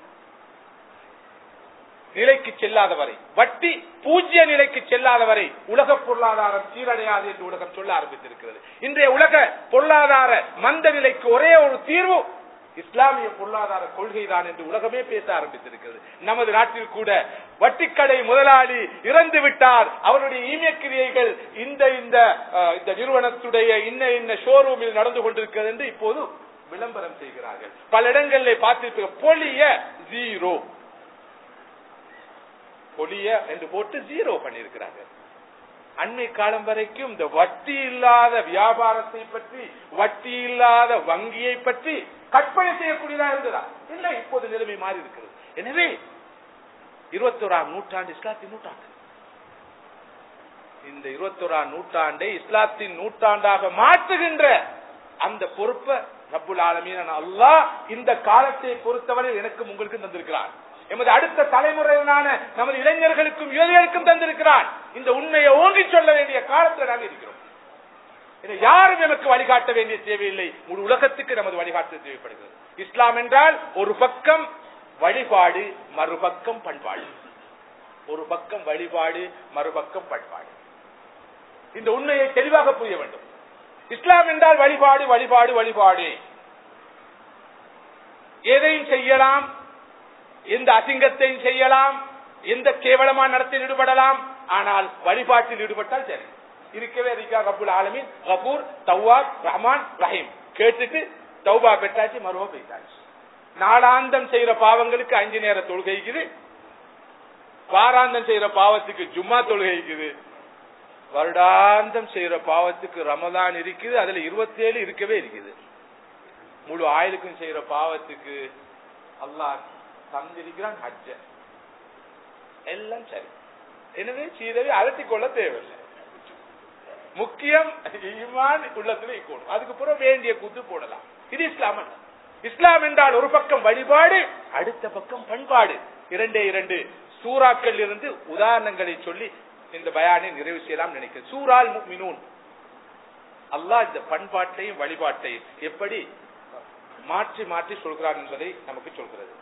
நிலைக்கு செல்லாத வரை, வட்டி பூஜ்ய நிலைக்கு செல்லாத வரை உலக பொருளாதாரம் சீரடையாது என்று உலகம் சொல்ல ஆரம்பித்திருக்கிறது. இன்றைய உலக பொருளாதார மந்த நிலைக்கு ஒரே ஒரு தீர்வு இஸ்லாமிய பொருளாதார கொள்கைதான் என்று உலகமே பேச ஆரம்பித்திருக்கிறது. நமது நாட்டில் கூட வட்டிக்கடை முதலாளி இறந்து விட்டார், அவருடைய ஈமக்கிரியைகள் இந்த நிறுவனத்துடைய இன்ன ஷோரூமில் நடந்து கொண்டிருக்கிறது என்று இப்போது விளம்பரம் செய்கிறார்கள். பல இடங்களில் பார்த்திருக்க பொலிய ஜீரோ, பொலிய என்று போட்டு ஜீரோ பண்ணியிருக்கிறார்கள். அண்மை காலம் வரைக்கும் இந்த வட்டி இல்லாத வியாபாரத்தை பற்றி, வட்டி இல்லாத வங்கியை பற்றி கற்பனை செய்யக்கூடியதா இருந்ததா? இல்லை, இப்போது நிலைமை மாறி இருக்கிறது. எனவே 21ஆம் நூற்றாண்டு இஸ்லாத்தின் நூற்றாண்டு. இந்த 21ஆம் நூற்றாண்டை இஸ்லாத்தின் நூற்றாண்டாக மாற்றுகின்ற அந்த பொறுப்பை ரப்புல் ஆலமீன் அல்லாஹ் இந்த காலத்தை பொறுத்தவரை எனக்கும் உங்களுக்கும் தந்திருக்கிறார். எமது அடுத்த தலைமுறையிலான நமது இளைஞர்களுக்கும் யுவதிகளுக்கும் தந்திருக்கிறான். இந்த உண்மையை ஓங்கி சொல்ல வேண்டிய காலத்தில் நாங்கள் இருக்கிறோம். யாரும் நமக்கு வழிகாட்ட வேண்டிய தேவையில்லை, முழு உலகத்துக்கு நமது வழிகாட்டு தேவைப்படுகிறது. இஸ்லாம் என்றால் ஒரு பக்கம் வழிபாடு, மறுபக்கம் பண்பாடு. ஒரு பக்கம் வழிபாடு, மறுபக்கம் பண்பாடு. இந்த உண்மையை தெளிவாக புரிய வேண்டும். இஸ்லாம் என்றால் வழிபாடு, வழிபாடு, வழிபாடு. எதையும் செய்யலாம், எந்த அசிங்கத்தையும் செய்யலாம், எந்த கேவலமான நடத்தையில் ஈடுபடலாம், ஆனால் வழிபாட்டில் ஈடுபட்டால் சரி. இருக்கவே இருக்கார் ரப்புல் ஆலமீன் கஃபூர், தவ்வாப், ரஹ்மான், ரஹீம். கேட்டுட்டு தௌபா பெற்றாச்சு, மறுவா பெற்றாச்சு. நாளாந்தம் செய்யற பாவங்களுக்கு 5 நேர தொழுகைக்குது, வாராந்தம் செய்யற பாவத்துக்கு ஜும்மா தொழுகைக்குது, வருடாந்தம் செய்யற பாவத்துக்கு ரமதான் இருக்குது, அதுல 27 இருக்கவே இருக்குது. முழு ஆயுளுக்கும் செய்யற பாவத்துக்கு அல்லாஹ் தந்திருக்கிறான் ஹஜ்ஜ. எல்லாம் சரி. எனவே சீதவை அலட்டிக் கொள்ள தேவையில்லை. முக்கியம் ஈமான் உள்ளத்துல இருக்கணும். அதுக்கு பிறகு வேண்டிய கூத்து போடலாம். இது இஸ்லாம். இஸ்லாம் என்றால் ஒரு பக்கம் வழிபாடு, அடுத்த பக்கம் பண்பாடு. 2 சூறாக்கள் இருந்து உதாரணங்களை சொல்லி இந்த பயானை நிறைவு செய்யலாம் நினைக்கிறேன். சூரால் முஃமினூன், அல்லாஹ் இந்த பண்பாட்டையும் வழிபாட்டையும் எப்படி மாற்றி மாற்றி சொல்கிறார் என்பதை நமக்கு சொல்கிறது.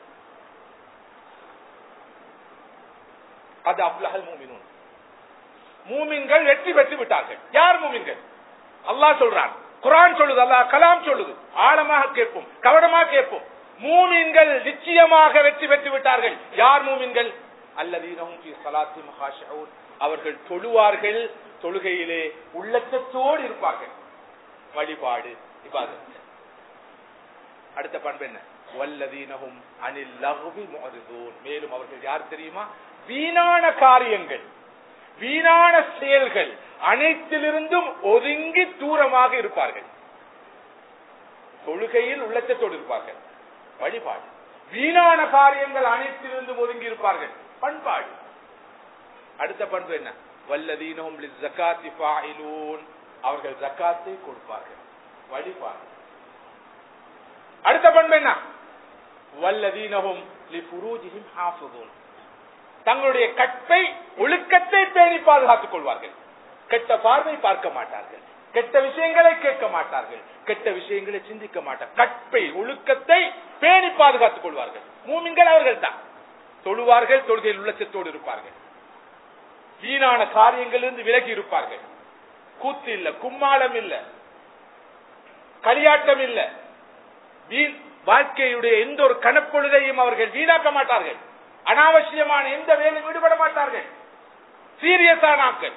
அது அஃப்லஹல் முஃமினூன், மூமின்கள் வெற்றி பெற்று விட்டார்கள். யார் மூமின்கள்? அல்லாஹ் சொல்றான், குர்ஆன் சொல்லுது, அல்லாஹ் கலாம் சொல்லுது. ஆழமாக கேட்போம், கவனமாக கேட்போம். மூமின்கள் நிச்சயமாக வெற்றி பெற்று விட்டார்கள். யார் மூமின்கள்? அல்லதீனஹும் ஃபீ ஸலாத்திஹிம் காஷிஊன், அவர்கள் தொழுவார்கள், தொழுகையிலே உள்ளச்சத்தோடு இருப்பார்கள். வழிபாடு இபாதத். அடுத்த பண்பு என்ன? வல்லதீனஹும் அனில் லஹ்வி முஅரிதூன், மேலும் அவர்கள் யார் தெரியுமா? வீணான காரியங்கள், வீணான செயல்கள் அனைத்திலிருந்தும் ஒதுங்கி தூரமாக இருப்பார்கள். தொழுகையில் உள்ளச்சத்தோடு இருப்பார்கள். வழிபாடு. வீணான காரியங்கள் அனைத்திலிருந்தும் ஒதுங்கி இருப்பார்கள். பண்பாடு. அடுத்த பண்பு என்ன? வல்லதீனஹும் லிஸ்ஸகாத்தி ஃபாயிலூன், அவர்கள் ஜகாத்தை கொடுப்பார்கள். வழிபாடு. அடுத்த பண்பு என்ன? வல்லதீனஹும் லிஃபுரூஜிஹிம் ஹாஃபிதூன், தங்களுடைய கற்பை ஒழுக்கத்தை பேணி பாதுகாத்துக் கொள்வார்கள். கெட்ட பார்வை பார்க்க மாட்டார்கள், கெட்ட விஷயங்களை கேட்க மாட்டார்கள், கெட்ட விஷயங்களை சிந்திக்க மாட்டார்கள். கற்பை ஒழுக்கத்தை பேணி பாதுகாத்துக் கொள்வார்கள். மூமின்கள் அவர்கள் தான். தொழுவார்கள், தொழுகையில் உள்ளச்சத்தோடு இருப்பார்கள். வீணான காரியங்களிலிருந்து விலகி இருப்பார்கள். கூத்து இல்ல, கும்மாளம் இல்ல, களியாட்டம் இல்ல, வாழ்க்கையுடைய எந்த ஒரு கணப்பொழுதையும் அவர்கள் வீணாக்க மாட்டார்கள். அனாவசியமான எந்த வேலையும் ஈடுபட மாட்டார்கள். சீரியஸான ஆட்கள்.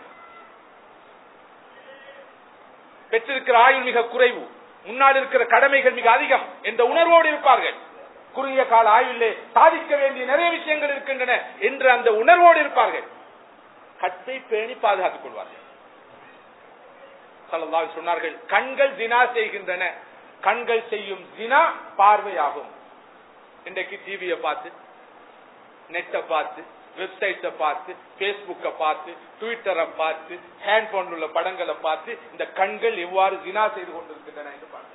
பெற்றிருக்கிற ஆயுள் மிக குறைவு, முன்னால் இருக்கிற கடமைகள் மிக அதிகம் என்ற உணர்வோடு இருப்பார்கள். குறுகிய கால ஆயுளிலே சாதிக்க வேண்டிய நிறைய விஷயங்கள் இருக்கின்றன என்ற அந்த உணர்வோடு இருப்பார்கள். கற்பை பேணி பாதுகாத்துக் கொள்வார்கள். ஸல்லல்லாஹு அலைஹி சொன்னார்கள், கண்கள் ஜினா செய்கின்றன, கண்கள் செய்யும் ஜினா பார்வையாகும். இன்றைக்கு டிவியை பார்த்து, நெட்டை பார்த்து, வெப்சைட்டை பார்த்து, பேஸ்புக்கை பார்த்து, ட்விட்டரை பார்த்து, ஹேண்ட்போன் உள்ள படங்களை பார்த்து இந்த கண்கள் எவ்வாறு ஜினா செய்து கொண்டிருக்கின்றன என்று பார்த்து.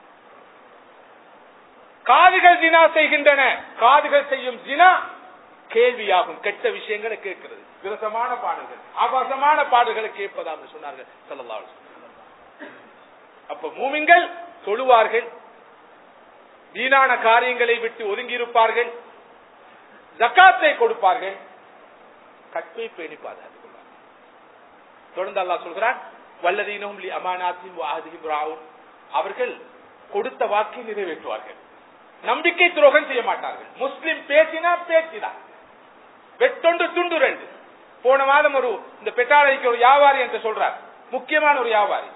காதுகள் ஜினா செய்கின்றன, காதுகள் செய்யும் ஜினா கேள்வியாகும். கெட்ட விஷயங்களை கேட்கிறது, விரசமான பாடல்கள், ஆபாசமான பாடல்களை கேட்பதாக சொன்னார்கள் ஸல்லல்லாஹு அலைஹி வஸல்லம். அப்ப மூமின்கள் தொழுவார்கள், வீணான காரியங்களை விட்டு ஒதுங்கி இருப்பார்கள், ஜகாத்தை கொடுப்பார்கள், கற்பை பேணி பாதுகாத்துக் கொள்வார்கள். தொடர்ந்து அல்லாஹ் சொல்கிறான், வல்லதீனஹும் லி அமானாத்திஹிம் வ அஹ்திஹிம் ராஊன், அவர்கள் கொடுத்த வாக்கை நிறைவேற்றுவார்கள். நம்பிக்கை துரோகம் செய்ய மாட்டார்கள். முஸ்லிம் பேசினா பேசிதான், வெட்டொண்டு துண்டு ரெண்டு. போன மாதம் இந்த பெட்டாளைக்கு ஒரு வியாபாரி என்று சொல்றார், முக்கியமான ஒரு வியாபாரி,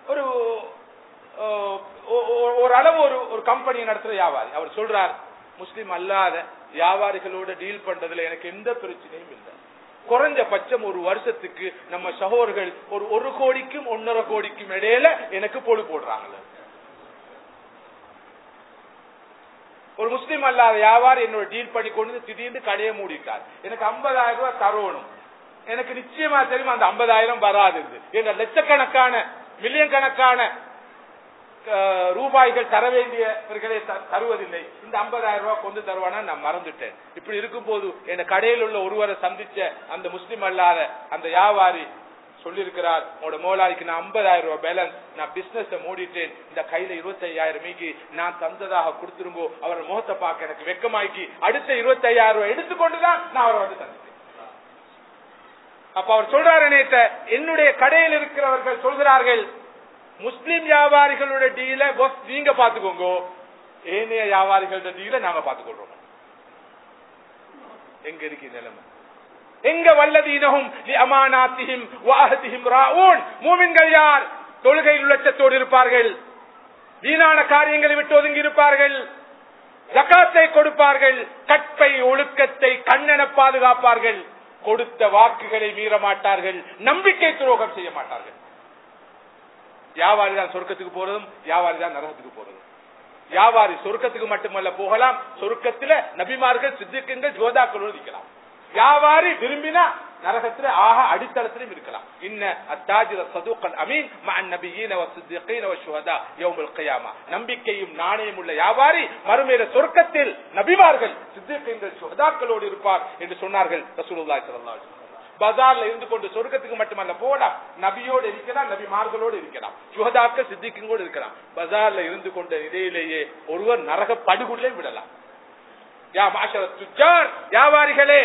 ஒரு அளவு ஒரு கம்பெனி நடத்துற வியாபாரி. அவர் சொல்றார், முஸ்லிம் அல்லாத வியாபாரிகளோட டீல் பண்றதுல எனக்கு எந்த பிரச்சனையும் இல்லை. குறைஞ்சபட்சம் ஒரு வருஷத்துக்கு நம்ம சகோதரர்கள் ஒரு 1 கோடிக்கும் 1.5 கோடிக்கும் இடையில எனக்கு பொழு போடுறாங்க. ஒரு முஸ்லிம் அல்லாத வியாபாரி என்னோட டீல் பண்ணி கொண்டு திடீர்னு கடையை மூடிட்டார். எனக்கு 50,000 ரூபாய் தரணும். எனக்கு நிச்சயமா தெரியும் அந்த 50,000 வராது. லட்சக்கணக்கான மில்லியன் கணக்கான ரூபாய்கள் தர வேண்டியவர்களே தருவதில்லை. இந்த 50,000 ரூபாய் கொண்டு தருவானா நான் மறந்துட்டேன். இப்படி இருக்கும் போது என் கடையில் உள்ள ஒருவரை சந்திச்ச அந்த முஸ்லிம் அல்லாத அந்த வியாபாரி சொல்லியிருக்கிறார், உங்களோட முதலாளிக்கு நான் 50,000 ரூபாய் பேலன்ஸ், நான் பிசினஸ் மூடிட்டேன், இந்த கையில 25,000 நான் தந்ததாக கொடுத்துருங்கோ. அவர் முகத்தை பார்க்க எனக்கு வெக்கமாக்கி அடுத்த 25,000 ரூபாய் எடுத்துக்கொண்டுதான் நான் அவரை வந்து தந்தேன். அப்ப அவர் சொல்றாரு, என்னுடைய கடையில் இருக்கிறவர்கள் சொல்கிறார்கள், முஸ்லிம் வியாபாரிகளோட டீல நீங்க பாத்துக்கோங்க, ஏனைய வியாபாரிகளோட டீல நாங்க பாத்துக்கொள்றோம். எங்க இருக்கு நிலைமை? எங்க வல்லதீனஹும் லி அமானாத்திஹிம் வ அஹ்திஹிம் ராஊன், மூமின்கள் யார்? தொழுகையில் உள்ளச்சத்தோடு இருப்பார்கள், வீணான காரியங்களை விட்டு ஒதுங்கி இருப்பார்கள், ஜகாத்தை கொடுப்பார்கள், கற்பை ஒழுக்கத்தை கண்ணென பாதுகாப்பார்கள், கொடுத்த வாக்குகளை மீற மாட்டார்கள், நம்பிக்கை துரோகம் செய்ய மாட்டார்கள். வியாபாரி தான் சொர்க்கத்துக்கு போறதும், வியாபாரி தான் நரகத்துக்கு போறதும். வியாபாரி சொர்க்கத்துக்கு மட்டுமல்ல போகலாம், சொர்க்கத்தில் நபிமார்கள், சித்திகங்கள், ஜோதாக்களோடு இருக்கலாம். வியாபாரி விரும்பினா நரகத்தில் ஆக அடித்தளத்திலும் இருக்கலாம். இன்ன அத்தாஜிர சதுகல் அமீன் மஅன் நபியீன வஸ்ஸிதீகீன வஷ்ஷுஹதா யௌமுல் கியாமா. நம்பிக்கையும் நாணயம் உள்ள வியாபாரி மறுமையில சொர்க்கத்தில் நபிமார்கள், சித்திகீன்கள், ஷுஹதாக்களோடு இருப்பார் என்று சொன்னார்கள் ரசூலுல்லாஹி ஸல்லல்லாஹு அலைஹி வஸல்லம். பஜார்ல இருந்து கொண்டு சொர்க்கத்துக்கு மட்டுமல்ல போகலாம், நபியோடு இருக்கலாம், நபிமார்களோடு இருக்கலாம், ஷுஹதாக்கள், சித்திகீன்களோடு இருக்கலாம். பஜார்ல இருந்து கொண்ட நிலையிலேயே ஒருவர் நரக படுகொலை விடலாம். யா மாஷரத் துஜ்ஜார், வியாபாரிகளே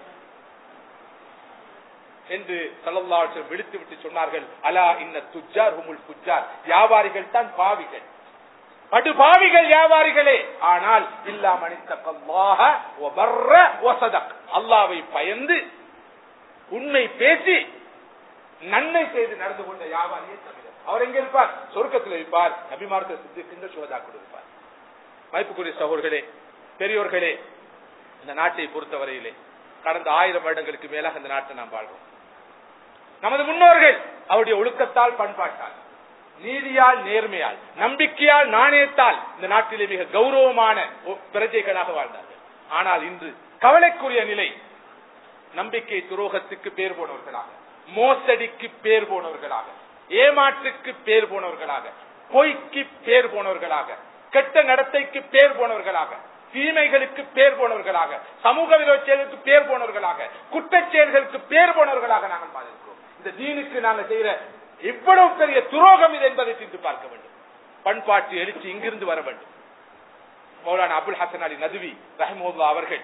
என்று ஸல்லல்லாஹு அலைஹி வஸல்லம் விழித்து விட்டு சொன்னார்கள், அலா இன்ன துஜ்ஜார் ஹுமுல் ஃபுஜ்ஜார், வியாபாரிகள் தான் பாவிகள், படுபாவிகள் வியாபாரிகளே. ஆனால் இல்லா மனித்தகல்லாஹ வ பர்ர வ ஸதக், அல்லாஹ்வை பயந்து உண்மை பேசி நன்மை செய்து நடந்து கொண்ட வியாபாரியே தவிர அவர் எங்க இருப்பார்? சொர்க்கத்தில் இருப்பார், நபிமார்கள், சித்திகீன்கள், ஷுஹதாக்கள் இருப்பார். மதிப்புக்குரிய சகோதரர்களே, பெரியோர்களே, இந்த நாட்டை பொறுத்தவரையிலே கடந்த 1000 வருடங்களுக்கு மேலாக இந்த நாட்டை நாம் வாழ்றோம். நமது முன்னோர்கள் அவருடைய ஒழுக்கத்தால், பண்பாட்டால், நீதியால், நேர்மையால், நம்பிக்கையால், நாணயத்தால் இந்த நாட்டிலே மிக கௌரவமான பிரஜைகளாக வாழ்ந்தார்கள். ஆனால் இன்று கவலைக்குரிய நிலை, நம்பிக்கை துரோகத்துக்கு பேர் போனவர்களாக, மோசடிக்கு பேர் போனவர்களாக, ஏமாற்றுக்கு பேர் போனவர்களாக, பொய்க்கு பேர் போனவர்களாக, கெட்ட நடத்தைக்கு பேர் போனவர்களாக, தீமைகளுக்கு பேர் போனவர்களாக, சமூக விரோத செயலுக்கு பேர் போனவர்களாக, குற்றச் செயல்களுக்கு பேர் போனவர்களாக நாங்கள் பார்க்கிறோம். இந்த தீனுக்கு நாங்கள் செய்கிற இவ்வளவு பெரிய துரோகம் இது என்பதை சிந்தித்து பார்க்க வேண்டும். பண்பாட்டு எழுச்சி இங்கிருந்து வர வேண்டும். மௌலானா அபுல் ஹசன் அலி நதுவி ரஹ்மத்துல்லாஹி அவர்கள்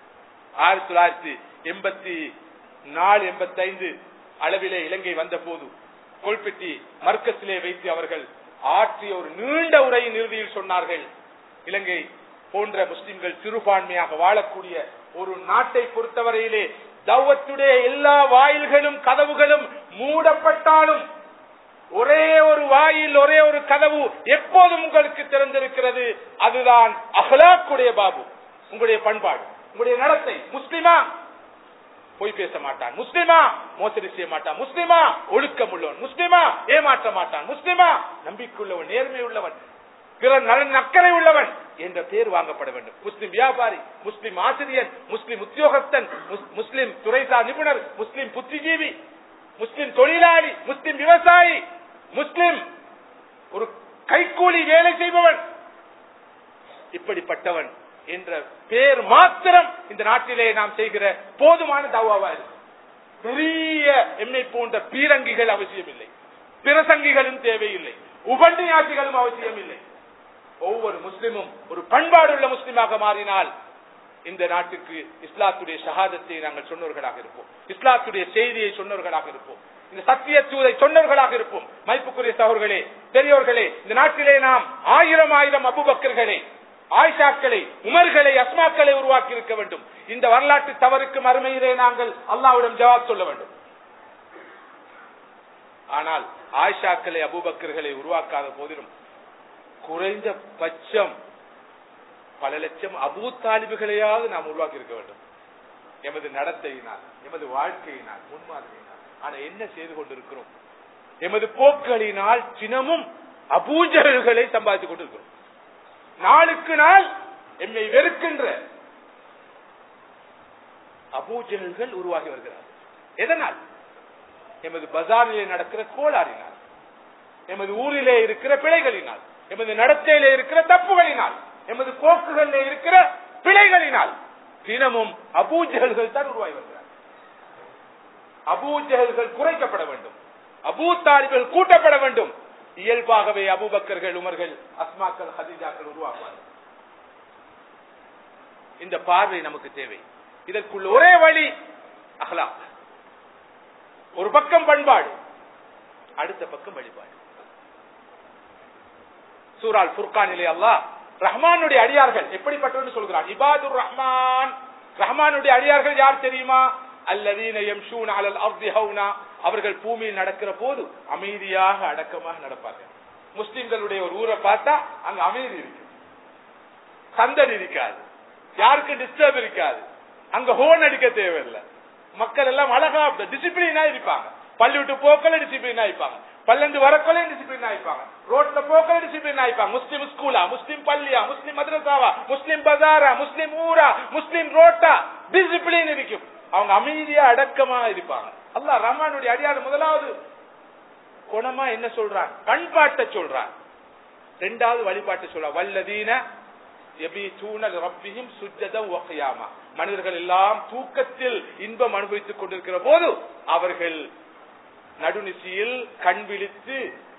1984-85 அளவிலே இலங்கை வந்த போது கோல்பெட்டி மர்கஸிலே வைத்து அவர்கள் ஆற்றிய ஒரு நீண்ட உரையின் இறுதியில் சொன்னார்கள், இலங்கை போன்ற முஸ்லிம்கள் சிறுபான்மையாக வாழக்கூடிய ஒரு நாட்டை பொறுத்தவரையிலே தௌவத்துடைய எல்லா வாயில்களும் கதவுகளும் மூடப்பட்டாலும் ஒரே ஒரு வாயில், ஒரே ஒரு கதவு எப்போதும் உங்களுக்கு திறந்திருக்கிறது. அதுதான் அஹ்லாக்குடைய பாபு, உங்களுடைய பண்பாடு, உங்களுடைய நடத்தை. முஸ்லிமா பொய் பேச மாட்டான், முஸ்லிமா மோசடி செய்ய மாட்டான், முஸ்லிமா ஒழுக்கம் உள்ளவன், முஸ்லிமா ஏமாற்ற மாட்டான், முஸ்லிமா நம்பிக்கையுள்ளவன், நேர்மை உள்ளவன், பிற நலன் அக்கறை உள்ளவன் என்ற பெயர் வாங்கப்பட வேண்டும். முஸ்லிம் வியாபாரி, முஸ்லிம் ஆசிரியர், முஸ்லிம் உத்தியோகஸ்தன், முஸ்லிம் துறைசார் நிபுணர், முஸ்லிம் புத்திஜீவி, முஸ்லிம் தொழிலாளி, முஸ்லிம் விவசாயி, முஸ்லிம் ஒரு கைக்கூலி வேலை செய்பவன், இப்படிப்பட்டவன் என்ற பெயர் மாத்திரம் இந்த நாட்டிலே நாம் செய்கிற போதுமான தவாவா இருக்கு. பெரிய எம்மை போன்ற பீரங்கிகள் அவசியமில்லை, பிரசங்கிகளும் தேவையில்லை, உபன்யாசிகளும் அவசியம் இல்லை. ஒவ்வொரு முஸ்லிமும் ஒரு பண்பாடுள்ள முஸ்லிமாக மாறினால் இந்த நாட்டுக்கு இஸ்லாத்துடைய ஷஹாதத்தை நாங்கள் சொன்னவர்களாக இருப்போம், இஸ்லாத்துடைய செய்தியை சொன்னவர்களாக இருப்போம், இந்த சத்திய தூதை சொன்னவர்களாக இருப்போம். மதிப்புக்குரிய சகோதரர்களே, பெரியோர்களே, இந்த நாட்டிலே நாம் 1000 அபூபக்கர்களை, ஆயிஷாக்களை, உமர்களை, அஸ்மாக்களை உருவாக்கி இருக்க வேண்டும். இந்த வரலாற்று தவறுக்கு மறுமையிலே நாங்கள் அல்லாஹ்விடம் ஜவாப் சொல்ல வேண்டும். ஆனால் ஆயிஷாக்களை, அபூபக்கர்களை உருவாக்காத போதிலும் குறைந்த பட்சம் பல லட்சம் அபூ தாலிபுகளையாவது நாம் உருவாக்கி இருக்க வேண்டும். எமது நடத்தையினால், எமது வாழ்க்கையினால், முன்மாதிரியினால். ஆனா என்ன செய்து கொண்டிருக்கிறோம்? எமது போக்குகளினால் தினமும் அபூஜல்களை சம்பாதித்துக் கொண்டிருக்கிறோம். நாளுக்கு நாள் எம்மை வெறுக்கின்ற அபூஜல்கள் உருவாகி வருகிறார்கள். எதனால்? எமது பஜாரிலே நடக்கிற கோளாறினால், எமது ஊரிலே இருக்கிற பிழைகளினால், எமது நடத்தையிலே இருக்கிற தப்புகளினால், எமது போக்குகளிலே இருக்கிற பிழைகளினால் தினமும் அபூஜல்கள் தான் உருவாகி வருகிறார். அபூஜல்கள் குறைக்கப்பட வேண்டும், அபூ தாலிபுகள் கூட்டப்பட வேண்டும். இயல்பாகவே அபூபக்கர்கள், உமர்கள், அஸ்மாக்கள், ஹதீஜாக்கள் உருவாக்குவார்கள். இந்த பார்வை நமக்கு தேவை. இதற்குள்ள ஒரே வழி அஹ்லாக். ஒரு பக்கம் பண்பாடு, அடுத்த பக்கம் வழிபாடு. சூரா அல்-ஃபுர்கானிலே அல்லாஹ் ரஹ்மானுடைய அடியார்கள் எப்படிப்பட்டவர்கள் சொல்கிறான். இபாதுர் ரஹ்மான், ரஹ்மானுடைய அடியார்கள் யார் தெரியுமா? அல்லதீன யம்ஷூன அலல் அர்தி ஹௌனா, அவர்கள் பூமியில் நடக்கிற போது அமைதியாக அடக்கமாக நடப்பார்கள். முஸ்லிம்களுடைய ஒரு ஊரை பார்த்தா அங்க அமைதி இருக்கு. சந்தடி இருக்காது, யாருக்கு டிஸ்டர்ப் இருக்காது, அங்க ஹோன் அடிக்க தேவையில்லை. மக்கள் எல்லாம் அழகா டிசிப்ளினா இருப்பாங்க. பள்ளி விட்டு போக்கல டிசிப்ளினா இருப்பாங்க, பல்லந்து வரக்கொலை டிசிப்ளினா இருப்பாங்க, ரோட்ல போக்கல டிசிப்ளினா இருப்பாங்க. முஸ்லிம் ஸ்கூலா, முஸ்லிம் பள்ளியா, முஸ்லிம் மദ്രസാவா, முஸ்லிம் பஜாரா, முஸ்லிம் ஊரா, முஸ்லிம் ரோட்டா, டிசிப்ளின் இருக்கும். அவங்க அமைதியா அடக்கமா இருப்பாங்க. அல்லாஹ் ரஹ்மானுடைய அடியார் முதலாவது குணமா என்ன சொல்றான்? பண்பாட்டை சொல்றான். இரண்டாவது வழிபாட்டை சொல்றான். வல்லதீன யபீதூன லிரப்பிஹிம் சுஜ்ஜதன் வ கியாமா. மனிதர்கள் எல்லாம் தூக்கத்தில் இன்பம் அனுபவித்துக் கொண்டிருக்கிற போது அவர்கள் நடுநிசியில் கண் விழித்து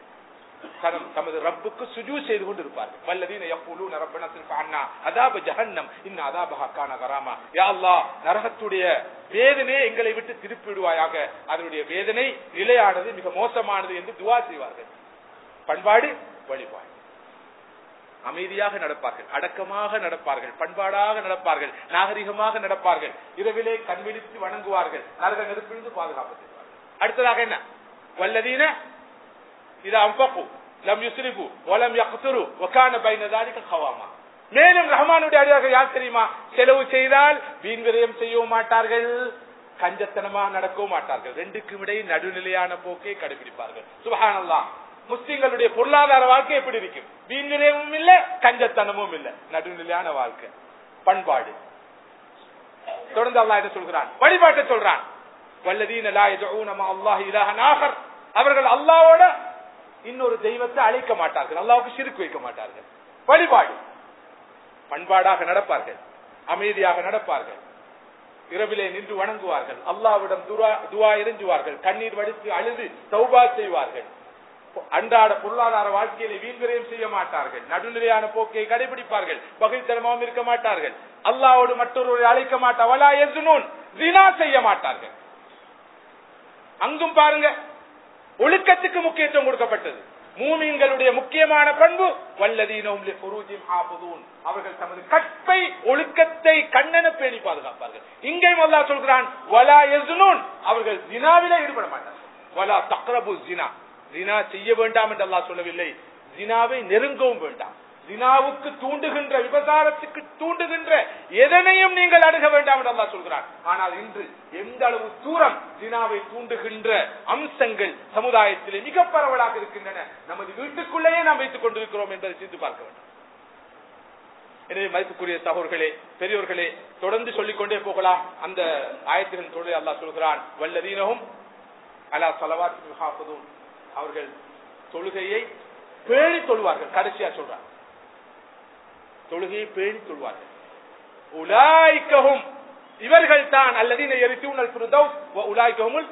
தமது ரப்புக்கு சுஜூத் செய்து கொண்டிருப்பார்கள். வல்லதீன யக்கூலூன ரப்பனா ஸிர்ஃப் அன்னா அஸாப ஜஹன்னம் இன்ன அஸாபஹா கான கராமா. யா அல்லாஹ், நரகத்துடைய வேதனையை எங்களை விட்டு திருப்பிடுவாயாக, அதனுடைய வேதனை நிலையானது, மிக மோசமானது என்று துஆ செய்வார்கள். பண்பாடு வழிபாடு. அமைதியாக நடப்பார்கள், அடக்கமாக நடப்பார்கள், பண்பாடாக நடப்பார்கள், நாகரிகமாக நடப்பார்கள், இரவிலே கண் விழித்து வணங்குவார்கள், நரக நெருப்பிலிருந்து பாதுகாப்பு செய்வார்கள். அடுத்ததாக என்ன? வல்லதீன இதா அன்ஃபகு லம் யுஸ்ரிஃபு வ லம் யக்துரு வ கான பைன ذلك கவாமா. மேலும் ரஹ்மானுடைய அடியார்கள் யார் தெரியுமா? செலவு செய்தால் வீண் விரயம் செய்யவும் மாட்டார்கள், கஞ்சத்தனமாக நடக்கவும் மாட்டார்கள். ரெண்டுக்கும் இடையே நடுநிலையான போக்கை கடைபிடிப்பார்கள். சுப்ஹானல்லாஹ். முஸ்லிம்களுடைய பொருளாதார வாழ்க்கை எப்படி இருக்கும்? வீண் விரயமும் இல்ல, கஞ்சத்தனமும் இல்ல, நடுநிலையான வாழ்க்கை, பண்பாடு. தொடர்ந்து அல்லாஹ் என்ன சொல்கிறான்? வழிபாட்டை சொல்றான். வல்லதீன லா யதுஊன மா அல்லாஹி இலாஹன் ஆகர். அவர்கள் அல்லாஹ்வோட இன்னொரு தெய்வத்தை அழைக்க மாட்டார்கள், அல்லாஹ்வுக்கு ஷிர்க் வைக்க மாட்டார்கள். வழிபாடு. பண்பாடாக நடப்பார்கள், அமைதியாக நடப்பார்கள், இரவிலே நின்று வணங்குவார்கள், அல்லாஹ்விடம் துஆ இறைஞ்சுவார்கள், கண்ணீர் வடித்து அழுது தௌபா செய்வார்கள், அன்றாட பொருளாதார வாழ்க்கையிலே வீண்விரயம் செய்ய மாட்டார்கள், நடுநிலையான போக்கை கடைபிடிப்பார்கள், பகைத்தனமாகவும் இருக்க மாட்டார்கள், அல்லாஹ்வோடு மற்றொருவரை அழைக்க மாட்டார்கள், வலா யஸ்னூன், ஜினா செய்ய மாட்டார்கள். அங்கும் பாருங்க, ஒழுக்கத்துக்கு முக்கியத்துவம் கொடுக்கப்பட்டது. மூமின்களுடைய முக்கியமான பண்பு வல்லதீனஹும் லிஃபுரூஜிஹிம் ஹாஃபிதூன். அவர்கள் தமது கற்பை ஒழுக்கத்தை கண்ணென பேணி பாதுகாப்பார்கள். இங்கேயும் அல்லாஹ் சொல்கிறான் வலா யஸ்னூன், அவர்கள் ஜினாவிலே ஈடுபட மாட்டார்கள். வலா தக்ரபு ஜினா, ஜினா செய்ய வேண்டாம் என்று அல்லாஹ் சொல்லவில்லை, ஜினாவை நெருங்கவும் வேண்டாம். ஜினாவுக்கு தூண்டுகின்ற, விபசாரத்துக்கு தூண்டுகின்ற எதனையும் நீங்கள் அணுக வேண்டாம் என்று அல்லாஹ் சொல்கிறான். ஆனால் இன்று எந்த அளவு தூரம் ஜினாவை தூண்டுகின்ற அம்சங்கள் சமுதாயத்திலே மிக பரவலாக இருக்கின்றன. நமது வீட்டுக்குள்ளேயே நாம் வைத்துக் கொண்டிருக்கிறோம் என்பதை சிந்தித்து பார்க்க வேண்டும். எனவே மதிப்புக்குரிய சகோதரர்களே, பெரியோர்களே, தொடர்ந்து சொல்லிக்கொண்டே போகலாம். அந்த ஆயத்தின் தொடரை அல்லாஹ் சொல்கிறான் வல்லதீனஹும் அலா ஸலவாத்திஹிம் ஹாஃபிதூன். அவர்கள் தொழுகையை பேணி தொழுவார்கள். கடைசியா சொல்றார், தொழுகையை பேணி தொழுவார்கள். உலாயிகஹும், இவர்கள் தான் அல்லதீன யரிஸூனல் ஃபிர்தௌஸ் வ உலாயிகஹுமுல்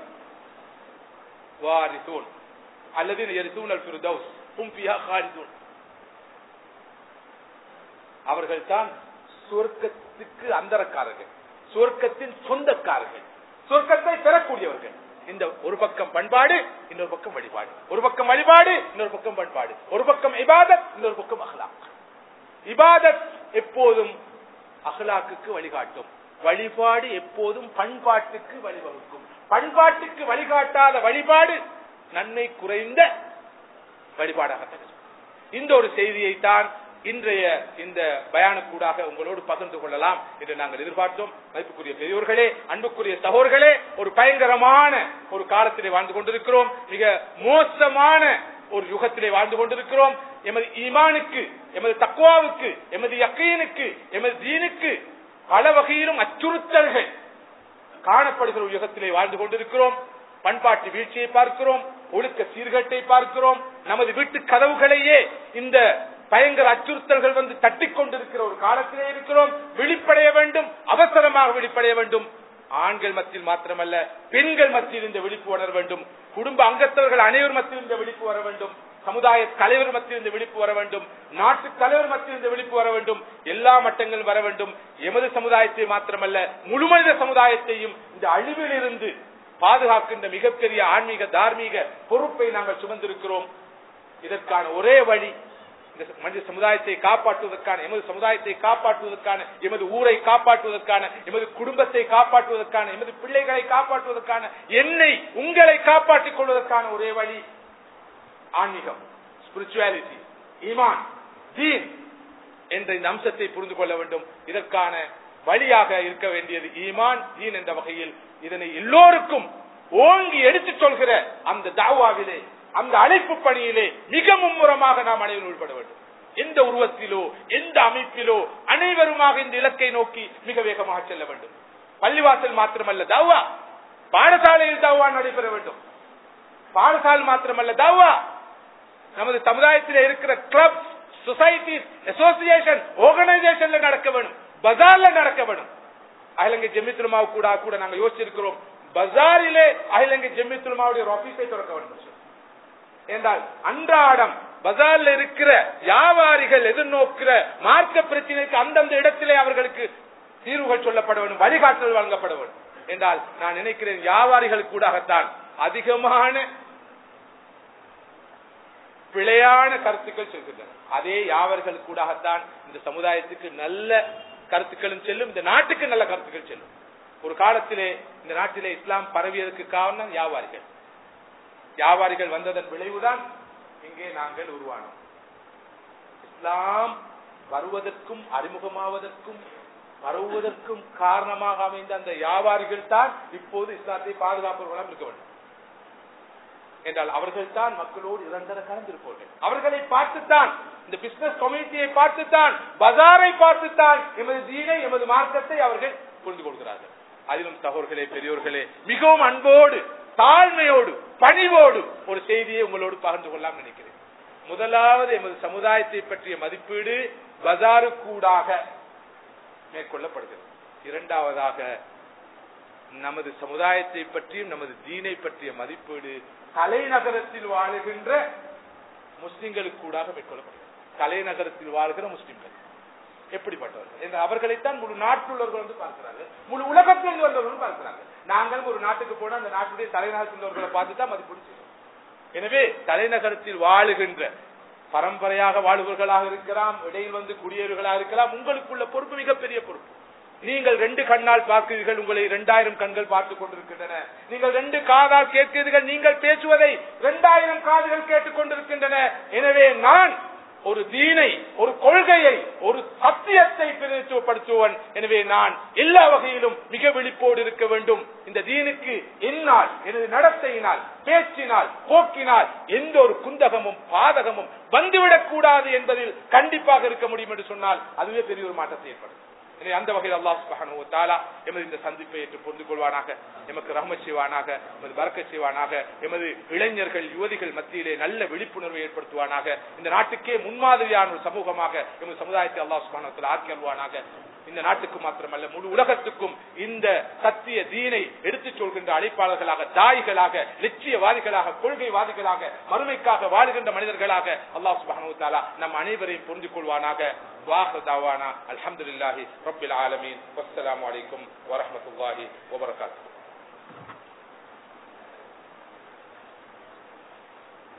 வாரிஸூன். அல்லதீன யரிஸூனல் ஃபிர்தௌஸ் ஹும் ஃபிஹா காலிதூன். அவர்கள் தான் சொர்க்கத்துக்கு அந்தரக்காரர்கள், சொர்க்கத்தின் சொந்தக்காரர்கள், சொர்க்கத்தை பெறக்கூடியவர்கள். இந்த ஒரு பக்கம் பண்பாடு, இன்னொரு பக்கம் வழிபாடு. ஒரு பக்கம் வழிபாடு, இன்னொரு பக்கம் பண்பாடு. ஒரு பக்கம் இபாதத், இன்னொரு பக்கம் அஹ்லாக். இபாதத் எப்போதும் அஹ்லாக்குக்கு வழிகாட்டும், வழிபாடு எப்போதும் பண்பாட்டுக்கு வழிவகுக்கும். பண்பாட்டுக்கு வழிகாட்டாத வழிபாடு நன்மை குறைந்த வழிபாடாக. இந்த ஒரு செய்தியை தான் இன்றைய இந்த பயானுக்கூடாக உங்களோடு பகிர்ந்து கொள்ளலாம் என்று நாங்கள் எதிர்பார்த்தோம். மதிப்புக்குரிய பெரியோர்களே, அன்புக்குரிய சகோதரர்களே, ஒரு பயங்கரமான ஒரு காலத்திலே வாழ்ந்து கொண்டிருக்கிறோம். மிக மோசமான ஒரு யுகத்திலே வாழ்ந்து கொண்டிருக்கிறோம். எமது ஈமானுக்கு, எமது தக்வாவுக்கு, எமது யக்கீனுக்கு, எமது தீனுக்கு பல வகையிலும் அச்சுறுத்தல்கள் காணப்படுகிற ஒரு யுகத்திலே வாழ்ந்து கொண்டிருக்கிறோம். பண்பாட்டு வீழ்ச்சியை பார்க்கிறோம், ஒழுக்க சீர்கேட்டை பார்க்கிறோம். நமது வீட்டு கதவுகளையே இந்த பயங்கர அச்சுறுத்தல்கள் வந்து தட்டிக் கொண்டிருக்கிற ஒரு காலத்திலே இருக்கிறோம். விழிப்படைய வேண்டும், அவசரமாக விழிப்படைய வேண்டும். ஆண்கள் மத்தியில் மாத்திரமல்ல, பெண்கள் மத்தியில் இந்த விழிப்பு வர வேண்டும். குடும்ப அங்கத்தவர்கள் அனைவர் மத்தியில் இந்த விழிப்பு வர வேண்டும். சமுதாய தலைவர் மத்தியில் இந்த விழிப்பு வர வேண்டும். நாட்டு தலைவர் மத்தியில் இந்த விழிப்பு வர வேண்டும். எல்லா மட்டங்களும் வர வேண்டும். எமது சமுதாயத்தை மாத்திரமல்ல, முழுமனித சமுதாயத்தையும் இந்த அழிவில் இருந்து பாதுகாக்கின்ற மிகப்பெரிய ஆன்மீக தார்மீக பொறுப்பை நாங்கள் சுமந்திருக்கிறோம். இதற்கான ஒரே வழி, மனித சமுதாயத்தை காப்பாற்றுவதற்கான, எமது சமுதாயத்தை காப்பாற்றுவதற்கான, எமது ஊரை காப்பாற்றுவதற்கான, எமது குடும்பத்தை காப்பாற்றுவதற்கான, எமது பிள்ளைகளை காப்பாற்றுவதற்கான, என்னை உங்களை காப்பாற்றிக் கொள்வதற்கான ஒரே வழி ஆன்மீகம், ஸ்பிரிச்சுவாலிட்டி, ஈமான், தீன். என்ற இந்த அம்சத்தை புரிந்து கொள்ள வேண்டும். இதற்கான வழியாக இருக்க வேண்டியது ஈமான், தீன் என்ற வகையில் இதனை எல்லோருக்கும் ஓங்கி எடுத்துச் சொல்கிற அந்த தாவாவிலே, அந்த அழைப்பு பணியிலே மிக மும்முரமாக நாம் அனைவரும் ஈடுபட வேண்டும். எந்த உருவத்திலோ எந்த அமைப்பிலோ அனைவருமாக இந்த இலக்கை நோக்கி மிக வேகமாக செல்ல வேண்டும். பள்ளிவாசல் மாத்திரமல்ல தாவா, பாடசாலையில் தாவா நடைபெற வேண்டும். பாடசாலை மாத்திரமல்ல தாவா நமது சமுதாயத்தில் இருக்கிற கிளப், சொசைட்டி, அசோசியேஷன், ஆர்கனைசேஷன்ல நடக்க வேண்டும், பஜார்ல நடக்க வேண்டும். அகிலங்கை ஜெமியத்துல் உலமா கூட நாங்கள் யோசிச்சிருக்கிறோம், பஜாரிலே அகிலங்கை ஜெமியத்துல் உலமாவுடைய ஒரு ஆபீஸை திறக்க வேண்டும் என்றால் அன்றாடம் பஜார்ல இருக்கிற வியாபாரிகள் எதிர்நோக்கிற மார்க்க பிரச்சனைக்கு அந்தந்த இடத்திலே அவர்களுக்கு தீர்வுகள் சொல்லப்பட வேண்டும், வழிகாட்டல் வழங்கப்பட வேண்டும் என்றால் நான் நினைக்கிறேன் வியாபாரிகள் கூடத்தான் அதிகமான பிழையான கருத்துக்கள் சொல்கின்றன. அதே வியாபாரிகள் கூடத்தான் இந்த சமுதாயத்துக்கு நல்ல கருத்துக்களும் செல்லும், இந்த நாட்டுக்கு நல்ல கருத்துக்கள் செல்லும். ஒரு காலத்திலே இந்த நாட்டிலே இஸ்லாம் பரவியதற்கு காரணம் வியாபாரிகள். வியாபாரிகள் வந்ததன் விளைவுதான் இங்கே நாங்கள் உருவானோம். இஸ்லாம் வருவதற்கும் அறிமுகமாவதற்கும் பரவுவதற்கும் காரணமாக அமைந்த அந்த வியாபாரிகள் தான் இப்போது இஸ்லாத்தை பாதுகாப்பவர்களாக இருக்க வேண்டும் என்றால் அவர்கள் தான் மக்களோடு இரண்டர கலந்திருப்பார்கள். அவர்களை பார்த்துத்தான், இந்த பிசினஸ் கம்யூனிட்டியை பார்த்துத்தான், பஜாரை பார்த்துத்தான் எமது தீனை, எமது மார்க்கத்தை அவர்கள் புரிந்து கொள்கிறார்கள். அதிலும் சகோதரர்களே, பெரியோர்களே, மிகவும் அன்போடு, தாழ்மையோடு, பணிவோடு ஒரு செய்தியை உங்களோடு பகிர்ந்து கொள்ளலாம் நினைக்கிறேன். முதலாவது எமது சமுதாயத்தை பற்றிய மதிப்பீடு பஜாருக்கூடாக மேற்கொள்ளப்படுகிறது. இரண்டாவதாக நமது சமுதாயத்தை பற்றியும் நமது தீனை பற்றிய மதிப்பீடு தலைநகரத்தில் வாழுகின்ற முஸ்லிம்களுக்கு கூடாக மேற்கொள்ளப்படுகிறது. தலைநகரத்தில் வாழ்கிற முஸ்லிம்கள் எப்படிப்பட்டவர்கள் என்று அவர்களைத்தான் முழு நாட்டுள்ளவர்கள் வந்து பார்க்கிறார்கள், முழு உலகத்தில் வந்தவர்கள் பார்க்கிறார்கள். நாங்கள் ஒரு நாட்டுக்கு போனா அந்த நாட்டுடைய தலைநகரத்தில் உள்ளவர்களை பார்த்துதான் மதிப்பீடு செய்வோம். எனவே தலைநகரத்தில் வாழுகின்ற பரம்பரையாக வாழ்வர்களாக இருக்கலாம், இடையில் வந்து குடியேறுகளாக இருக்கலாம், உங்களுக்குள்ள பொறுப்பு மிகப்பெரிய பொறுப்பு. நீங்கள் 2 கண்ணால் பார்க்கிறீர்கள், உங்களை 2000 கண்கள் பார்த்துக் கொண்டிருக்கின்றன. நீங்கள் 2 காதால் கேட்கிறீர்கள், நீங்கள் பேசுவதை 2000 காதுகள் கேட்டுக் கொண்டிருக்கின்றன. எனவே நான் ஒரு தீனை, ஒரு கொள்கையை, ஒரு சத்தியத்தை பிரதிநிதித்துவப்படுத்துவன். எனவே நான் எல்லா வகையிலும் மிக விழிப்போடு இருக்க வேண்டும். இந்த தீனுக்கு என்னால், எனது நடத்தையினால், பேச்சினால், போக்கினால் எந்த ஒரு குந்தகமும் பாதகமும் வந்துவிடக் கூடாது என்பதில் கண்டிப்பாக இருக்க முடியும் என்று சொன்னால் அதுவே பெரிய ஒரு மாற்றத்தை ஏற்படும். எனவே அந்த வகையில் அல்லாஹ் சுப்ஹானஹு வ தஆலா எமது இந்த சந்திப்பை ஏற்று புரிந்து கொள்வானாக, எமக்கு ரஹ்மத் செய்வானாக, எமது பரக்கத் செய்வானாக, எமது இளைஞர்கள் யுவதிகள் மத்தியிலே நல்ல விழிப்புணர்வை ஏற்படுத்துவானாக, இந்த நாட்டுக்கே முன்மாதிரியான ஒரு சமூகமாக எமது சமுதாயத்தை அல்லாஹ் சுப்ஹானஹு வ தஆலா ஆக்கி அருள்வானாக. இந்த நாட்டுக்கு மாத்திரமல்ல முழு உலகத்துக்கும் இந்த சத்திய தீனை எடுத்துச் சொல்கின்ற அழைப்பாளர்களாக, தாய்களாக, லட்சியவாதிகளாக, கொள்கைவாதிகளாக, மறுமைக்காக வாழுகின்ற மனிதர்களாக அல்லாஹ் சுப்ஹானஹு வ தஆலா நம் அனைவரையும் புரிந்து கொள்வானாக. வாஹிர் தஅவானா அல்ஹம்துலில்லாஹி ரப்பில் ஆலமீன். வஸ்ஸலாமு அலைக்கும் வரஹ்மத்துல்லாஹி வபரகாத்துஹு.